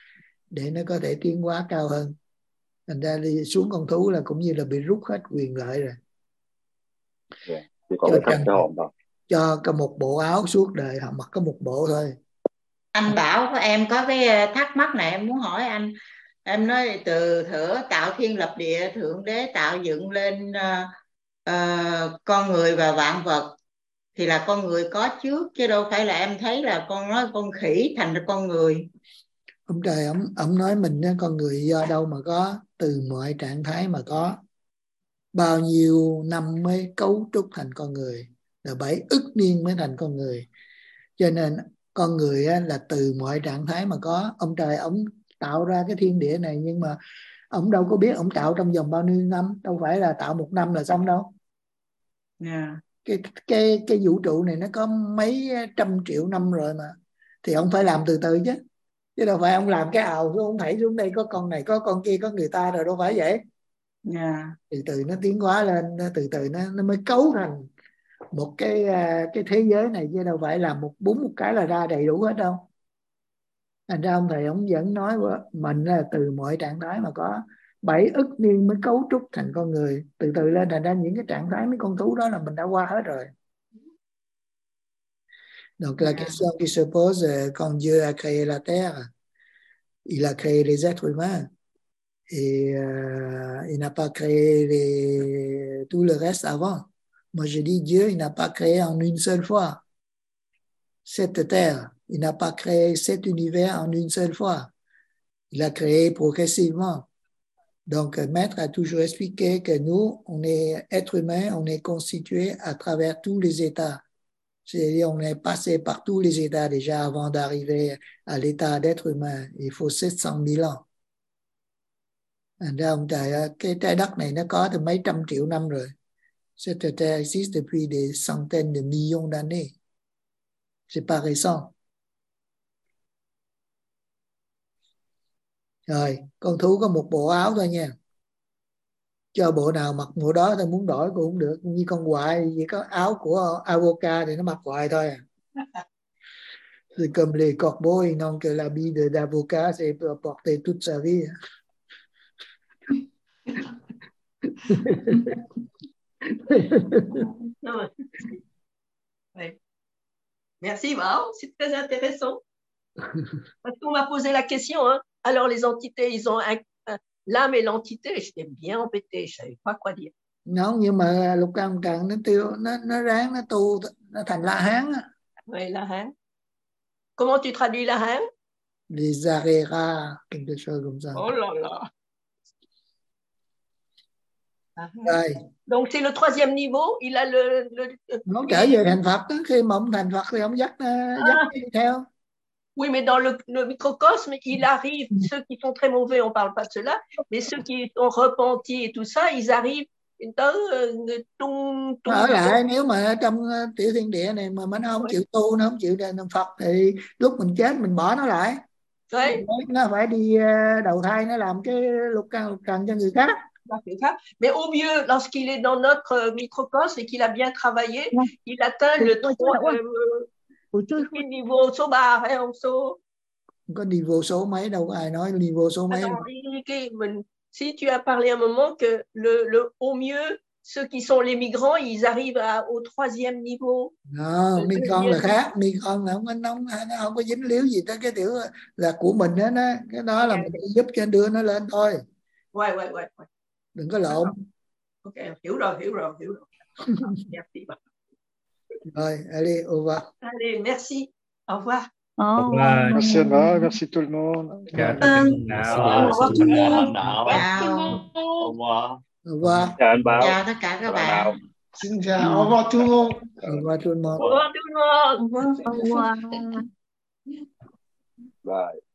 để nó có thể tiến hóa cao hơn. Thành ra đi xuống con thú là cũng như là bị rút hết quyền lợi rồi. Yeah. Chỉ còn Cho, cái thân cái hồn thôi. cho cả một bộ áo suốt đời họ mặc có một bộ thôi. Anh Bảo, em có cái thắc mắc này em muốn hỏi anh. Em nói từ thuở tạo thiên lập địa, Thượng Đế tạo dựng lên uh, uh, con người và vạn vật, thì là con người có trước, chứ đâu phải là em thấy là con nói con khỉ thành ra con người. Ông trời ông ông nói mình con người do đâu mà có, từ mọi trạng thái mà có. Bao nhiêu năm mới cấu trúc thành con người, là bảy ức niên mới thành con người. Cho nên con người là từ mọi trạng thái mà có. Ông trời ông tạo ra cái thiên địa này, nhưng mà ông đâu có biết ông tạo trong vòng bao nhiêu năm, đâu phải là tạo một năm là xong đâu. Yeah. Cái cái cái vũ trụ này nó có mấy trăm triệu năm rồi mà, thì ông phải làm từ từ chứ, chứ đâu phải ông làm cái ào ông thảy xuống đây có con này có con kia có người ta rồi, đâu phải vậy. Yeah. Từ từ nó tiến hóa lên, từ từ nó nó mới cấu thành một cái cái thế giới này, chứ đâu phải làm một búng một cái là ra đầy đủ hết đâu. Thành ra ông thầy ông vẫn nói mình là từ mọi trạng thái mà có, bảy ức niên mới cấu trúc thành con người, từ từ lên. Thành ra những cái trạng thái mấy con thú đó là mình đã qua hết rồi. Donc la question qui se pose, quand Dieu a créé la terre, il a créé les êtres humains et euh, il n'a pas créé les... tout le reste avant. Moi je dis Dieu, il n'a pas créé en une seule fois cette terre, il n'a pas créé cet univers en une seule fois, il a créé progressivement. Donc Maître a toujours expliqué que nous, on est êtres humains, on est constitué à travers tous les états. C'est-à-dire on est passé par tous les états déjà avant d'arriver à l'état d'être humain. Il faut sept cent mille ans. Thành ra ông trời, cái trái đất này nó có từ mấy trăm triệu năm rồi. Cette terre existe depuis des centaines de millions d'années. C'est pas récent. Rồi, con thú có một bộ áo thôi nha. Cho bộ nào mặc bộ đó, tôi muốn đổi cũng không được. Như con quại, chỉ có áo của avocat thì nó mặc hoài thôi à. C'est comme les corbeaux, ils n'ont que l'habit d'avocat, c'est pour porter toute sa vie. Ouais. Merci Mao, c'est très intéressant. Parce qu'on m'a posé la question, hein. Alors les entités, ils ont un, un, l'âme et l'entité. J'étais bien embêtée, je savais pas quoi dire. Non, nhưng mà Lục Cam Trần nó tiêu, nó nó ráng nó tu, nó thành La Hán á. Oui, La Hán. Comment tu traduis La Hán? Les Arera, quelque chose comme ça. Oh là là. Rồi. Donc c'est le troisième niveau, il a le... le... Nó trở về thành Phật đó. Khi mà ông thành Phật thì ông dắt, dắt ah. đi theo. Oui, mais dans le, le microcosme, il arrive, ceux qui sont très mauvais, on ne parle pas de cela, mais ceux qui sont repentis et tout ça, ils arrivent tới tung... tung Ở lại, nếu mà trong tiểu thiên địa này mà nó không chịu tu, nó không chịu thành Phật, thì lúc mình chết mình bỏ nó lại. Ouais. Nó phải đi đầu thai, nó làm cái lục căn lục trần cho người khác. Mais au mieux, lorsqu'il est dans notre microcosme et qu'il a bien travaillé, ouais. il atteint le, trois, euh, le niveau số ba, phải không? Số... Không có niveau số mấy đâu, ai nói niveau số mấy. Attends, mình... Si tu as parlé un moment que le, le, au mieux, ceux qui sont les migrants, ils arrivent à, au troisième niveau. Non, migrant là khác, migrant là không có nóng, nó không có dính líu gì tới cái tiểu là của mình đó, nó cái đó là mình giúp cho đưa nó lên thôi. Ouais, ouais, ouais, ouais. Đừng có lộn. Ok, hiểu rồi, hiểu rồi, hiểu rồi. Merci. Rồi, allez, au revoir. Allez, merci. Au revoir. Au revoir. Merci Anna, merci tout le monde. Au revoir tout le monde. Au revoir. Au revoir. Chào anh Bảo. Chào tất cả các bạn. Xin chào, au revoir tout le monde. Au revoir tout le monde. Au revoir tout le monde. Au revoir. Bye.